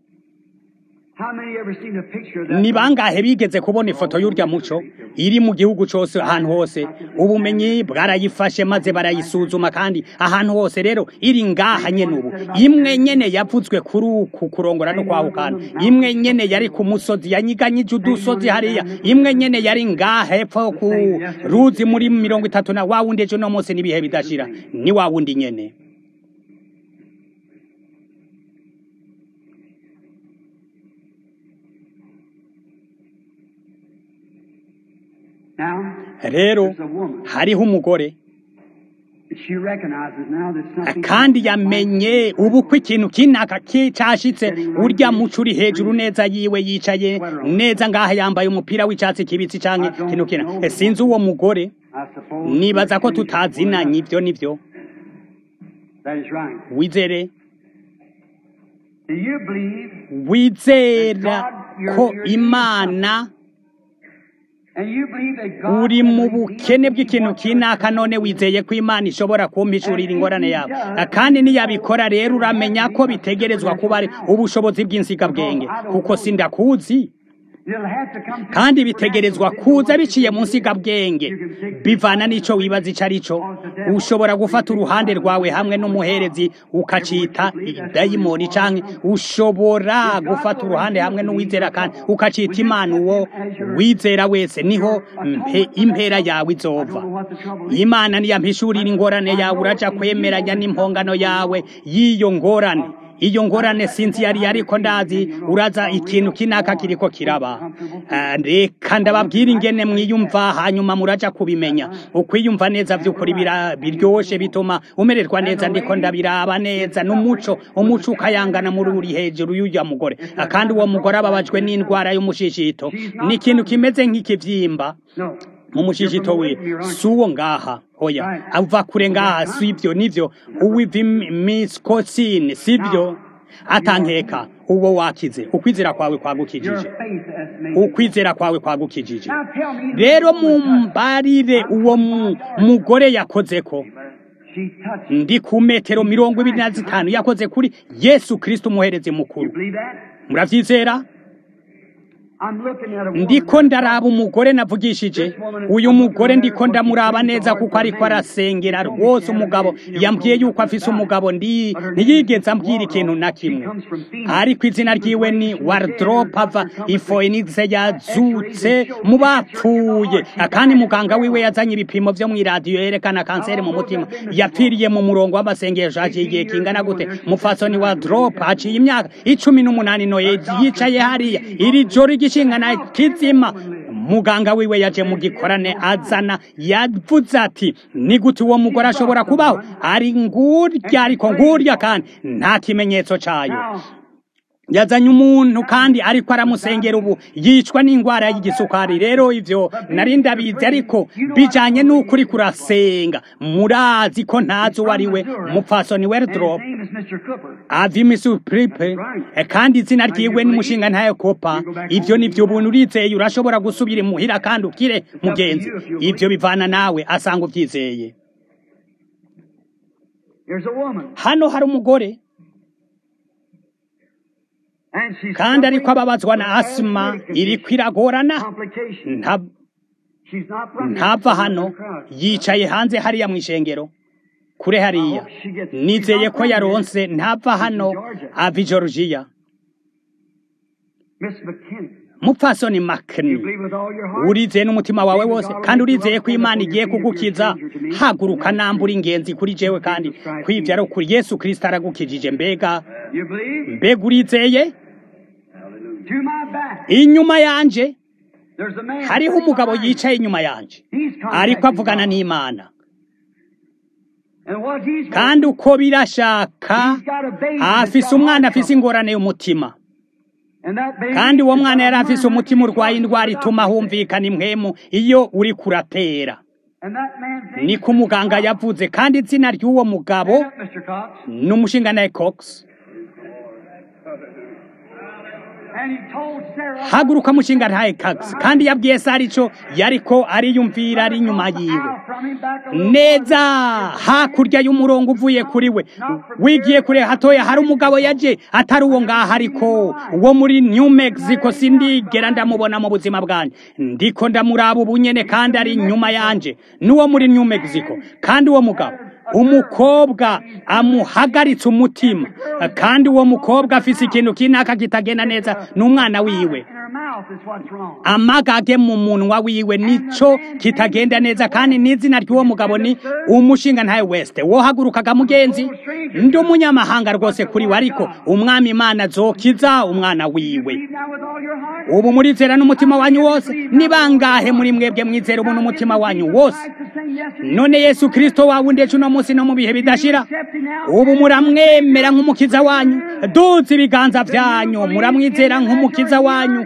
Ni bangahe bigeze kubona ifoto y'urya muco iri mu gihugu cyose ahantu hose? Ubumenyi bwarayifashe maze barayisuzuma kandi ahantu hose. Rero iri ngaha nyene ubu, imwe nyene yavutswe kuri uku kurongora no kwahukana, imwe nyene yari ku musozi yanyiganyije udusozi hariya, imwe nyene yari ngaha hepfo ku ruzi muri 30 na wawundi ejo no munsi n'ibihe bidashira, ni wawundi nyene. Rero hariho umugore kandi yamenye ubu ko ikintu kinaka cyashitse. Urya muco uri hejuru neza yiwe, yicaye neza ngaha, yambaye umupira w'icatsi kibitsi canke kintu kina. Sinzi uwo mugore, nibaza ko tutazinanye. Ivyo nivyo. Wizera ko Imana uri mu bukene bw'ikintu kinaka, none wizeye ko Imana ishobora kumpishurira ingorane yawe, kandi niyabikora rero uramenya ko bitegerezwa kuba ari ubushobozi bw'insigabwenge, kuko sindakuzi kandi bitegerezwa kuza biciye mu nsigabwenge, bivana n'ico wibaza ico arico. Ushobora gufata uruhande rwawe hamwe n'umuherezi ukacita dayimoni, canke ushobora gufata uruhande hamwe n'uwizera kandi ukacita Imana. Uwo wizera wese niho impera yawe izova. Imana niyampishurira ingorane yawe, uraja kwemeranya n'impongano yawe y'iyo ngorane. Iyo ngorane sinzi yari ariko ndazi uraza ikintu kinaka kiriko kiraba. Reka ndababwira ingene mwiyumva, hanyuma muraja kubimenya. Ukwiyumva neza vy'ukuri biryoshe, bituma umererwa neza. Ndiko ndabiraba neza n'umuco, umuco ukayangana muri uri hejuru y'uya mugore, kandi uwo mugore ababajwe n'indwara y'umushishito. Ni ikintu kimeze nk'ikivyimba mu mushishito we. Suwo ngaha, oya, ava kure ngaha, sivyo nivyo. Uwivimiskosini, sivyo. Atankeka uwo wakize, ukwizera kwawe kwagukijije, ukwizera kwawe kwagukijije. Rero mumbarire uwo mugore yakozeko. Ndi ku metero 25 yakoze kuri Yesu Kristo umuherezi mukuru. Muravyizera? Ndiko ndaraba umugore navugishije. Uyu mugore ndiko ndamuraba neza kuko ariko arasengera rwose. Umugabo yambwiye yuko afise umugabo, ntiyigeze ambwira ikintu na kimwe, ariko izina ryiwe ni Wardrobe ava Phoenix, yazutse mu bapfuye, kandi muganga wiwe yazanye ibipimo vyo mw'iradiyo yerekana kanseri mu mutima. Yapfiriye mu murongo w'amasengesho haciye igihe kingana gute? Mufasoni Wardrobe haciye imyaka 18 no yicaye hariya iri joro igishingana kizima. Muganga wiwe yaje mu gikorane azana, yavuze ati ni gute uwo mugore ashobora kubaho ari ngurya, ariko ngurya kandi nta kimenyetso cayo. Yazanye umuntu kandi ariko aramusengera, ubu yicwa n'ingwara y'igisukari. Rero ivyo nari ndabizi, ariko bijanye n'ukuri kurasenga. Murazi ko ntazi wari we Mupfasoni Wardrobe avimisupripe, kandi izina ryiwe n'umushinga ntayo Kopa. Ivyo nivyo ubuntu, urizeye urashobora gusubira imuhira kandi ukire mugenzi. Ivyo bivana nawe, asanga uvyizeye. Hano hari umugore kandi ariko ababazwa na asima iriko iragorana. ntava hano, yicaye hanze hariya mu ishengero kure hariya. Nizeye ko yaronse, ntava hano ava i Georgia. Mupfasoni Makni, urizeye n'umutima wawe wose kandi urizeye ko Imana igiye kugukiza, haguruka nambura ingenzi kuri jewe kandi kwivyaro kuri Yesu Kristo aragukijije. Mbega urizeye? Inyuma yanje hariho umugabo yicaye inyuma yanje ariko avugana n'Imana, kandi uko birashaka afise umwana afise ingorane y'umutima, kandi uwo mwana yari afise umutima urwaye indwara ituma humvikana impwemu iyo uri kuratera. Niko umuganga yavuze, kandi izina ry'uwo mugabo n'umushinganaye Cox. Haguruka mushinga ntaye Cox, kandi yabwiye Sara ico yariko ariyumvira ari nyuma yiwe, neza hakurya y'umurongo uvuye kuri we wigiye kure hatoya hari umugabo yaje atari uwo ngaha, ariko uwo muri New Mexico sindigera ndamubona mu buzima bwanjye. Ndiko ndamuraba ubunyene kandi ari nyuma yanje n'uwo muri New Mexico, kandi uwo mugabo umukobwa amuhagaritse umutima, kandi uwo mukobwa afise ikintu kinaka kitagenda neza n'umwana wiwe, amagage mu munwa wiwe nico kitagenda neza, kandi n'izina ry'uwo mugabo ni umushinga ntaye West. Wohagurukaga mugenzi, ndi umunyamahanga rwose kuri we, ariko umwami Imana zokiza umwana wiwe. Ubu murizera n'umutima wanyu wose? Ni bangahe muri mwebwe mwizera ubu n'umutima wanyu wose? None Yesu Kristo wawundi ejo no munsi no mu bihe bidashira, ubu muramwemera nk'umukiza wanyu? Duze ibiganza vyanyu, muramwizera nk'umukiza wanyu?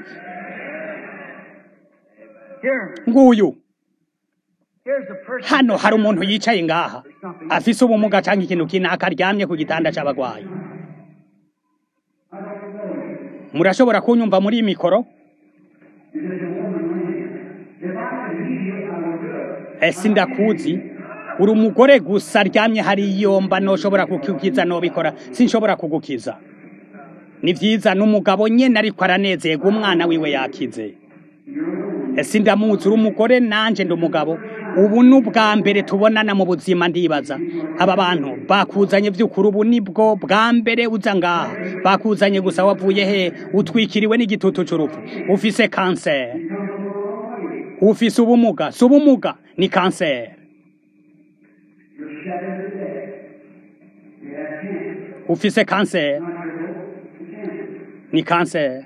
Nguyu hano hari umuntu yicaye ngaha afise ubumuga canke ikintu kinaka, aryamye ku gitanda c'abagwayi. Murashobora kunyumva muri mikoro? Sindakuzi, uri umugore gusa aryamye hari yomba, noshobora kukukiza nobikora, sinshobora kugukiza. Ni vyiza, n'umugabo nyene ariko aranezerwa umwana wiwe yakize. Sindamuzi, uri umugore nanje ndi umugabo. Ubu n'ubwa mbere tubonana mu buzima, ndibaza aba bantu bakuzanye vy'ukuri, ubu nibwo bwa mbere uza ngaha. Bakuzanye gusa, wavuye he? Utwikiriwe n'igitutu c'urupfu, ufise cancer, ufise ubumuga. Si ubumuga, ni cancer. Ufise cancer, ni cancer.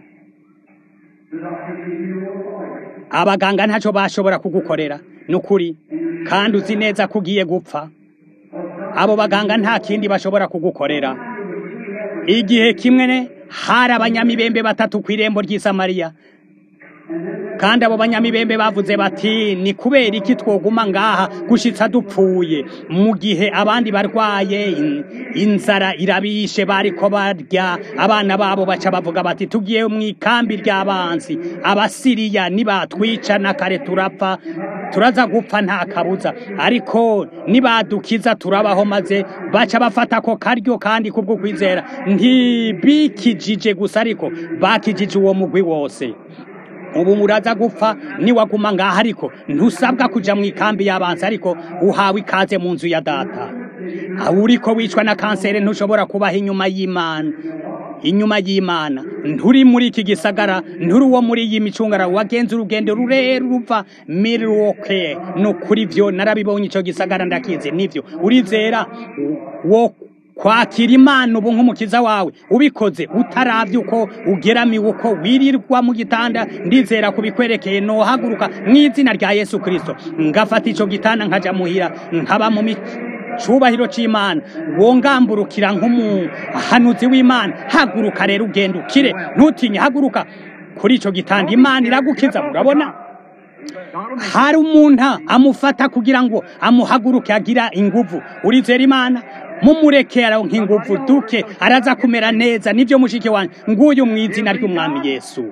Abaganga ntaco bashobora kugukorera nukuri, kandi uzi neza kugiye gupfa. Abo baganga nta kindi bashobora kugukorera. Igihe kimwe hari abanyamibembe batatu kw'irembo ry'i Samariya, kandi abo banyamibembe bavuze bati, ni kubera iki twoguma ngaha gushitsa dupfuye, mu gihe abandi barwaye, inzara irabishe, bariko barya abana babo. Baca bavuga bati, tugiye mw'ikambi ry'abansi, Abasiriya nibatwica na kare turapfa, turaza gupfa nta kabuza, ariko nibadukiza turabaho. Maze baca bafata ko karyo, kandi kubwo kwizera ntibikijije gusa, ariko bakijije uwo mugwi wose. Ubu muraza gupfa niwaguma ngaha, ariko ntusabwa kuja mu ikambi y'abansi, ariko uhawe ikaze mu nzu ya data. Uriko wicwa na kanseri ntushobora kubaho inyuma y'Imana. Inyuma y'Imana nturi muri iki gisagara, nturi uwo muri iyi micungara, wagenze urugendo rurerure ruva Milwaukee. No kuri vyo narabibonye, ico gisagara ndakize. Nivyo urizera wo kwakira Imana ubu nk'umukiza wawe, ubikoze utaravye uko ugeramiwe, uko wirirwa mu gitanda, ndizera kubikwerekeye nohaguruka mw'izina rya Yesu Kristo, ngafata ico gitanda nkaja muhira, nkaba mu cubahiro c'Imana. Wongamburukira nk'umuhanuzi w'Imana. Haguruka rero ugenda ukire, ntutinye. Haguruka kuri ico gitanda, Imana iragukiza. Murabona, hari umuntu amufata kugira ngo amuhaguruke agira inguvu. Urizera Imana, mumureke aronke inguvu duke, araza kumera neza. Nivyo mushike wanje, nguyu mw'izina ry'umwami Yesu.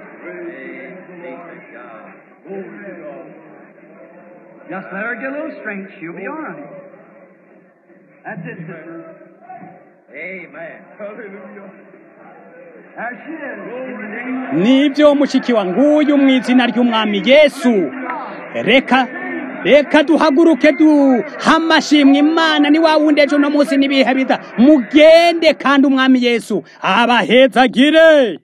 Just let her get a little strength, she'll be all right. That's it, sister. Amen. Hallelujah. There she is. Nivyo mushiki wa, nguyu mw'izina ry'umwami Yesu. reka duhaguruke duhamashimwe Imana ni wa wundi ejo no munsi n'ibihe bida mugende kandi umwami Yesu abahezagire.